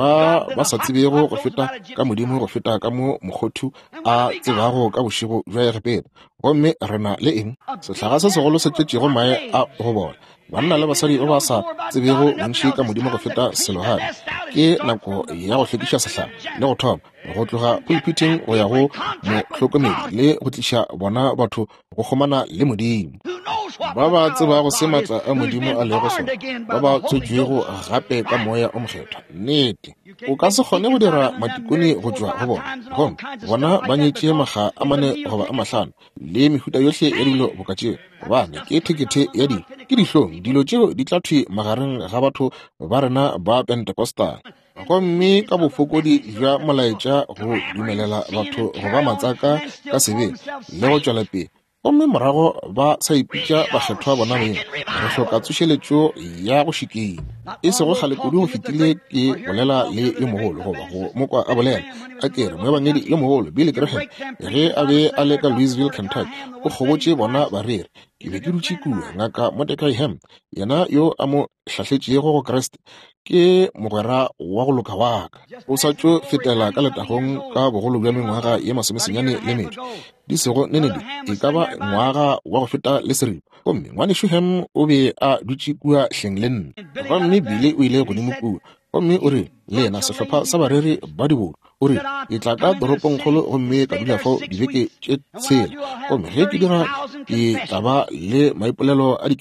ba sa tsebego go feta ka modimo go feta ka mo mokgothu a tsebago ka bošego jwa egepela gomme re na le eng sehlaga se segolo se tletšego mae a go bola banna le basadi ba ba sa tsebego bontši ka modimo go feta selohadi ke nako ya go hlwekiša sehlaga le go thoma go tloga pulpiting go ya go mohlokomedi le go tliša bona batho go kgomana le modimo ba ba tseba go se maatla a modimo a lego sona ba ba tsotšwego gape ka moya o mokgethwa nnete o ka se kgone go dira matikoni go tšwa go bona gomme bona ba nyetše maga a mane goba a mahlano le mehuta yohle ya dilo bokatšeo gobane ke thekethe ya dilo ke dihlong dilo tšeo di tla thwi magareng ga batho ba rena ba Pentecostal gomme ka bofokodi jwa molaetša go dumelela batho go ba matsaka ka sebeng le go tšwela pele gomme morago ba sa ipitša bakgethwa bona beng re hloka tsošeletšo ya go šikeng e sego kgale kudu go fetile ke bolela le yo mogolo goba go mokwa a bolela a kere moebangedi yo mogolo Billy Graham ge a be a le ka Louisville, Kentucky o kgobotše bona barere ke be ke dutše kua ngaka Mordecai Ham yena yo a mo hlahletšego go Kreste ke mogwera wa go loka wa ka o sa tšo fetela ka letagong ka bogolo bja mengwaga ye 90 di sego nenedi e ka ba ngwaga wa go feta le seripa gomme ngwanešo Ham o be a dutše kua hleng le nna gomme Billy o ile godimo kua gomme o re le yena sehlopha sa bareri ba dibolo o re e tla ka toropongkgolo gomme ka dula fao dibeke tše tshela gomme ge ke dira ke tla ba le maipolelo a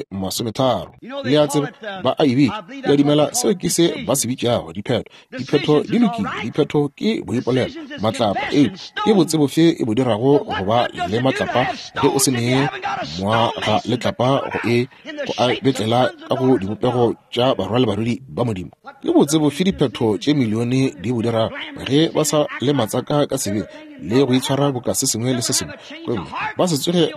30 le a tseba ba a ebile ya dimela seo ke se ba se bitšago diphetho di lokile diphetho ke boipolelo matlapa ke botsebofe e bo dirago go ba le matlapa ge o se nee moaga letlapa go a betlela ka go dibopego tša barwa le barodi ba modimo ke botsebofe diphetho tše milione di bo dira ge ba sa le matsaka ka sebe le go itshwara boka se sengwe le se sengwe gomme ba se tsoge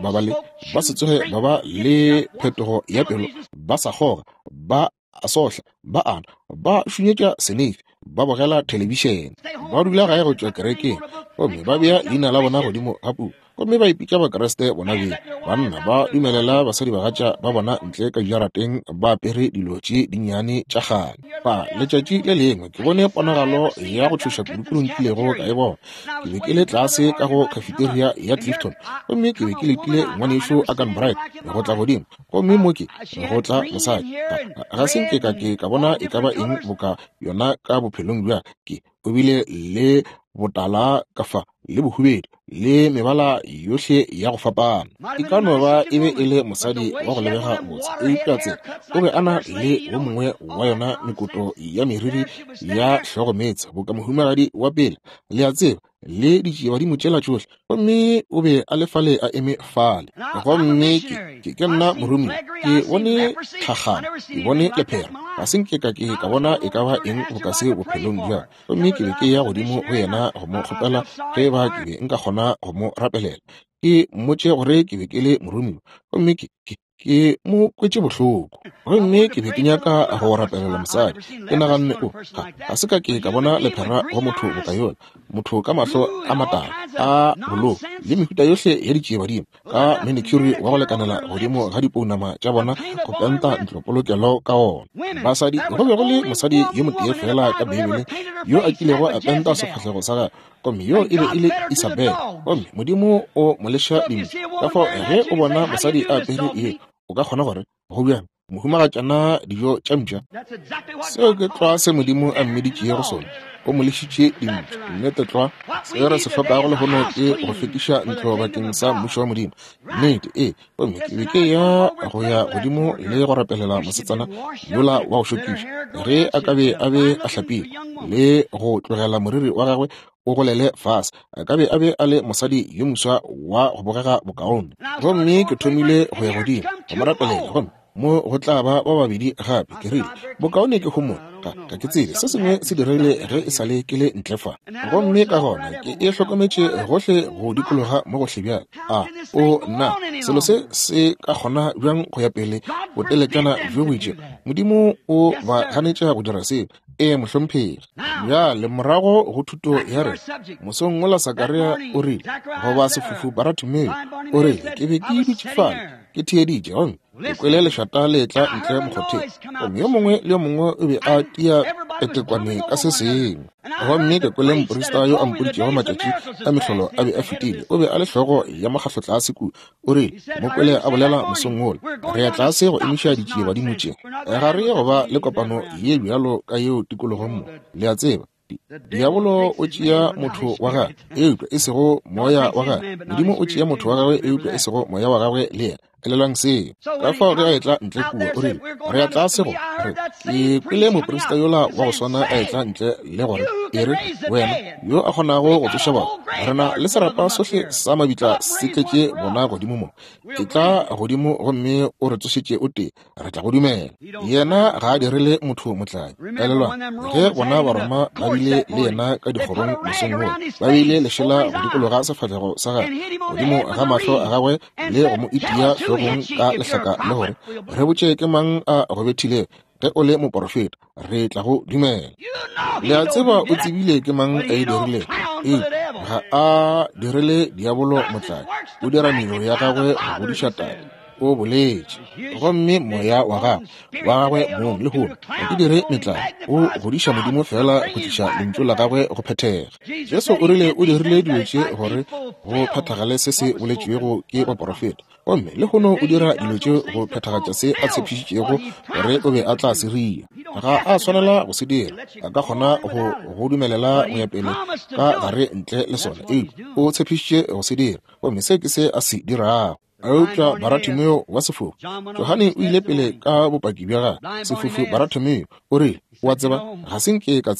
ba ba le phetogo ya pelo ba sa goga ba a sohla ba ana ba šunyetša senefi ba bogela television ba dula gae go tswa kerekeng gomme ba bea leina la bona godimo ga puo gomme ba ipitša bakeresete bona beng banna ba dumelela basadi ba gatša ba bona ntle ka jarateng ba apere dilo tše dinnyane tša gale ba letšatši le lengwe ke bone ponagalo ya go tšhoša kudu nkilego ka e bona ke be ke le tlase ka go cafeteria ya Clifton gomme ke be ke letile ngwanešo a Canbright go tla godimo gomme mo ke go tla mosadi ga se nke ka bona e ka ba eng boka yona ka bophelong bja ke o bile le botala ka fa le bohubedi le mebala yohle ya go fapana e ka no ba e be e le mosadi wa go lebega botse e ipatse o be ana le wo mongwe wa yona mekoto ya meriri ya tlhokometse boka mohumagadi wa pele le a tseba le ditšeba di motšela tšohle gomme o be a lefale a eme fale gomme ke nna morumi ke bone tlhagana ke bone lephera ga senke ka bona e ka ba eng go ka se bophelong bja gomme ke be ke ya godimo go yena go mo kgopela ge ba ke be nka kgona go mo rapelela ke mmotše gore ke be ke le morumi gomme ke mo kwetše bohloko gomme ke be ke nyaka go rapelela mosadi ke naganne ga se ka bona lephera go motho boka yona motho ka mahlo a matala a bolo le mehuta yohle ya ditšeebadimo ka manicure wa go lekanela godimo ga dipounama tša bona go penta ntlopolokelo ka ona basadi go be go le mosadi yo motee fela ka beebele yo a kilego a penta sefahlego sa gage gomme yo e be e le Isabel gomme modimo o moleša dimo ka fao ge o bona mosadi a apere e o ka kgona gore go bjana mohumagatšana dijo tša mpša seo ke tlwa se modimo a mmeditšee go sone o mo lešitše dintho nnete tlwa se re se hlokago le gono ke go fetiša ntlo bakeng sa mmušo wa modimo nnete gomme ke be ke ya go ya godimo le go rapelela mosetsana yola wa go šokiša ge a kabe a be a hlapile le go tlogela moriri wa gagwe o golele fase a kabe a be a le mosadi yo moswa wa go bogega bokaone gomme ke thomile go ya godimo go mo rapelela gomme mo go tla ba babedi gape ke rile bokaone ke go mona ka ke tsebe se sengwe se dirile ge e sale ke le ntlefa gomme ka gona ke e hlokometše gohle go dikologa mo gohle bjale o nna selo se ka kgona bjang go ya pele botelekana bjo boitše modimo o ba ganetša go dira seo mohlomphegi ya le morago go thuto ya re mosong ngola Sakaria o rile go ba sefufu Baratimeo o rile ke be ke dutšefala ke theeditše gomme ke kwele lešata le tla ntle mokgotheng gomme yo mongwe le yo mongwe o be a tia etekwane ka se sengwe gomme ke kwele moporista yo a mpoditšego matšatši a mehlolo a be a fetile o be a le hlogo ya makgahlo tla seku o rile mo kwele a bolela mosong ole re ya tlase go emiša ditšeebadimo tše ga re ye go ba le kopano ye bjalo ka yeo tikologong mo le a tseba diabolo o tšea motho wa gagwe eupša e sego moya wa gagwe modimo o tšea motho wa gagwe eupša e sego moya wa gagwe le yena elelang seo ka fao ge a etla ntle kuo o rile re ya tlase go re ke kwele moporista yola wa go swana a etla ntle le gore e re wena yo a kgonago go tsoša batho rena le serapa sohle sa mabitla se tletše bona godimo mo ke tla godimo gomme o re tsošetše o tee re tla go dumela yena ga a dirile motho motlai ka lelwana ge bona baroma ba bile le yena ka dikgorong mosong oo ba beile lešela go dikologa sefahlego sa gagwe godimo ga mahlo a gagwe le go mo itia hlogong ka lehlaka le gore re botše ke mang a go bethile ge o le moprofeta re tla go dumela le a tseba o tsebile ke mang a e dirile ga a dirile diabolo motlai o dira meno ya gagwe go godiša taba o boletše gomme moya wa gagwe mong le hono o dire metlai o godiša modimo fela go tliša lentšu la gagwe go phethega Jesu o rile o dirile dilo tše gore go phethagale se se boletšwego ke baprofeta gomme le gono o dira dilo tše go phethagatša se a tshepišitšego gore o be a tla se ria ga a swanela go se dira a ka kgona go dumelela go ya pele ka gare ntle le sona o tshepišitše go se dira gomme se ke se a se dirago eupša Baratimeo wa sefufu Johane o ile pele ka bopaki bja gagwe sefufu Baratimeo o rile wa tseba ga senke ka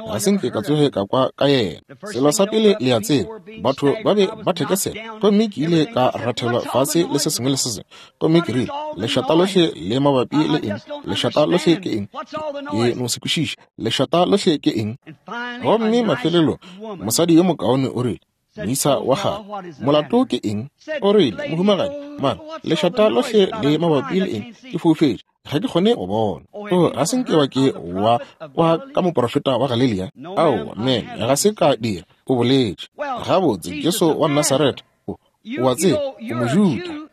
tsoge ka kwa ka yena selo sa pele le a tseba batho ba be ba thekesela gomme ke ile ka rathelwa fase le se sengwe le se sengwe gomme ke rile lešata lohle le mabapi le eng lešata lohle ke eng ke no se kwešiša lešata lohle ke eng gomme mafelelo mosadi yo mokaone o rile Misa wa gagwe molato ke eng o rile mohumagadi man lešata lohle le mabapi le eng ke foufetše ga ke kgone go bona ga se nke wa ke wa ka moprofeta wa Galilea ao men ga se ka dira o boletse ga botse Jesu wa Nazareth wa tse o mojuda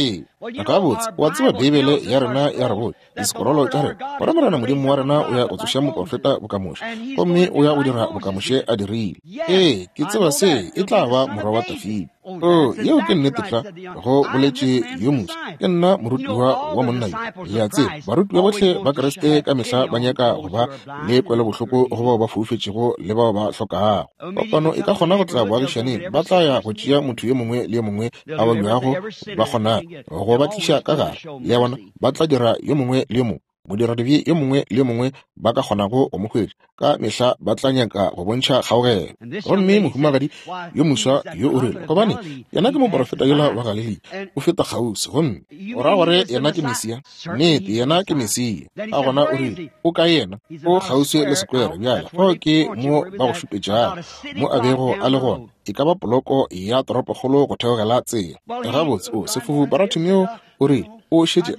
ka botse wa tseba Bibele ya rena ya rabo iskorolo tsa re gore morana modimo wa rena o ya o tsoša moprofeta bokamoše gomme o ya o dira bokamoše a dirile ke tseba se e tla ba morwa wa Dafidi yeo ke nnete tla go boletse yo mos ke nna morutiwa wa monna ya tse barutiwa botlhe ba Kriste ka mehla ba nyaka go ba le kwele bohloko go ba ba foufetšego le ba ba hlokago kopano e ka kgona go tla boagišaneng ba tla ya go tšea motho yo mongwe le yo mongwe a ba lwago ba kgona go ba tliša ka gare le bona ba tla dira yo mongwe le yo mongwe modiradibi yo mongwe le yo mongwe ba ka kgonago go mogwedi ka mehla ba tla nyaka go bontšha kgaogelo gomme mohumagadi yo moswa yo o rile gobane yena ke moprofeta yola wa Galilea o feta kgausi gomme o ra gore yena ke Mesia nnete yena ke Mesia a gona o rile o ka yena o kgausi le sekwere bjala fao ke mo ba go šupetšago mo a bego a le gona e ka ba poloko ya toropokgolo go theogela tsela gabotse sefufu Barathimeo o rile o šetše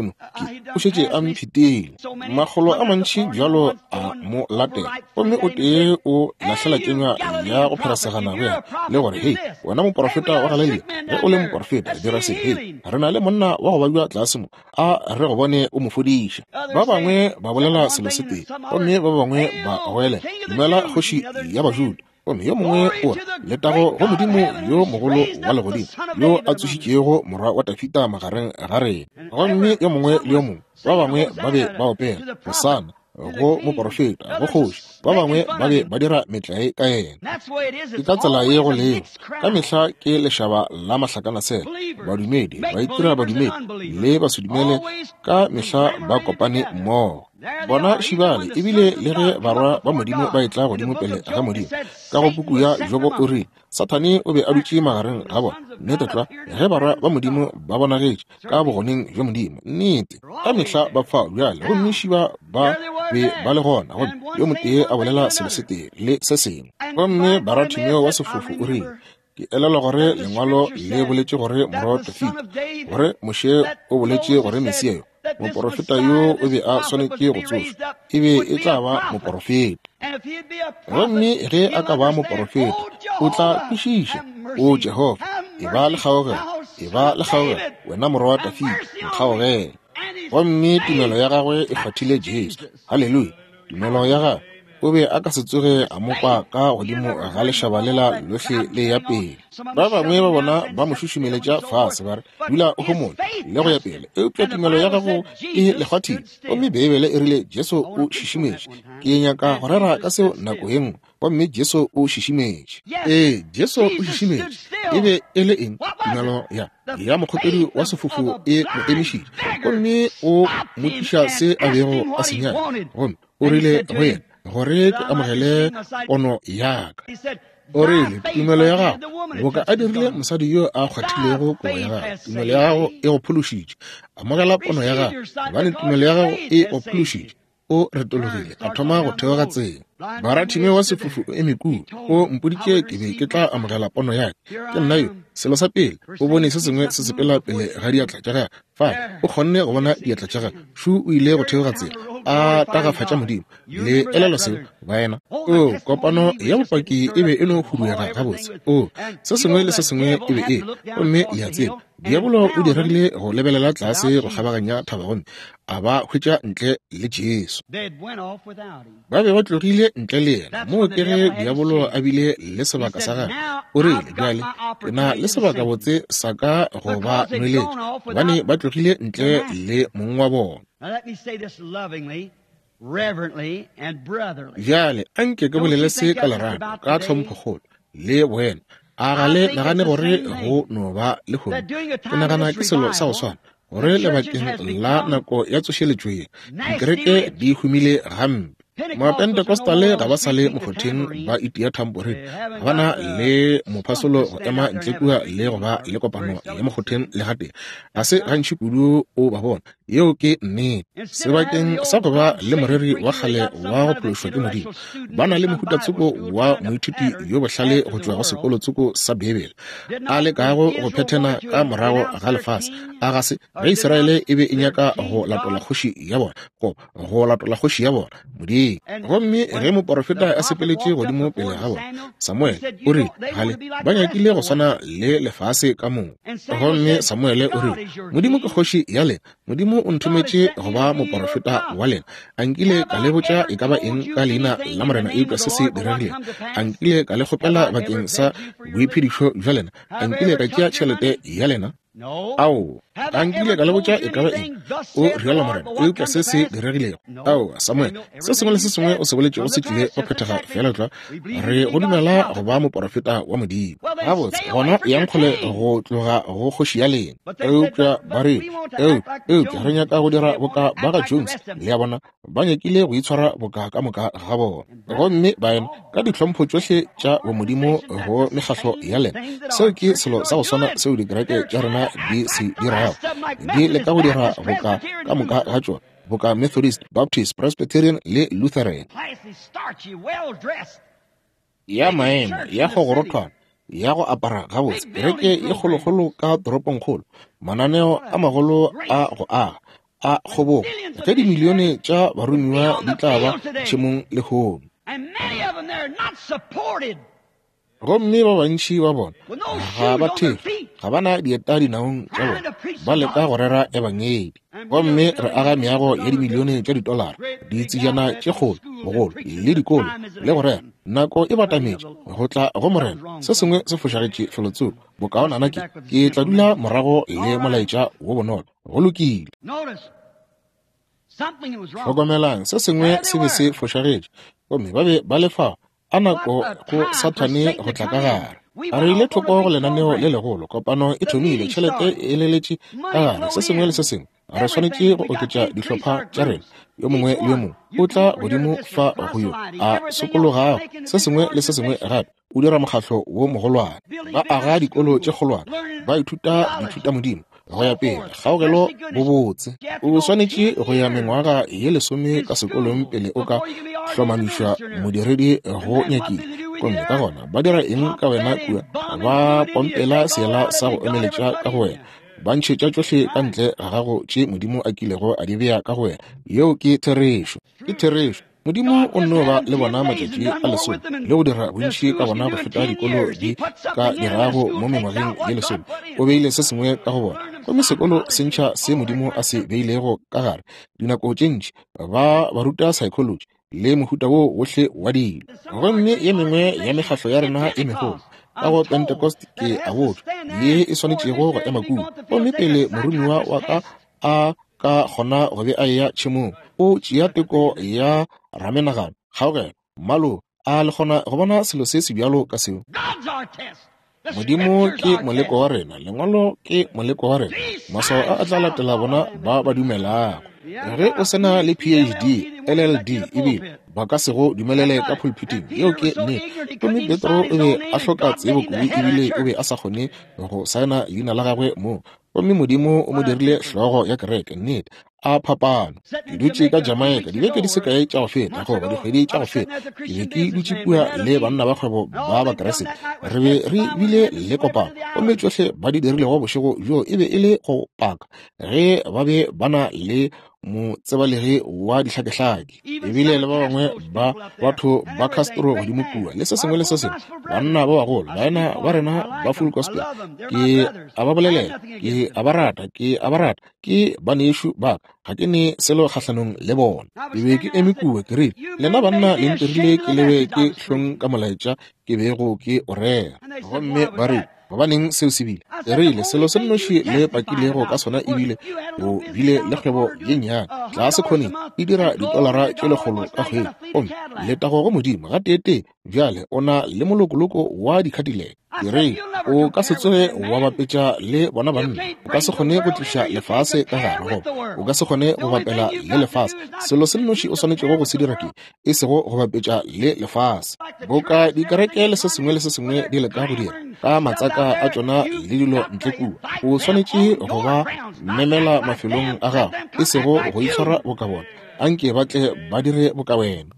o šetše a mphitile magolo a mantši bjalo a mo latela gomme o tee o lahlela kenywa ya go pherasegana bjana le gore hei wena moprofeta wa Galilea ge o le moprofeta dira se hei re na le monna wa go ba bja tlase mo a re go bone o mo fodiša ba bangwe ba bolela selo se tee gomme ba bangwe ba goele dumela kgoši ya Bajuda gomme yo mongwe o letago go modimo yo mogolo wa legodimo yo a tsošitšego morwa wa Dafita magareng ga rena gomme yo mongwe le yo mongwe ba bangwe ba be ba opela Hosana go moprofeta go kgoši ba bangwe ba be ba dira metlae ka yena ke ka tsela ye go leo ka mehla ke lešaba la mahlakana sela badumedi ba itira badumedi le ba se dumele ka mehla ba kopane mmogo bona šibale ebile le ge barwa ba modimo ba etla godimo pele ga modimo ka go puku ya Jobo o rile Sathane o be a dutše magareng ga bona nnete tla ge barwa ba modimo ba bonagetše ka bogoneng bja modimo nnete ka mehla ba fa bjale gomme šiba ba be ba le gona gomme yo motee a bolela selo se tee le se sengwe gomme Barathimeo wa sefofu o rile ke elela gore lengwalo le boletše gore morwa wa Dafidi gore moše o boletše gore Mesia yo moprofeta yo o be a swanetše go tsošwa e be e tla ba moprofeta gomme ge a ka ba moprofeta o tla kwešiša o Jehova e ba le kgaogelo wena morwa wa Dafidi nkgaogele gomme tumelo ya gagwe e kgathile Jesu halleluja tumelo ya gagwe o be a ka se tsoge a mokwa ka godimo ga lešaba lela lohle le ya pele ba bangwe ba bona ba mo šušumeletša fase ba re dula o homole le go ya pele eupša tumelo ya gago e lekgwathile gomme Bibele e rile Jesu o šišimetše ke nyaka go rera ka seo nako ye nngwe gomme Jesu o šišimetše Jesu o šišimetše e be e le eng tumelo ya mokgopedi wa sefofu e mo emišitše gomme o mo tliša se a bego a senyana gomme o rile go yena gore ke amogele pono yaka o rile tumelo ya gago boka a dirile mosadi yo a kgwathilego kobo ya gago tumelo ya gago e go phološitše amogela pono ya gago gobane tumelo ya gago e go phološitše o retologile a thoma go theoga tsela Barathimeo wa sefofu e mekuu o mpoditše ke be ke tla amogela pono yake ke nna yo selo sa pele o bone se sengwe se sepela pele ga diatla tša gago fa o kgonne go bona diatla tša gago šu o ile go theoga tsela a tagafatša modimo le elelo seo baena kopano ya bopaki e be e no huduega gabotse se sengwe le se sengwe e be gomme le a tseba diabolo o diregile go lebelela tlase go kgabaganya thaba gomme a ba hwetša ntle le Jesu ba be ba tlogile ntle le yena mo ke ge diabolo a bile le sebaka sa gagwe o rile bjale ke na le sebaka botse sa ka go ba nweletša gobane ba tlogile ntle le mong wa bona bjale a nke ke bolele se ka lerato ka tlhomphogolo le wena a ga le nagane gore go no ba le gono ke nagana ke selo sa go swana gore lebakeng la nako ya tsošeletšo ye dikereke di humile gampe Pentecostale ga ba sale mokgotheng ba itia thamporeng ga bana le mophasolo go ema ntsekua le go ba le kopano ya mokgotheng le gate ga se gantši kudu o ba bona yeo ke nnete sebakeng sa go ba le moreri wa kgale wa go phološwa ke modimo ba na le mohutatsoko wa moithuti yo bohlale go tšwa go sekolotsoko sa Bibele a le kago go phethena ka morago ga lefase a ga se ge Iseraele e be e nyaka go latola kgoši ya bona go latola kgoši ya bona modimo gomme ge moprofeta a sepeletše godimo pele ga bona Samuel o re gale ba nyakile go swana le lefase ka moo gomme Samuele o re modimo ke kgoši ya lena modimo o nthometše go ba moprofeta wa lena a nkile ka le botša e ka ba eng ka leina la morena eupša se se diregileng a nkile ka le kgopela bakeng sa boiphedišo bja lena a nkile ka tšea tšhelete ya lena ao a nkile ka le botša e ka ba eng o rialo morena eupša se se diregilego ao Samuel se sengwe le se sengwe o se boletše go se tlile go phethega fela tla re go dumela go ba moprofeta wa modimo gabotse gona ya nkgole go tloga go kgoši ya lena eupša ba re eupša re nyaka go dira boka ba ga Jones le ya bona ba nyakile go itshwara boka ka moka ga bona gomme baena ka ditlhompho tšohle tša bomodimo go mekgahlo ya lena seo ke selo sa go swana seo dikereke tša rena di se dirago di leka go dira boka ka moka ga tšona boka Methodist, Baptist, Presbyterian le Lutheran ya maemo ya go gorothwana ya go apara gabotse kereke e kgolokgolo ka toropongkgolo mananeo a magolo a go aga a kgoboko ge dimilione tša baromiwa di tla ba tšhemong le home gomme ba bantši ba bona ga ba theri ga bana dieta dinaong tša bona ba leka go rera ebangedi gomme re aga meago ya dimilione tša $, ditsejana tše kgolo bogolo le dikolo le go rera nako e batametše go tla go morena se sengwe se fošagetše felotsolo bokaonana ke tla dula morago le molaetša wo bonolo go lokile tlhokomelang se sengwe se be se fošagetše gomme ba be ba lefa a nako go Sathane go tla ka gare a re ile thoko go lenaneo le legolo kopano e thomile tšhelete e leletše ka gare se sengwe le se sengwe a re swanetše go oketša dihlopha tša rena yo mongwe le yo mongwe o tla godimo fa go yo a sokologago se sengwe le se sengwe gape o dira mokgahlo wo mogolwane ba aga dikolo tše kgolwane ba ithuta modimo go ya pele kgaogelo bo botse o swanetše go ya mengwaga ye 10 ka sekolong pele o ka hlomamišwa modiredi go nyakile gomme ka gona ba dira eng ka wena kua ba pompela seela sa go emeletša ka go wena ba ntšhetša tšohle ka ntle ga gago tše modimo a kilego a di bea ka go wena yeo ke therešo modimo o nno ba le bona matšatši a 10 le go dira bontši ka bona go feta dikolo di ka dirago mo mengwageng ye 10 o beile se sengwe ka go bona gomme sekolo se ntšha se modimo a se beilego ka gare dinako tše ntši ba ruta psychology le mohuta wo wohle wa dilo gomme ye mengwe ya mekgahlo ya rena e megolo ka go Pentecost ke award ye e swanetšego go ema kudu gomme pele morumiwa wa ka a ka gona go be a ya tšhemong o tšea teko ya ramenagano kgaogelo malo a le gona go bona selo se se bjalo ka seo modimo ke moleko wa rena lengwalo ke moleko wa rena maswao a tla latela bona ba dumelago ge o sena le PhD LLD ebile ba ka se go dumelele ka pulpiting yeo ke nnete gomme Petro o be a hloka tsebo kudu ebile o be a sa kgone go saena leina la gagwe mo gomme modimo o mo dirile hlogo ya kereke nnete a phapano ke dutše ka Jamaica dibeke di se kae tša go feta goba dikgwedi tša go feta ke be ke dutše kua le banna ba kgwebo ba bakeresete re be re bile le kopano gomme tšohle ba di dirilego bošego jo e be e le go paka ge ba be ba na le motsebalegi wa dihlakehlake ebile le ba bangwe ba batho ba Castro godimo kua le se sengwe le se sengwe banna ba bagolo baena ba rena ba full gospel ke a ba bolelela ke a ba rata ke banešu ba ga ke ne selo kgahlanong le bona ke be ke eme kua ke re lena banna le ntirile ke lewe ke hlong ka molaetša ke bego ke o rea gomme ba re ba baneng seo se bile e rile selo se nnoši le pakilego ka sona ebile o bile le kgwebo ye nnyane tla se kgone e dira $100 tše 100 ka kgwedi gomme letago go modimo ga tete bjale o na le molokoloko wa dikgadileke ke re o ka se tsoge wa bapetša le bona banna, o ka se kgone go tliša lefase ka gare go, o ka se kgone go bapela le lefase. Selo se nnoši o swanetšego go se dira ke e sego go bapetša le lefase. Boka dikereke le se sengwe di le ka go dira ka matsaka a tšona le dilo ntle kua. O swanetše go ba memela mafelong a gago e sego go itshwara boka bona, anke batle ba dire boka wena.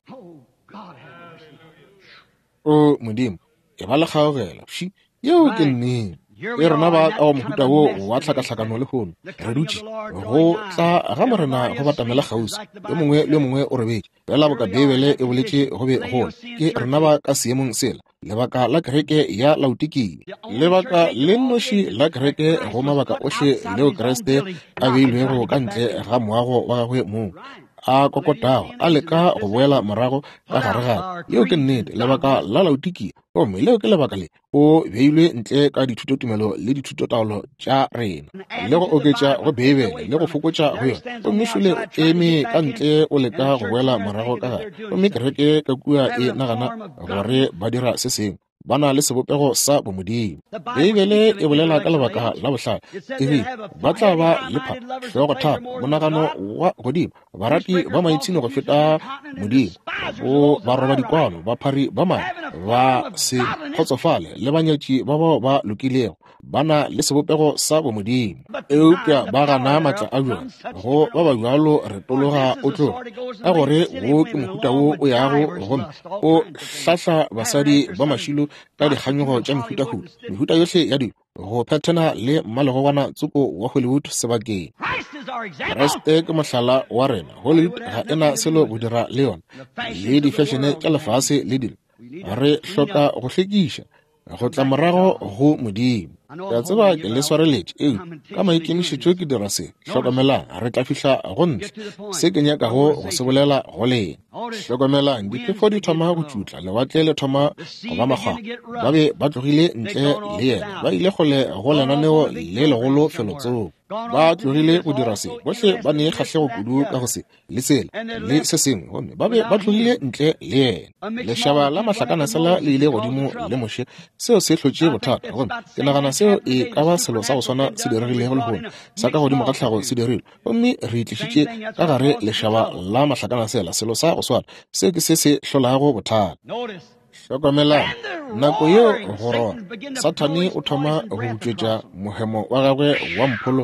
O Modimo e ba le kgaogela yeo ke nnete e rena ba ka wa mohuta wo wa tlhakatlhakano le gono re dutše go tla ga morena go batamela kgausi yo mongwe le mongwe o rebetše fela boka Bibele e boletše go be gona ke rena ba ka seemong sela. Lebaka la kereke ya Laodikia, lebaka le nnoši la kereke go mabaka ohle leo Kriste a beilwego ka ntle ga moago wa gagwe moo a kokotago a leka go boela morago ka gare gare. Yeo ke nnete lebaka la Laodikia gomme leo ke lebaka le o beilwe ntle ka dithutotumelo le dithutotaolo tša rena le go oketša go Bibele le go fokotša go yona. Gomme šole eme ka ntle o leka go boela morago ka gare. Gomme kereke ka kua e nagana gore ba dira se sengwe, ba na le sebopego sa bomodimo. Bibele e bolela ka lebaka la bohlale e re ba tla ba le hlogo thata monagano wa godimo, barati ba maitshino go feta modimo, ba roba dikwano, ba phari ba mae, ba se kgotsofale le banyetši ba bao ba lokilego, ba na le sebopego sa bomodimo. Eupša ba gana maatla a bjona go ba bjalo re tologa o tloga ka gore wo ke mohuta wo o yago gomme o hlahla basadi ba mašilo ka dikganyogo tša mehuta yohle ya dilo go phethana le mmalegogwana tsoko wa Hollywood sebakeng. Kriste ke mohlala wa rena. Hollywood ga ena selo go dira le yona le difešene tša lefase le dilo. Re hloka go hlekiša go tla morago go Modimo. Ke tseba ke le swareletše ka maikemišetšo ke dira se hlokomelang re tla fihla go ntle se ke nyakago go se bolela go lena. Hlokomelang diphefo di thoma go tšutla, lewatle le thoma go ba makgwakgwa, ba be ba tlogile ntle le yena, ba ile go lenaneo le legolo felotsong. Ba tlogile go dira se bohle ba ne kgahlego kudu ka go se le sela le se sengwe gomme ba be ba tlogile ntle le yena. Lešhaba la mahlakana sela le ile godimo le moše seo se hlotše bothata gomme ke nagana seo e ka ba selo sa go swana se diregilego le gona sa ka godimo ka tlhago se dirilwe gomme re itlišitše ka gare lešhaba la mahlakana sela selo sa go swana seo ke se hlolago bothata. Hlokomelang nako yeo go rona Sathane o thoma go utswetša mohemo wa gagwe wa mpholo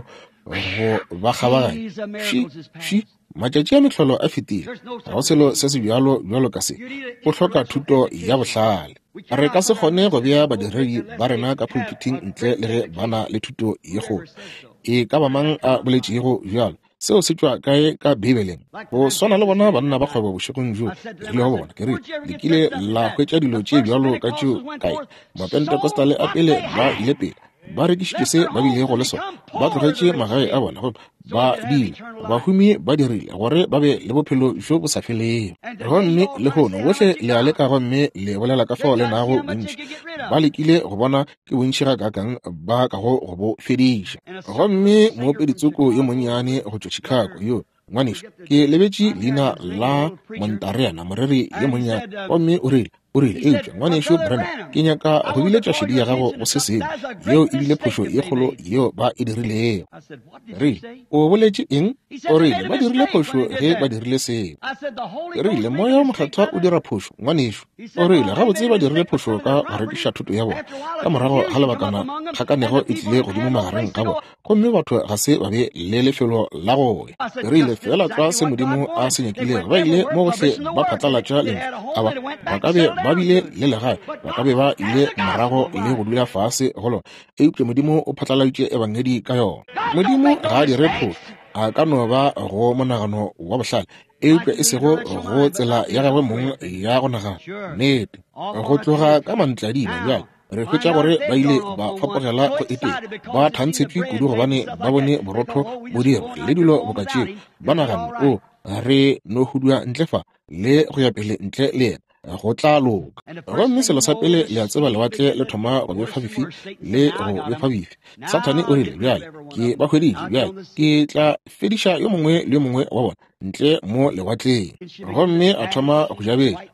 go ba kgabaganya. Matšatši a mehlolo a fetile, ga go selo se se bjalo ka se, go hloka thuto ya bohlale. Re ka se kgone go bea badiredi ba rena ka pulpiting ntle le ge ba na le thuto ye kgolo. E ka ba mang a boletšego bjalo seo se tšwa kae ka Bibeleng? Go swana le bona banna ba kgwebo bošegong jo re le go bona ke re le kile la hwetša dilo tše bjalo ka tšeo kae. Mapentekostale a pele ba ile pele ba rekišitše se ba bilego le sona, ba tlogetše magae a bona gomme ba dile bahumi ba dirile gore ba be le bophelo jo bo sa felego. Gomme le gono bohle le a leka gomme le bolela ka fao le nago bontši ba lekile go bona ke bontši ga kakang ba ka go bo fediša. Gomme moopeditsoko yo monnyane go tšwa Chicago yo ngwaneso ke lebetše leina la Montariana moreri yo monnyane gomme o rile eupša ngwaneso Brennan ke nyaka go biletša šedi ya gago go se sengwe yeo e bile phošo ye kgolo yeo ba e dirilego. Re o boletše eng? O rile ba dirile phošo ge ba dirile seo. Ke rile moya wa mokgethwa o dira phošo ngwaneso. O rile gabotse ba dirile phošo ka go rekiša thuto ya bona ka morago ga lebakana kgakanego e tlile godimo magareng ka bona gomme batho ga se ba be le lefelo la go ya. Ke rile fela tla se Modimo a se nyakilego ba ile mo gohle ba phatlalatša lentswe aba ba ka be ba bile le legae ba ka be ba ile morago le go dula fase go lona. Eupša Modimo o phatlaladitše ebangedi ka yona. Modimo ga a dire phošo a ka no ba go monagano wa bohlale eupša e sego go tsela ya gagwe mongwe ya go nagana nnete go tloga ka mantle a dina bjale re hwetša gore ba ile ba fapogela go eteng ba thantšhetšwe kudu gobane ba bone borotho bo dira le dilo bokatšeo ba nagana o re no hudua ntle fa le go ya pele ntle le yena go tla loka. Gomme selo sa pele le a tseba lewatle le thoma go befa bifi le go befa bifi. Sathane o rile bjale ke ba hweditše bjale ke tla fediša yo mongwe le yo mongwe wa bona ntle mo lewatleng. Gomme a thoma go ja bedi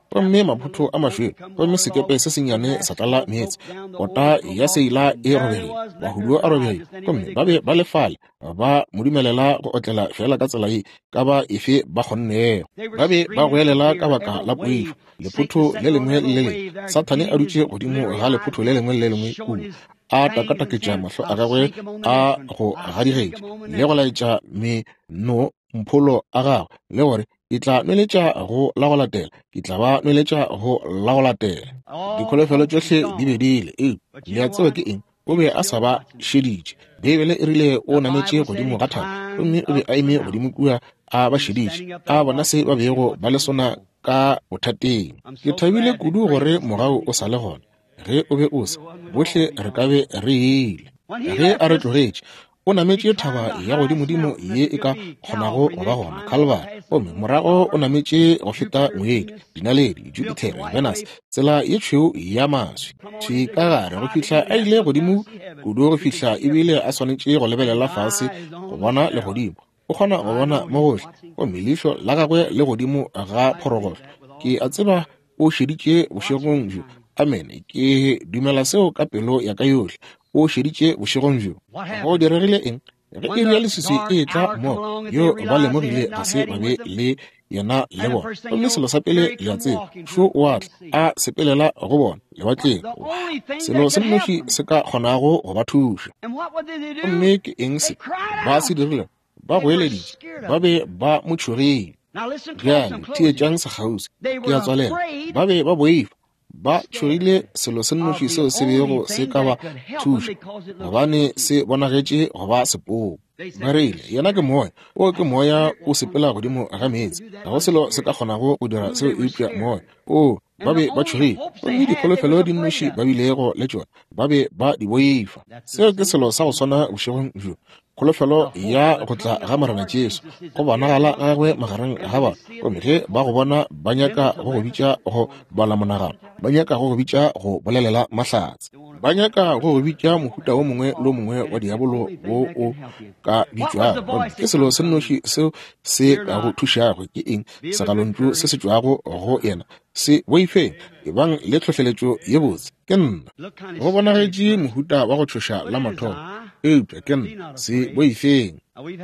gomme maphuto a maswe gomme sekepe se senyane sa tlala meetse kota ya seila e robege bahudu a robege gomme ba be ba lefale ba modumelela go otlela fela ka tsela e ka ba efe ba kgonnego ba be ba goelela ka baka la poifo lephutho le lengwe le le Sathane a dutse godimo ga lephutho le lengwe le lengwe kudu a takataketša mahlo a gagwe a go gadigetša le go laetša meno mpholo a gagwe le gore ke tla nweletša go la go latela ke tla ba nweletša go la go latela dikholofelo tšohle di be di ile le a tseba ke eng o be a sa ba šeditše Bibele e rile o nametše godimo ga thaba gomme o be a eme godimo kua a ba šeditše a bona se ba bego ba le sona ka bothateng ke thabile kudu gore mogao o sa le gona ge o be o se bohle re ka be re ile ge a re tlogetše o nametše thaba ya godimodimo ye e ka kgonago go ba gona Calvary gomme morago o nametše go feta moedi dinaledi Jupiter Venus tsela ye tšhweu ya maswi tšhi ka gare go fihla a ile godimo kudu go fihla ebile a swanetše go lebelela fase go bona le godimo o kgona go bona mo gohle gomme leihlo la gagwe le godimo ga phorogolo ke a tseba o šeditše bošegong bjo amen ke dumela seo ka pelo ya ka yohle o šeditše bošegong bjo go diregile eng ge e ria leswiswi e tla mo yo ba lemogile ga se ba be le yena le bona gomme selo sa pele le a tseba šo o atla a sepelela go bona lewatleng selo se nnoši se ka kgonago go ba thuša gomme ke eng se ba se dirile ba goeleditše ba be ba mo tšhogile bjale thietšang segausi ke a tswalela ba be ba boifa ba tšhogile selo se nnoši seo se bego se ka ba thuša gobane se bonagetše go ba sepoko ba reile yena ke moya o ke moya o sepela godimo ga meetse ga go selo se ka kgonago go dira seo eupša moya o ba be ba tšhogile gomme dikholofelo di nnoši ba bilego le tšona ba be ba di boifa seo ke selo sa go swana bošegong bjo kholofelo ya go tla ga marana Jesu go bonagala gagwe magareng ga batho gomme ge ba go bona ba nyaka go go bitša go bala monagano ba nyaka go go bitša go bolelela mahlatse ba nyaka go go bitša mohuta o mongwe le mongwe wa diabolo wo o ka bitšwago gomme ke selo se nnoši seo se ka go thušago ke eng segalontšu se se tšwago go yena se boifeng ebang le tlhohleletšo ye botse ke nna go bonagetše mohuta wa go tšhoša la mathomo eupša ke nna se boifeng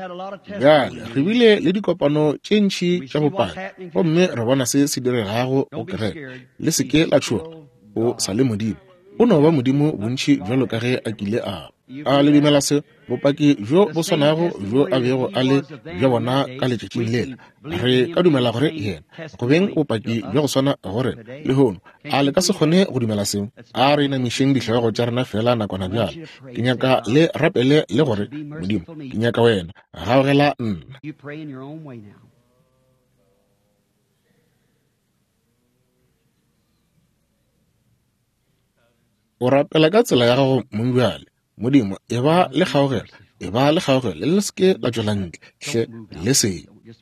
bjale re bile le dikopano tše ntšhi tša bopaki gomme re bona se se diregago go kereke le seke la tšhoa o sa le modimo o no ba modimo bontšhi bjalo ka ge a kile a le dumela se bopaki jo bo swanago jo a bego a le bja bona ka letšatšing lela re ka dumela gore yena go beng bopaki bja go swana gore le hono a le ka se kgone go dumela seo a re inamišeng ditlhogego tša rena fela nakwana bjale ke nyaka le rapele le gore modimo ke nyaka wena gaogela nna o rapela ka tsela ya gago mobjale modimo e ba le kgaogelo le seke la tšwela ntle hle le seo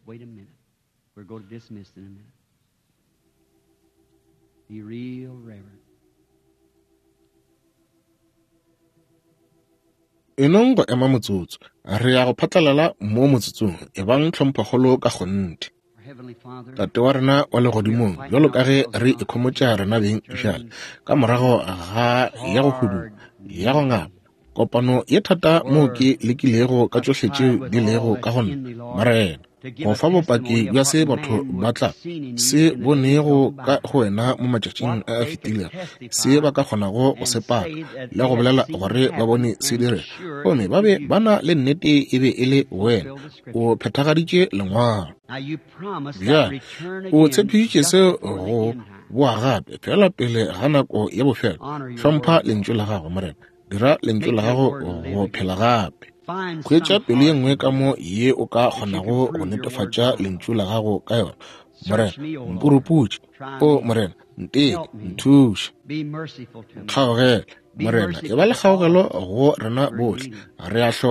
e nong go ema motsotso re ya go phatlalala mo motsotsong e bang tlhomphagolo ka gonte tate wa rena wa legodimong jalo ka ge re ikhomotša rena beng bjale ka morago ga ya go hudu ya go ngapa kopano ye thata moo ke lekilego ka tšohle tšeo di lego ka gona marena go fa bopaki bja se batho ba tla se bonego ka go wena mo matšatšing a fetilego se ba ka kgonago go sepaka le go bolela gore ba bone se dire gomme ba be ba na le nnete e be e le wena o phethagaditše lengwalo bjale o tshepišitše se go boa gape fela pele ga nako ya bofelo hlompha lentšu la gago morena dira lentšu la gago go phela gape kgwetša pelo ye nngwe ka mo ye o ka kgonago go netefatša lentšu la gago ka yona morena mpuruputše o morena nteke nthuše kgaogela morena e ba le kgaogelo go rena bohle re a hloka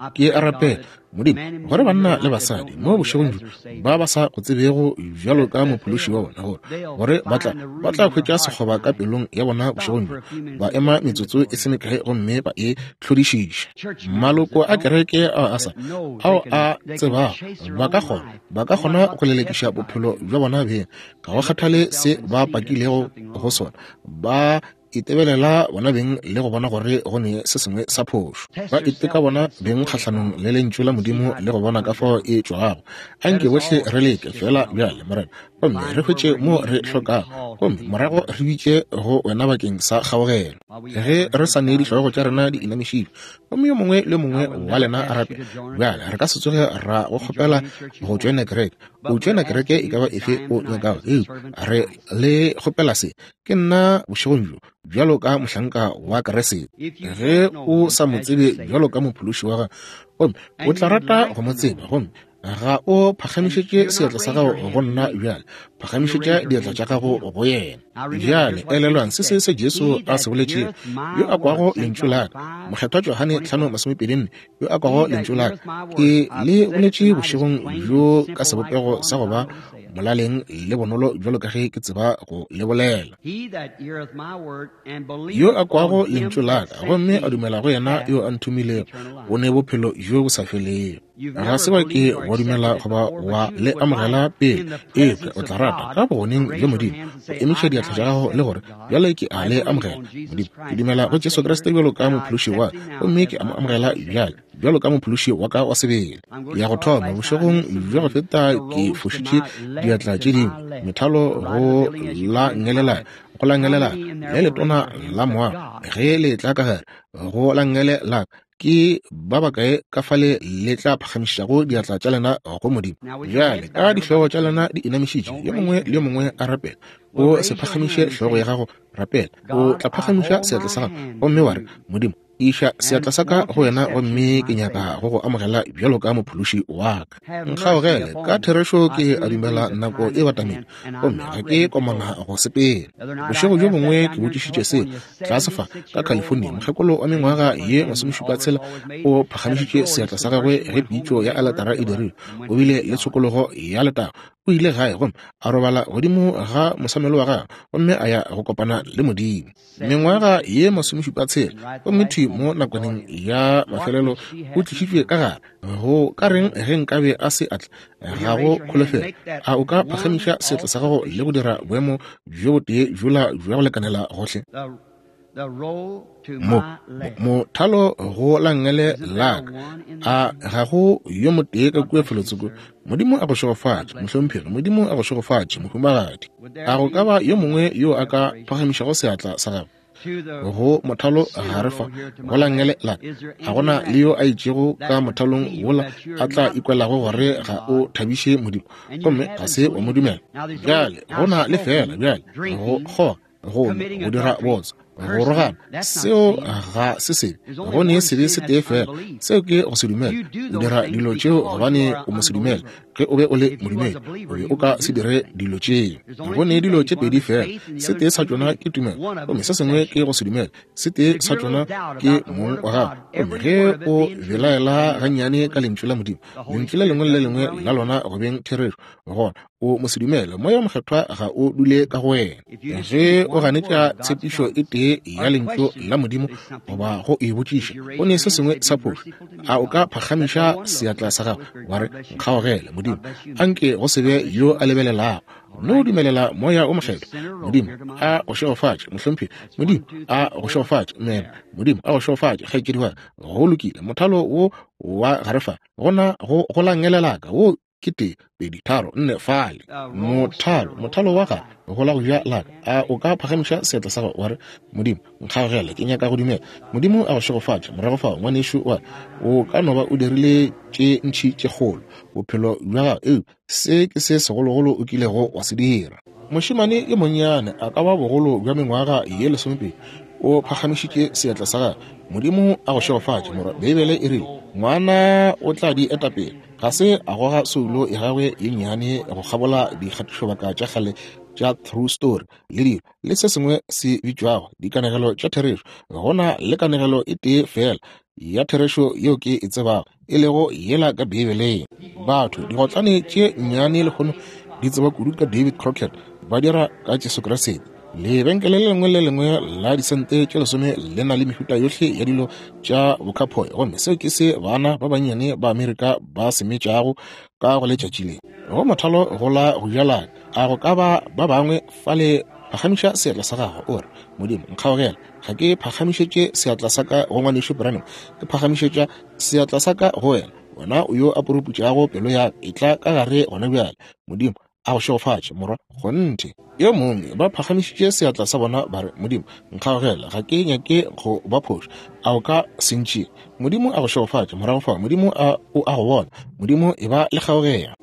ke arape modimo gore banna le basadi mo bošegong ba ba sa go tsebego jalo ka mophološi wa bona gore ba tla khwetša sekgoba ka pelong ya bona bošegong ba ema metsotso e se mekae gomme ba e tlhodišiša maloko a kereke ao a tseba ba ka kgona go lelekiša bophelo jwa bona beng ka go kgathale se ba pakilego go sona ba itebelela bona beng le go bona gore go ne se sengwe sa phošo ba iteka bona beng kgatlhanong le lentšu la modimo le go bona ka fao e tšwago anke bohle re leke fela bjale morena gomme re hwetše mo re hlokago gomme morago re bitše go wena bakeng sa kgaogelo ge re sa ne ditlhogo tša rena di inamišile gomme yo mongwe le mongwe wa lena a rape bjale re ka se tsoge ra go kgopela go joina kereke o joina kereke e ka ba efe o nyakago re le kgopela se ke nna bošegong jo bjalo ka mohlanka wa keresete ge o sa mo tsebe bjalo ka mophološi wa ga gomme o tla rata go mo tseba gomme ga o phagamišetše seatla sa gago go nna bjale phagamišetša diatla tša gago go yena bjale elelwang se jesu a se boletše yo a kwago lentšu laka mokgethwa Johane 5:24 yo a kwago lentšu laka ke le boletše bošegong jo ka sebopego sa go ba molaleng le bonolo jalo ka ge ke tseba go le bolela yo a kwago lentšu laka gomme a dumela go yena yo a nthumilego o ne bophelo jo bo sa felego ga se ba ke go dumela goba wa le amogela pele o tla rata ka boneng jo modimo go emiša diatla tša gago le gore bjale ke a le amogela modimo ke dumela go Jesu Kriste bjalo ka mophološi wa gomme ke amogela bjalo ka mophološi wa ka wa sebele ya go thoma bošegong jwa go feta ke fošitše diatla tše dingwe methalo go la ngelela le letona la moa ge le tla ka gare go la ngelela ke ba bakae ka fale le tla phagamišago diatla tša lena go modimo bjale ka dihlogo tša lena di inamišitše yo mongwe le yo mongwe a rapela o se phagamiše hlogo ya gago rapela o tla phagamiša seatla sa gago gomme wa re modimo iša seatla sa ka go wena gomme ke nyaka go go amogela bjalo ka mophološi wa ka nkgaogele ka therešo ke a dumela nako e batamile gomme ga ke komana go sepela bošego jo bongwe ke botšišitše se tlasefa ka California mokgekolo wa mengwaga ye 76 o phagamišitše seatla sa gagwe ge pitšo ya alatara e dirile o bile le tshokologo ya letago o ile gae gomme a robala godimo ga mosamelo wa gagwe gomme a ya go kopana le modimo mengwaga ye 76 gomme mo nakwaneng ya mafelelo o tlišitšwe ka gare go ka reng ge nkabe a se atla ga go kholofela a o ka phagamiša seatla sa gago le go dira boemo jo botee jwa go lekanela gohle mothalo go langele laka a ga go yo motee ka kua felotsoko modimo a go šogofatše mohlomphegi modimo a go šogofatše mohumagadi a go ka ba yo mongwe yo a ka phagamišago seatla sa gago go mothalo ga refa go langele laka a gona le yo a itšego ka mothalong wola a tla ikwelago gore ga o thabiše modimo gomme ga se wa modumela bjale gona le fela bjale go dira botsa go rogana seo ga se sebe go ne se be se tee fela seo ke go se dumela o dira dilo tšeo gobane o mo se dumela ge o be o le modumedi o be o ka se dire dilo tšeo go ne dilo tše pedi fela se tee sa tšona ke tumela gomme se sengwe ke go se dumela se tee sa tšona ke mong wa gago gomme ge o belaela gannyane ka lentšu la modimo lentšu le lengwe le lengwe la lona go beng therešo gona o mo se dumela moya mokgethwa ga o dule ka go wena ge o ganetša tshepišo e tee ya lentšu la modimo goba go e botšiša o ne se sengwe sa phošo a o ka phagamiša seatla sa gago wa re nkgaogele modimo anke go se be yo a lebelelago no dumelela moya o mokgethwa modimo a go šegofatše mohlomphegi modimo a go šegofatše mena modimo a go šegofatše kgaetšedi wa go lokile mothalo wo wa garefa gona go langelelaka wo kete 2 fale mothalo wa ga go la go ja laka a o ka phagamiša seatla sa go wa re modimo nkgaogele ke nyaka go dumela modimo a go šegofatša morago fao ngwanešo wa o ka no ba o dirile tše ntšhi tše kgolo bophelo jwa gago se ke se segologolo o kilego wa se dira mošimane ye monnyane a ka ba bogolo bja mengwaga ye 12 o phagamišitše seatla sa gago modimo a go šegofatša mora bebele e rile ngwana o tla di etapele ga se a goga soulo e gagwe ye nnyane go kgabola dikgatišobaka tša kgale tša true story le dilo le se sengwe se bitšwago dikanegelo tša therešo gona le kanegelo e tee fela ya theresho yeo ke e tseba e lego yela ka Bibeleng. Batho digotlane tše nnyane le kgono di tseba kudu ka David Crockett ba dira ka Jesu Kriste. Lebenkele le lengwe la disente tše lesome le na le mehuta yohle ya dilo tša bokhaphoi gomme seo ke se bana ba bannyane ba Amerika ba semetšago ka go letšatši le go mothalo go la go jala a go ka ba bangwe fa le phagamiša seatla sa gago ore Modimo nkgaogela ga ke phagamišetše seatla sa ka go ngwanešo Branham ke phagamišetša seatla sa ka go wena wona yo a poroputšago pelo ya e tla ka gare gona bjale Modimo a go šogofatše morwa gonte yo mongwe ba phagamišitše seatla sa bona ba re Modimo nkgaogela ga ke nyake go ba phoša a o ka sentšie Modimo a go šogofatše morago fa Modimo a go bona Modimo e ba le kgaogela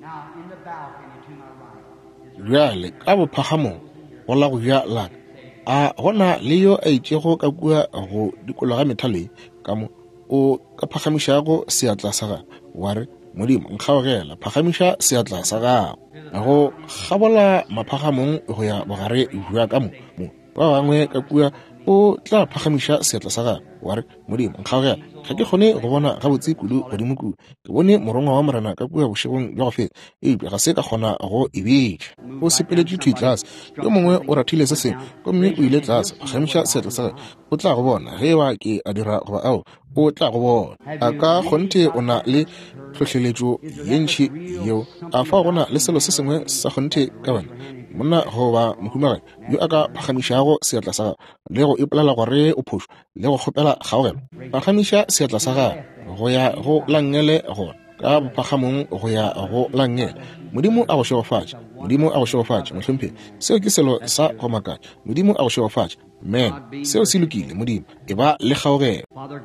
bjale ka bophagamong go la go jala a gona le yo a itšego ka kua go dikologa methaleng ka mo o ka phagamišago seatla sa gago wa re Modimo nkgaogela phagamiša seatla sa gago a go gabola maphagamong go ya bogare jwa ka mo ba bangwe ka kua o tla phagamiša seatla sa gago wa re Modimo nkgaogela ga ke kgone go bona gabotse kudu godimo kudu ke bone morongwa wa morena ka kua bošegong bja go feta eupša ga se ka kgona go ebetša o sepeletše thwi tlase yo mongwe o rathile se sengwe gomme o ile tlase phagamiša seatla sa gago o tla go bona ge wa ke a dira goba ao o tla go bona a ka kgonte o na le tlhohleletšo ye ntšhi yeo a fa gona le selo se sengwe sa kgonte ka bana monna goba mohumagadi yo a ka phagamišago seatla sa gago le go ipolela gore o phošo le go kgopela kgaogelo phagamiša seatla sa gago go ya go langele gona ka bophagamong go ya go langele Modimo a go šogofatše Modimo a go šogofatše mohlompheng seo ke selo sa go makatša Modimo a go šogofatše men seo se lokile Modimo e ba le kgaogelo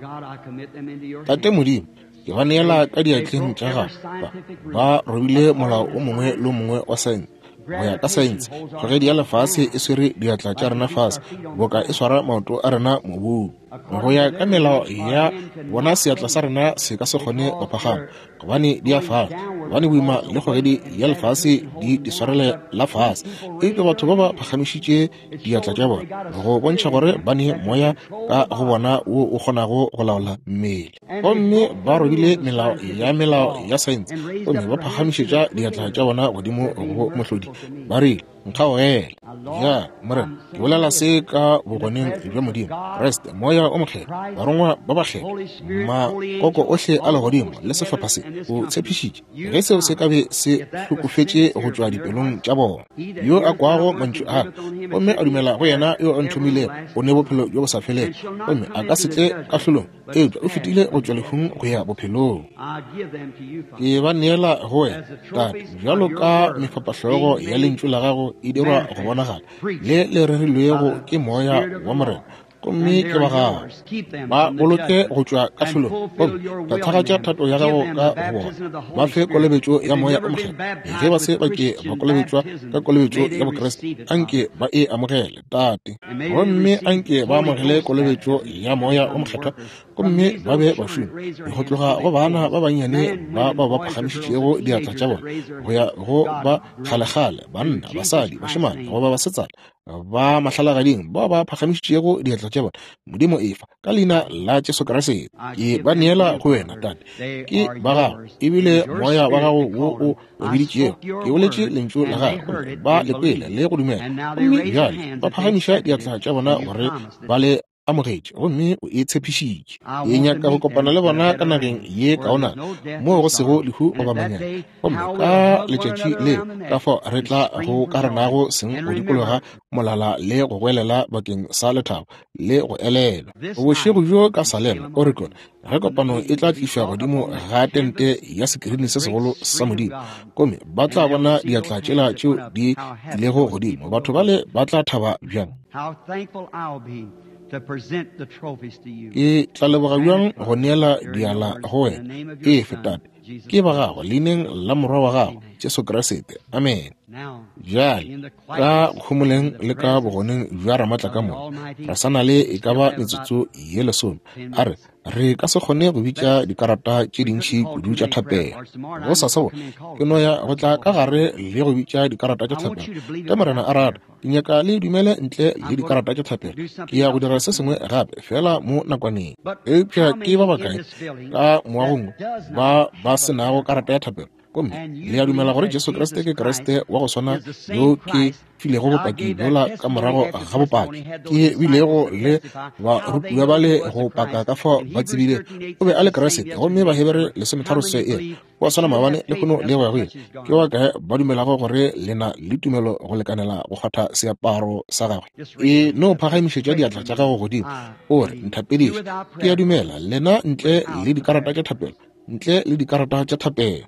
tate Modimo ke ba neela ka diatleng tša gago ba robile molao o mongwe le o mongwe wa saense go ya ka saense tlogedi ya lefase e swere diatla tša rena fase boka e swara maoto a rena mobung go ya ka melao ya bona seatla sa rena se ka se kgone go phagama gobane di a fala gobane boima le kgogedi ya lefase di swarele la fase ke batho ba ba phagamišitše diatla tša bona go bontšha gore ba ne moya ka go bona wo o kgonago go laola mmele gomme ba robile melao ya saense gomme ba phagamišetša diatla tša bona godimo go mohlodi ba rile nkgaogela ja mora ke bolela se ka bogoneng bja Modimo Kriste moya o mokgela barongwa ba bakgela makoko ohle a legodimo le sehlopha se o tshepišitše ge seo se ka be se hlokofetše go tšwa dipelong tša bona yo a kwago mantšu a gomme a dumela go yena yo a nthomile o ne bophelo jo bo sa feleng gomme a ka setle kahlolong eupša o fetile go tšwa lehung go ya bophelong ke ba neela go wena tate bjalo ka mefapahlogo ya lentšu la gago e dirwa go bonagala le rerilwego ke moya wa morena gomme ke ba gago ba boloke go tšwa kahlolong gomme ba thagatša thato ya gago ka go bona ba fe kolobetšo ya moya o mokgela ge ba se bake ba kolobetšwa ka kolobetšo ya bokreste anke ba e amogele tate gomme anke ba amogele kolobetšo ya moya o mokgethwa gomme ba be bašomi go tloga go bana ba bannyane ba phagamišitšego diatla tša bona go ya go ba kgalegale banna basadi bašemane goba basetsana ba mahlalagading ba phagamišitšego diatla tša bona Modimo efa ka leina la Jesu Kriste ke ba neela go wena tate ke ba gago ebile moya wa gago wo o obeditšego ke boletše lentšu la gago ba lekwele le go dumela gomme bjale ba phagamiša diatla tša bona gore ba le amogetše gomme o e tshepišitše e nyaka go kopana le bona ka nageng ye kaona mo go sego lehu goba manyane gomme ka letšatši le ka fao re tla go ka renago seng go dikologa molala le go gwelela bakeng sa lethabo le go elela bošego bjo ka Salem Oregon ge kopano e tla tlišwa godimo ga tente ya sekirini se segolo sa Modimo gomme ba tla bona diatla tšela tšeo di ilego godimo batho bale ba tla thaba bjang ke tla leboga bjang go neela diala go wena e fetate ke ba gago leineng la morwa wa gago Jesu Kriste amen. jale ka khumoleng le ka bogoneng jwa ramatla ka mo ra sana le e ka ba metsotso ye lesome a re ka se kgone go bitša dikarata tše dintšhi kudu tša thapelo go sa seo ke no ya go tla ka gare le go bitša dikarata tša thapelo ka morena a rata dinyaka le dumele ntle le dikarata tša thapelo ke ya go dira se sengwe gape fela mo nakwaneng eupša ke ba bakae ka moagong ba senago karata ya thapelo gomme le ya dumela gore Jesu Kriste ke Kriste wa go swana yo ke filego bopaki bjola ka morago ga bopaki ke bilego le barutiwa ba le go paka ka fao ba tsebile o be a le Kriste gomme ba Hebere 13:1 wa swana maabane le kgono le gagwe ke wa kae ba dumelago gore lena le tumelo go lekanela go kgatha seaparo sa gagwe e no phagamišetša diatla tša gago godimo o re nthapediše ke ya dumela lena ntle le dikarata tša thapelo ntle le dikarata tša thapelo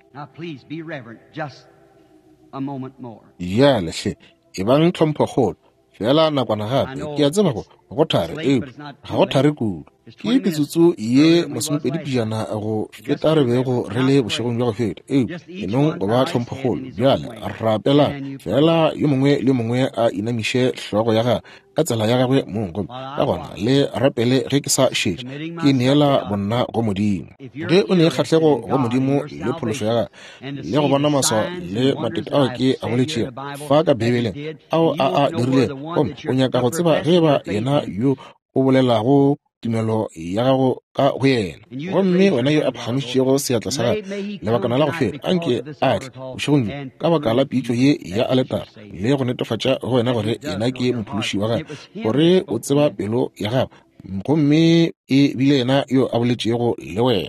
ya lehle e bang tlhompho kgolo fela nakwana gape ke a tseba go thare ga go thare kudu ke metsotso ye masomepedipijana go feta re bego re le bošegong bja go feta enong go ba tlhompho kgolo bjale a rapela fela yo mongwe le mongwe a inamiše hlogo ya ga ka tsela ya gagwe mongo ka gona le rapele ge ke sa šetše ke neela bonna go modimo ge o ne kgatlhego go modimo le phološo ya ga le go bona maswa le matete ao ke a boletšego fa ka bebeleng ao a dirile gomme o nyaka go tseba ge ba yena yo o bolelago tumelo ya gago ka go yena gomme wena yo a phagamišitšego seatla sa gae lebakana la go feta anke a tle bošegong ka baka la pitšo ye ya aletara le go netefatša go wena gore yena ke mophološi wa gae gore o tseba pelo ya gago gomme e bile yena yo a boletšego le wena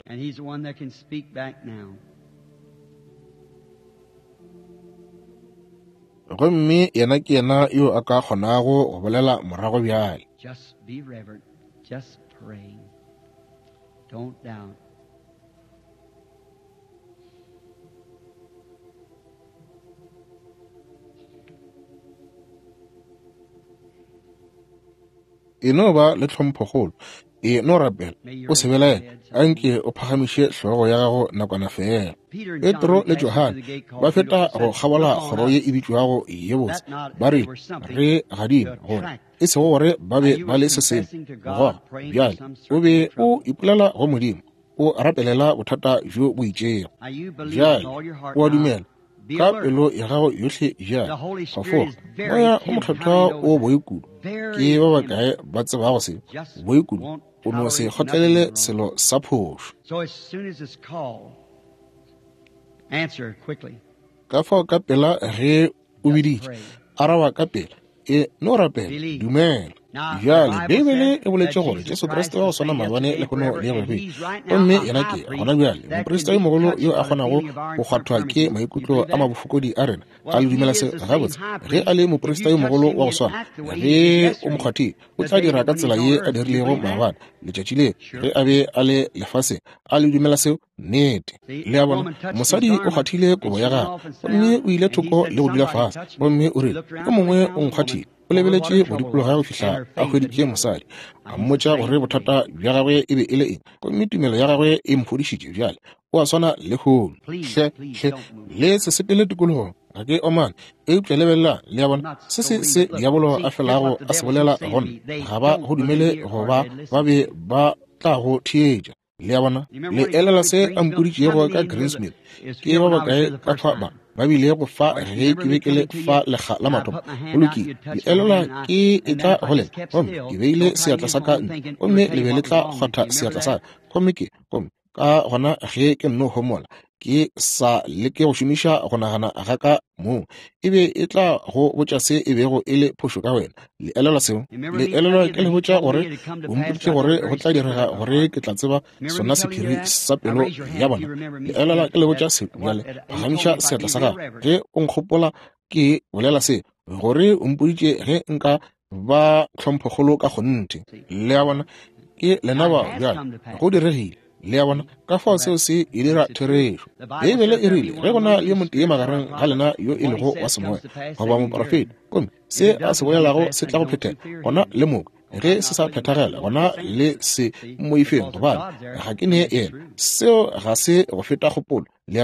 gomme yena ke yena yo a ka kgonago go bolela morago bjale Just pray. Don't doubt. Eno ba le tlhomphogolo e no rapela o sebelaela anke o phagamiše hlogo ya gago nakwana fela Petro le Johane ba feta go kgabola kgoro ye e bitšwago ye botse ba re gadimo gore e sego gore ba be ba le seseng goga bjale o be o ipolela go modimo o rapelela bothata jo bo itšego bjale o a dumela ka pelo ya gago yotlhe jale gafo moya o motlhatlhwa o boikudu ke ba bakae ba tsebago se boikudu o no se kgotlelele selo sa phošo ka fao ka pela ge o biditše araba ka pela e no rapela dumela jale bebele e boletše gore Jesu Kriste wa go swana maabane le kgono le gagwe gomme yena ke gona bjale moporista yo mogolo yo a kgonago go kgwathwa ke maikutlo a mabofokodi a rena a le dumela se gabotse ge a le moporista yo mogolo wa go swana ge o mokgwathile o tla dira ka tsela ye a dirilego maabane letšatši le ge a be a le lefase a le dumela seo nnete le a bona mosadi o kgwathile kobo ya gagwe gomme o ile thoko le go dula fase gomme o rile yo mongwe o nkgwathile o lebeletše modikolo ga go fihla a hweditše mosadi a mmotša gore bothata bja gagwe e be e le eng gomme tumelo ya gagwe e mphodišitše bjale o a swana le kgono hle le se sepele tikologong ga ke omane e upša lebelela le ya bona se diabolo a felago a se bolela gona ga ba go dumele goba ba be ba tla go thietša le ya bona le elela se a mpoditšego ka Greensmith ke ba bakae ka faba ba bile go fa ge ke be ke le fa lega la mathopo go lokile le elela ke e tla golela gomme ke beile seatla sa ka ntle gomme le be le tla kgwatha seatla sa gomme ka gona ge ke nno homola ke sa leke go šomiša go nagana ga ka moo e be e tla go botša se e bego e le phošo ka wena le elela seo le elela ke le botša gore o mpoditše gore go tla direga gore ke tla tseba sona sephiri sa pelo ya bona le elela ke le botša se bjale phagamiša seatla sa gago ge o nkgopola ke bolela se gore o mpoditše ge nka ba tlhomphogolo ka gonte le ya bona ke lena ba bjale go diregile le ya bona ka fao seo se e dira therešo bebele e rile ge gona le motee magareng ga lena yo e lego wa semoya goba moporofeta gomme se a se bolelago se tla go phethela gona le moka ge se sa phethagela gona le se moifeng gobane ga ke ne ena seo ga se go feta kgopolo le ya bona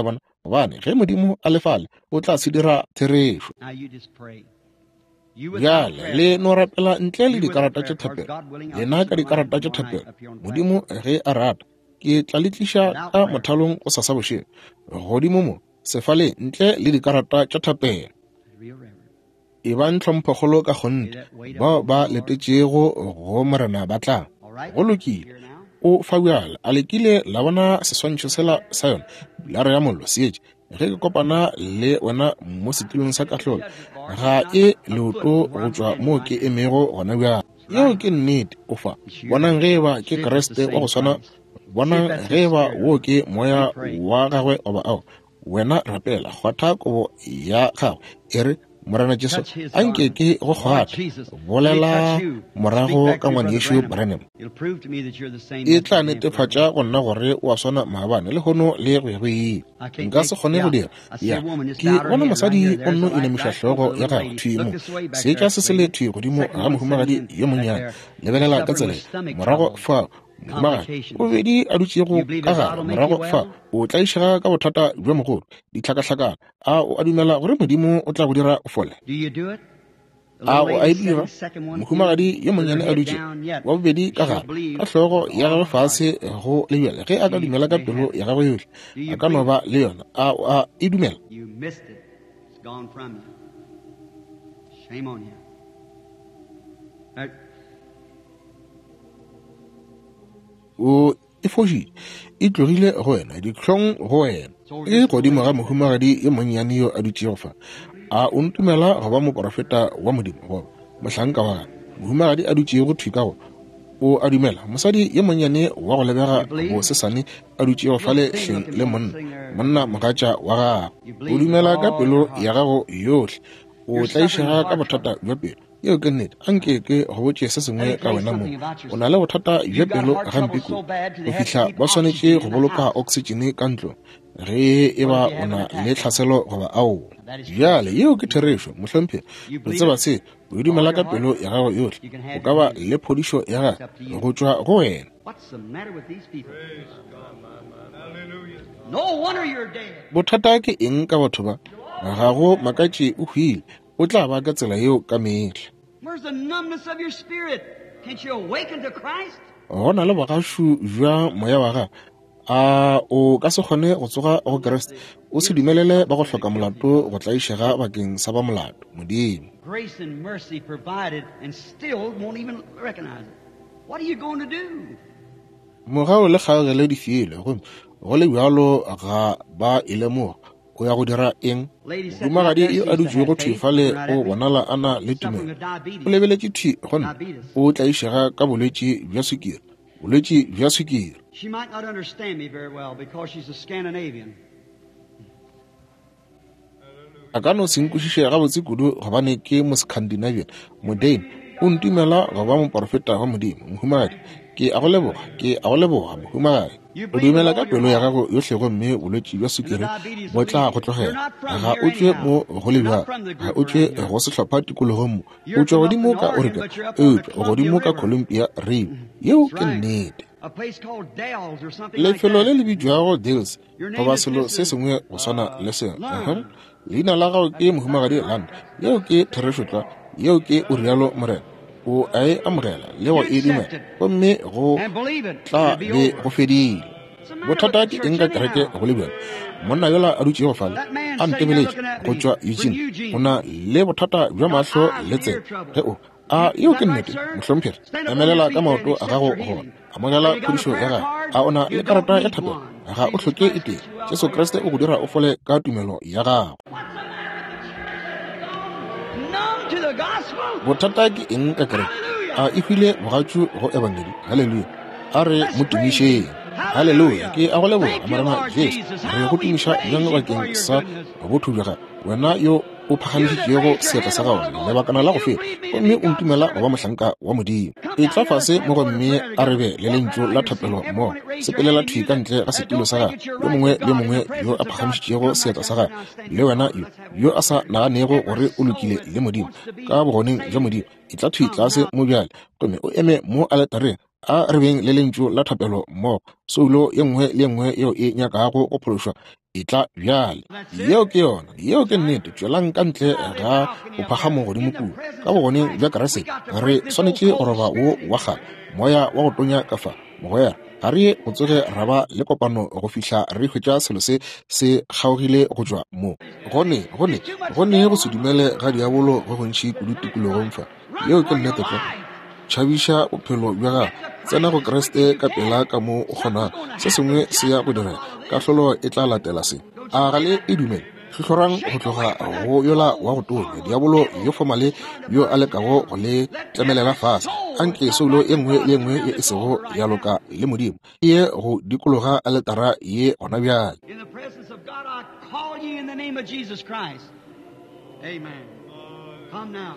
gobane ge modimo a lefale o tla se dira therešo. Now you just pray. You without Bjale prayer, le no rapela ntle le you without dikarata prayer, tša for thapelo, God willing, I'll lena teach ka you dikarata tša tomorrow night thapelo, up here on the modimo ge a rata ke tla le tliša ka mothalong o sa sa bošego godimo mo sefaleng ntle le dikarata tša thapelo. Real reverend. E ba ntlhomphegolo ka gonne bao ba letetšego go morena ba tlang All right? go lokile. Here now. O fa bjala a lekile la bona seswantšho sela sa yona la re ya mollo seetše ge ke kopana le wena mo setulong sa kahlolo ga e leoto go tšwa moo ke emego gona bjala. Yeo ke nnete o fa bonang ge ba ke Kriste wa go swana, bonang ge ba wo ke moya wa gagwe oba ao wena rapela kgwatha kobo ya gagwe e re morena Jesu a nke ke go kgwatha bolela morago ka ngwanešo Branham. It'll prove to me that you're the same. E tla netefatša go nna gore o a swana maabane le gono le gwegwee. Nka se kgone go dira ya ke bona mosadi o nno inamiša hlogo ya gagwe thwimo se tla se se le thwi godimo ga mohumagadi yo monnyane lebelela ka tsela morago fa mohumagadi o bedi a dutšego ka gare morago fa o tla išega ka bothata bja mogolo dihlakahlakana a o a dumela gore modimo o tla go dira o fole. Do you do it? A o a e dira mohumagadi yo monnyane a dutše wa bobedi ka gare ka hlogo ya gagwe fase go lebjale ge a ka dumela ka pelo ya gagwe yohle a ka no ba le yona a o a e dumela. You missed it. It's gone from you. Shame on you. O e fošile e tlogile go wena dihlong go wena e godimo ga mohumagadi yo monnyane yo a dutšego fa a o ntumela go ba moprofeta wa modimo go mohlanka wa gane mohumagadi a dutšego thwi ka go o a dumela mosadi yo monnyane wa go lebega go sesane a dutšego fa le hleng le monna mogatša wa gago o dumela ka pelo ya gago yohle o tla išega ka bothata bja pelo yeo ke nnete a nke ke go botše se sengwe ka wena mo o na le bothata bja pelo gampe kudu go fihla ba swanetše go boloka oxygene ka ntlo ge e ba o na le tlhaselo goba ao bjale yeo ke therešo mohlomphe o tseba se o dumela ka pelo ya gago yohle o ka ba le phodišo ya gago go tšwa go wena. What's the matter with these people? No wonder you're dead. Bothata ke eng ka batho ba ga go makatše o hwile o tla ba ka tsela yeo ka mehla. Where's the numbness of your spirit? Can't you awaken to Christ? Go na le bogašu jwa moya wa gago a o ka se kgone go tsoga go Kriste o se dumelele ba go hloka molato go tla išega bakeng sa ba molato modimo. Grace and mercy provided and still won't even recognize it. What are you going to do? Mogao le kgage le difiele go le bjalo ga ba e lemoga o ya go dira eng. Mohumagadi yo a dutšego thwi fa le o bonala a na le tumelo o lebeletše thwi gonne o tla išega ka bolwetši bja sukiri. She might not understand me very well because she's a Scandinavian. A ka no se nkwešiše gabotse kudu gobane ke mo-Scandinavian modane o ntumela go ba moprofeta wa modimo. Mohumagadi ke a go leboga mohumagadi o dumela ka pelo ya gago yohle gomme bolwetši bja sukiri bo tla go tlogela ga o tšwe mo go le bjang ga o tšwe go sehlopha tikologong mo o tšwa godimo ka Oregon eupša o godimo ka Columbia River yeo ke nnete. Lefelo le le bidwago Dales goba selo se sengwe go swana le seo leina la gago ke mohumagadi land yeo ke therešotla yeo ke o rialo morena o a e amogela le go e dumela gomme go tla be go fedile. Bothata ke eng ka kereke go le bjalo monna yola a dutšego fale a ntebeletše go tšwa Eugene o na le bothata bja mahlo le tsela ge o a yeo ke nnete mohlompheri emelela ka maoto a gago gona amogela phodišo ya gago a o na le karata ya thapelo ga o hloke e teng Jesu Kriste o go dira o fole ka tumelo ya gago. Bothata ke eng ka kereke a e hwile mogatšu go evangeli halleluja a re mo tumišeng halleluja ke a go leboga morena Jesu re go tumiša bjang bakeng sa botho bja gago wena yo o phagamišitšego seetla sa gago lebakana la go fela gomme o ntumela go ba mohlanka wa modimo e tla fase mo gomme a rebe le lentšu la thapelo mo sepelela thwi ka ntle ga setulo sa gago yo mongwe le mongwe yo a phagamišitšego seetla sa gago le wena yo a sa naganego gore o lokile le modimo ka bogoneng jwa modimo e tla thwi tlase mo bjale gomme o eme mo aletareng a rebeng le lentšu la thapelo mo soulo ye nngwe le nngwe yeo e nyakago go phološwa e tla bjale yeo ke yona yeo ke nnete tswelang ka ntle ga go phagamo godimo kudu ka bogoneng bja Keresete re swanetše go roba wo wa gala moya wa go tonya ka fa mogwera ga re go tsoge ra ba le kopano go fihla re hwetša selo se kgaogile go tšwa mo gone go se dumele ga diabolo go gontši kudu tikologong fa yeo ke nnete tla tšhabiša bophelo bja ga tsena go Kreste ka pela ka mo o kgona se sengwe se ya go dira kahlolo e tla latela se a gale e dumele tlhotlhorang go tloga go yola wa go tonya diabolo yo formale yo a lekago go le tlemelela fase anke solo e nngwe le nngwe e sego ya loka le modimo ye go dikologa a letara ye gona bjale. In the presence of God, I call you in the name of Jesus Christ. Amen. Come now.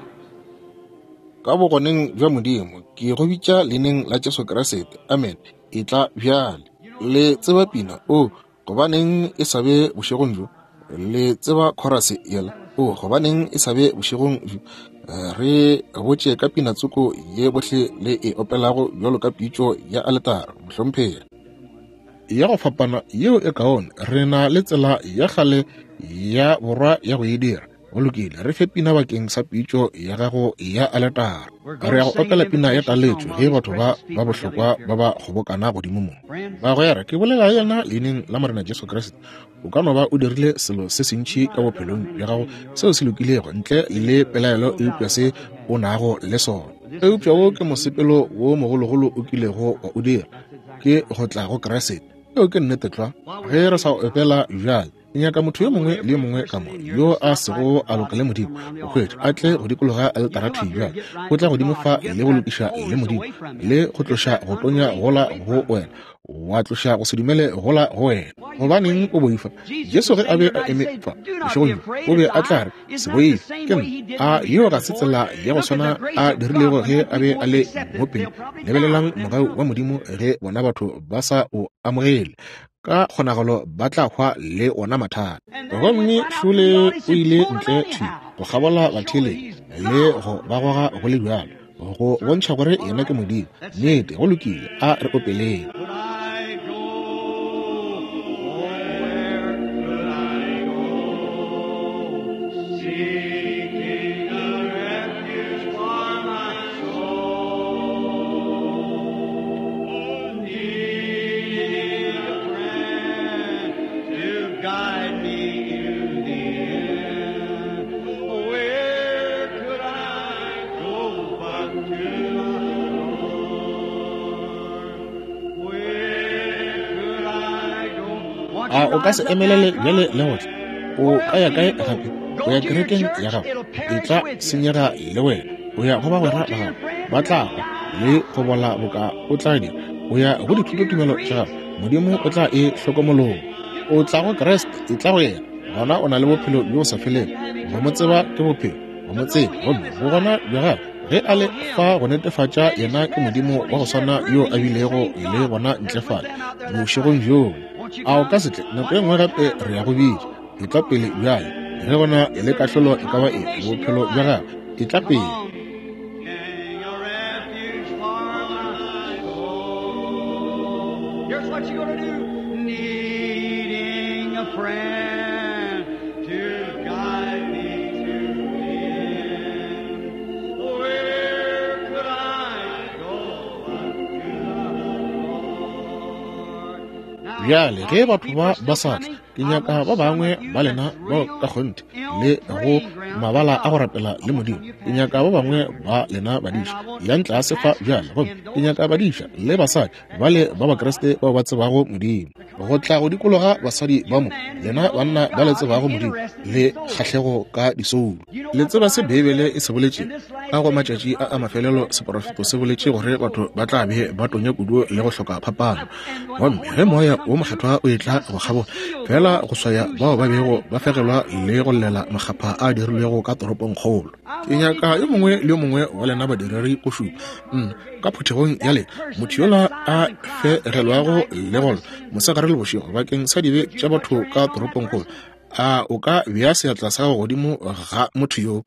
Ka bogoneng bja modimo ke go bitša leineng la Jesu Kriste amen e tla bjale le tseba pina o gobaneng e sabe bošegong jo le tseba chorus yela o gobaneng e sabe bošegong jo re botše ka pina tsoko ye bohle le e opelago bjalo ka pitšo ya aletara mohlomphega ya go fapana yeo e kaone re na le tsela ya gale ya borwa ya go e dira go lokile re fe pina bakeng sa pitšo ya gago ya aletara re ya go opela pina ya taletšo ge batho ba bohlokwa ba ba kgobokana godimo mo ba go yara ke bolela yena leineng la morena Jesu Kriste o ka no ba o dirile selo se sentši ka bophelong bja gago seo se lokilego ntle le pelaelo eupša se o nago le sona eupša wo ke mosepelo wo mogologolo o kilego wa o dira ke go tla go Kriste eo ke nnete tlwa ge re sa opela bjale nyaka motho yo mongwe le mongwe ka mo yo a sego a loka le modimo o hwetše a tle go dikologa a letara thibja go tla godimo fa le go lokiša le modimo le go tloša go tonya gola go wena wa tloša go se dumele gola go wena gobaneng o boifa Jesu ge a be a eme fa bošegong o be a tla re se boifa ke a yo ga se tsela ya go swana a dirilego ge a be a le mo pele lebelelang mogau wa modimo ge bona batho ba sa o amogele ka kgonagalo ba tla hwa le ona mathata gomme šole o ile ntle go gabola bathele le go ba goga go le bjalo go bontšha gore yena ke modimo nnete go lokile a re opeleng. O ka se emelele bjale le gotle o ka ya kae gape o ya kerekeng ya gago e tla senyega le wena o ya go bagwera ba gago ba tlago le go bola boka o tla dira o ya go dithutotumelo tša gago modimo o tla e hlokomolong o tla go Kreste e tla go yena gona o na le bophelo bjo sa feleng go mo tseba ke bophelo go mo tseba gomme go gona bja gago ge a le fa go netefatša yena ke modimo wa go swana yo a bilego le gona ntlefala bošegong joo a o ka setle nako e nngwe gape re ya go bitša e tla pele bjale ge gona le kahlolo e ka ba e bophelo bja gago e tla pele. Here's what you're going to do. Needing a friend to guide me to the end. Where could I go but to the Lord? Bjale ge batho ba sa tle ke nyaka ba bangwe ba lena ba ka kgonte le go mabala a go rapela le modimo ke nyaka ba bangwe ba lena badiša ya ntla a sefa bjale gomme ke nyaka badiša le basadi ba le ba bakreste bao ba tsebago modimo go tla go dikologa basadi ba mo lena banna ba le tsebago modimo le kgahlego ka disoulo le tseba se bebele e se boletše ka go matšatši a mafelelo seprofeto se boletše gore batho ba tla be ba tonya kudu le go hloka phapano gomme ge moya o mokgathwa o e tla go kgabo fela go swaya bao ba bego ba fegelwa le go llela magapha a dirilwego ka toropong kgolo ke nyaka yo mongwe le yo mongwe wa lena badireri go šupa ka phuthegong ya le motho yola a fegelwago le golo mosegare le bošego bakeng sa dibe tša batho ka toropong kgolo a o ka bea seatla sa go godimo ga motho yo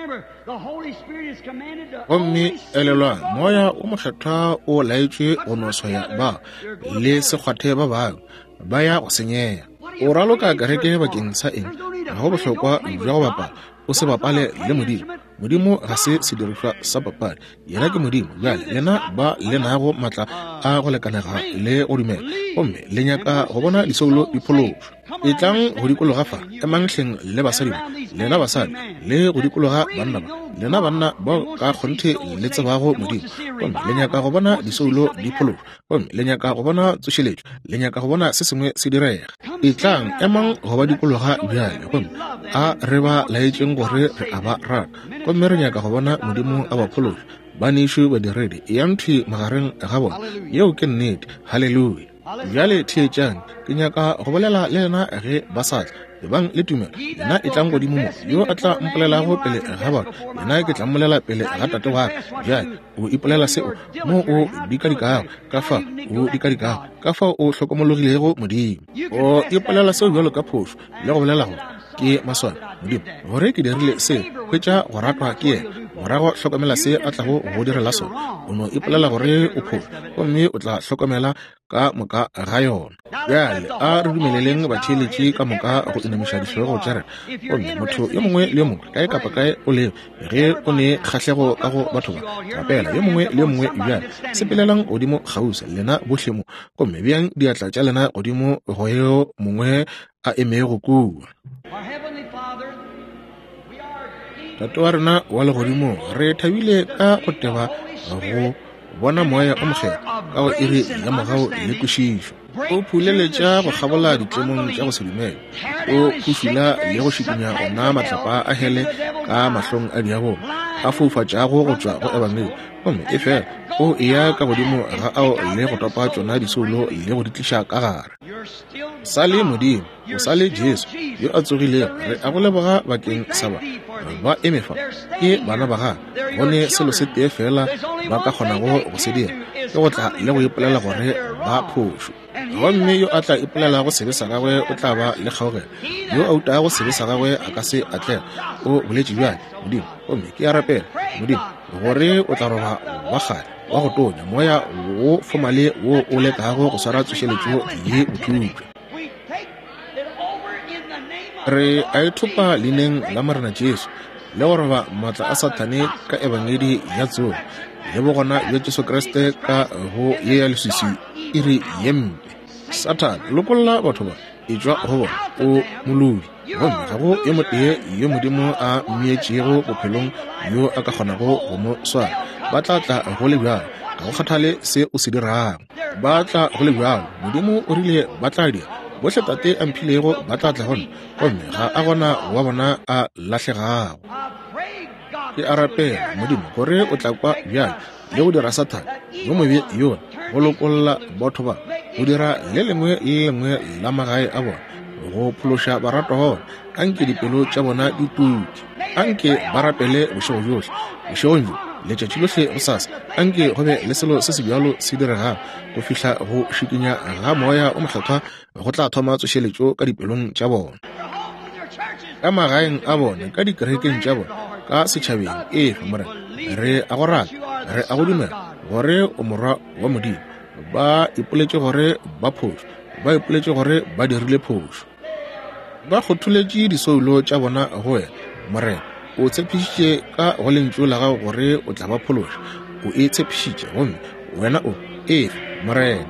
gomme elelwa moya o mokgethwa o laetšwe go no swaya ba le sekgwathe ba bangwe ba ya go senyega o raloka kereke bakeng sa eng ga go bohlokwa jwa go bapa o se bapale le modimo modimo ga se sediriswa sa papadi yena ke modimo bjale lena ba le nago matla a go lekanega le go dumela gomme le nyaka go bona disoulo di phološwa e tlang go dikologa fa emanghleng le basadi lena basadi le go dikologa banna ba lena banna ba ka kgonthe le tsebago modimo gomme le nyaka go bona disoulo di phološwa gomme le nyaka go bona tsošeletšo le nyaka go bona se sengwe se direga e tlang emang go ba dikologa bjale gomme a re ba laetšeng gore re a ba rata gomme re nyaka go bona modimo a ba phološwa ba nešo ba diredi e ya ntho magareng ga bona yeo ke nnete halleluja bjale theetšang ke nyaka go bolela le lena ge ba sa tla ebang le tumelo lena e tlang godimo mo yo a tla mpolelago pele ga batho lena ke tla mmolela pele ga tate wa bjale o ipolela seo mo o dikadikago ka fa o dikadikago ka fa o hlokomologilego modimo o ipolela seo bjalo ka phošo le go bolela gore ke maswana modimo gore ke dirile se hwetša go ratwa ke ena morago hlokomela se a tlago go direla sona o no ipolela gore o phošo gomme o tla hlokomela ka moka ga yona bjale a re dumeleleng batheeletši ka moka go inamiša dihlego tša rena gomme motho yo mongwe le yo mongwe kae kapa kae o leo ge o ne kgahlego ka go batho ba rapela yo mongwe le yo mongwe bjale sepelelang godimo gausa lena bohle mo gomme bjang diatla tša lena godimo go yo mongwe a emego kua tate wa rena wa legodimo re thabile ka go teba go bona moya o mogela ka go iri ya mogao le kwešišo o phuleletša go gabola ditlemong tša go sedumela o phušula le go šikinya gona matlapa a hele ka mahlong a diabona a foufatšago go tšwa go ebangele gomme e fela o eya ka godimo ga ao le go topa tšona disoulo le go di tliša ka gare sa le modimo o sa le jesu yo a tsogilego re a go leboga bakeng sa ba emefa ke bana ba ga bone selo se tee fela ba ka kgonago go se dira ke go tla le go ipolela gore ba phošo gomme yo a tla ipolela go sebe sa gagwe o tla ba le kgaogela yo a utaga go sebe sa gagwe a ka se atlega o boletše bjale modimo gomme ke a rapela modimo gore o tla roba wa gale wa go tonya moya wo fomale wo o lekago go swara tsošeletšo ye bothutšwe re a ithopa leineng la morena jesu le go roba maatla a sathane ka ebangedi ya tsone le bogona bja jesu kriste ka go ye ya leswiswi e re yempe satan lokolola batho ba e tšwa go bona o molodi gomme ga go ye motee yo modimo a mmietšego bophelong yo a ka kgonago go mo swara ba tla tla go le bjalo ga go kgathale se o se dirang ba tla go le bjalo modimo o rile ba tla dira bohle tate a mphilego ba tla tla gona gomme ga a gona wa bona a lahlegago ke a rapela modimo gore o tla kwa bjale le go dira sathane yo mobe yona go lokolola batho ba go dira le lengwe le lengwe la magae a bona go phološa barato gona anke dipelo tša bona di tuki anke ba rapele bošego johle bošegong jo letšatši lohle go sasa anke go be le selo se se bjalo se diregang go fihla go šikinya ga moya o mohlwahlwa go tla thoma tsošeletšo ka dipelong tša bona ka magaeng a bona ka dikerekeng tša bona ka setšhabeng famore re a go rata re a go dumela gore o morwa wa modimo ba ipoletše gore ba phošo ba ipoletše gore ba dirile phošo ba kgotholetše disoulo tša bona go wena morena o tshepišitše ka go lentšu la gago gore o tla ba phološa o e tshepišitše gomme wena o morena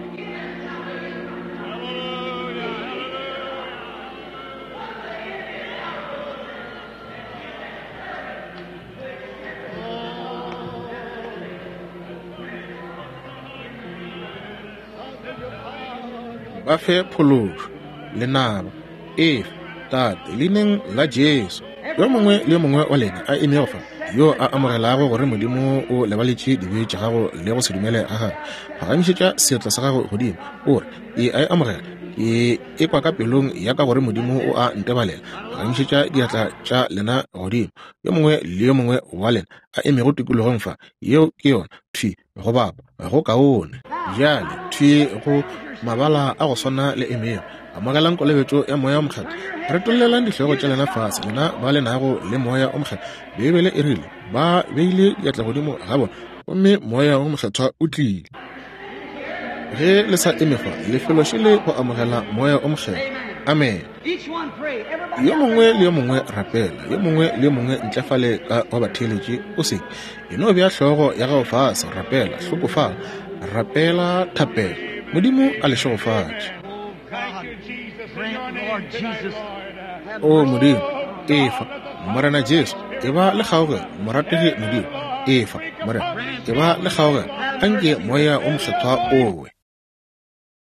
ba fe phološo le naba tate leineng la jesu yo mongwe le yo mongwe wa lena a emego fa yo a amogelago gore modimo o lebaletše dibe tša gago le go se dumele a gagwe ga gamišetša seetla sa gago godimo gore a amogela e kwa ka pelong ya ka gore modimo o a ntebalela ga gamišetša diatla tša lena godimo yo mongwe le yo mongwe wa lena a emego tikologong fa yeo ke yona thwi go bapa go kaone bjale thwi go mabala a go swana le emego amogelang kolebetšo ya moya o mokgethwa re tololelang dihlego tša lena fase lena ba lenago le moya o mokgethwa bebele e rile ba beile diatla godimo ga bona gomme moya o mokgethwa o tlile ge le sa emegwa le feloše le go amogela moya o mokgethwa amen. Each one pray. Everybody. Yo mongwe le yo mongwe rapela, yo mongwe le yo mongwe ntlefale ka wa batheletše o se eno bja hlogo ya go fasa rapela hlokofa rapela thapela modimo a le šogofatše. Grant, Lord Jesus. O modimo efa morena Jesu e ba le kgaoge moratege modimo efa morena e ba le kgaoge anke moya o mošothwa owe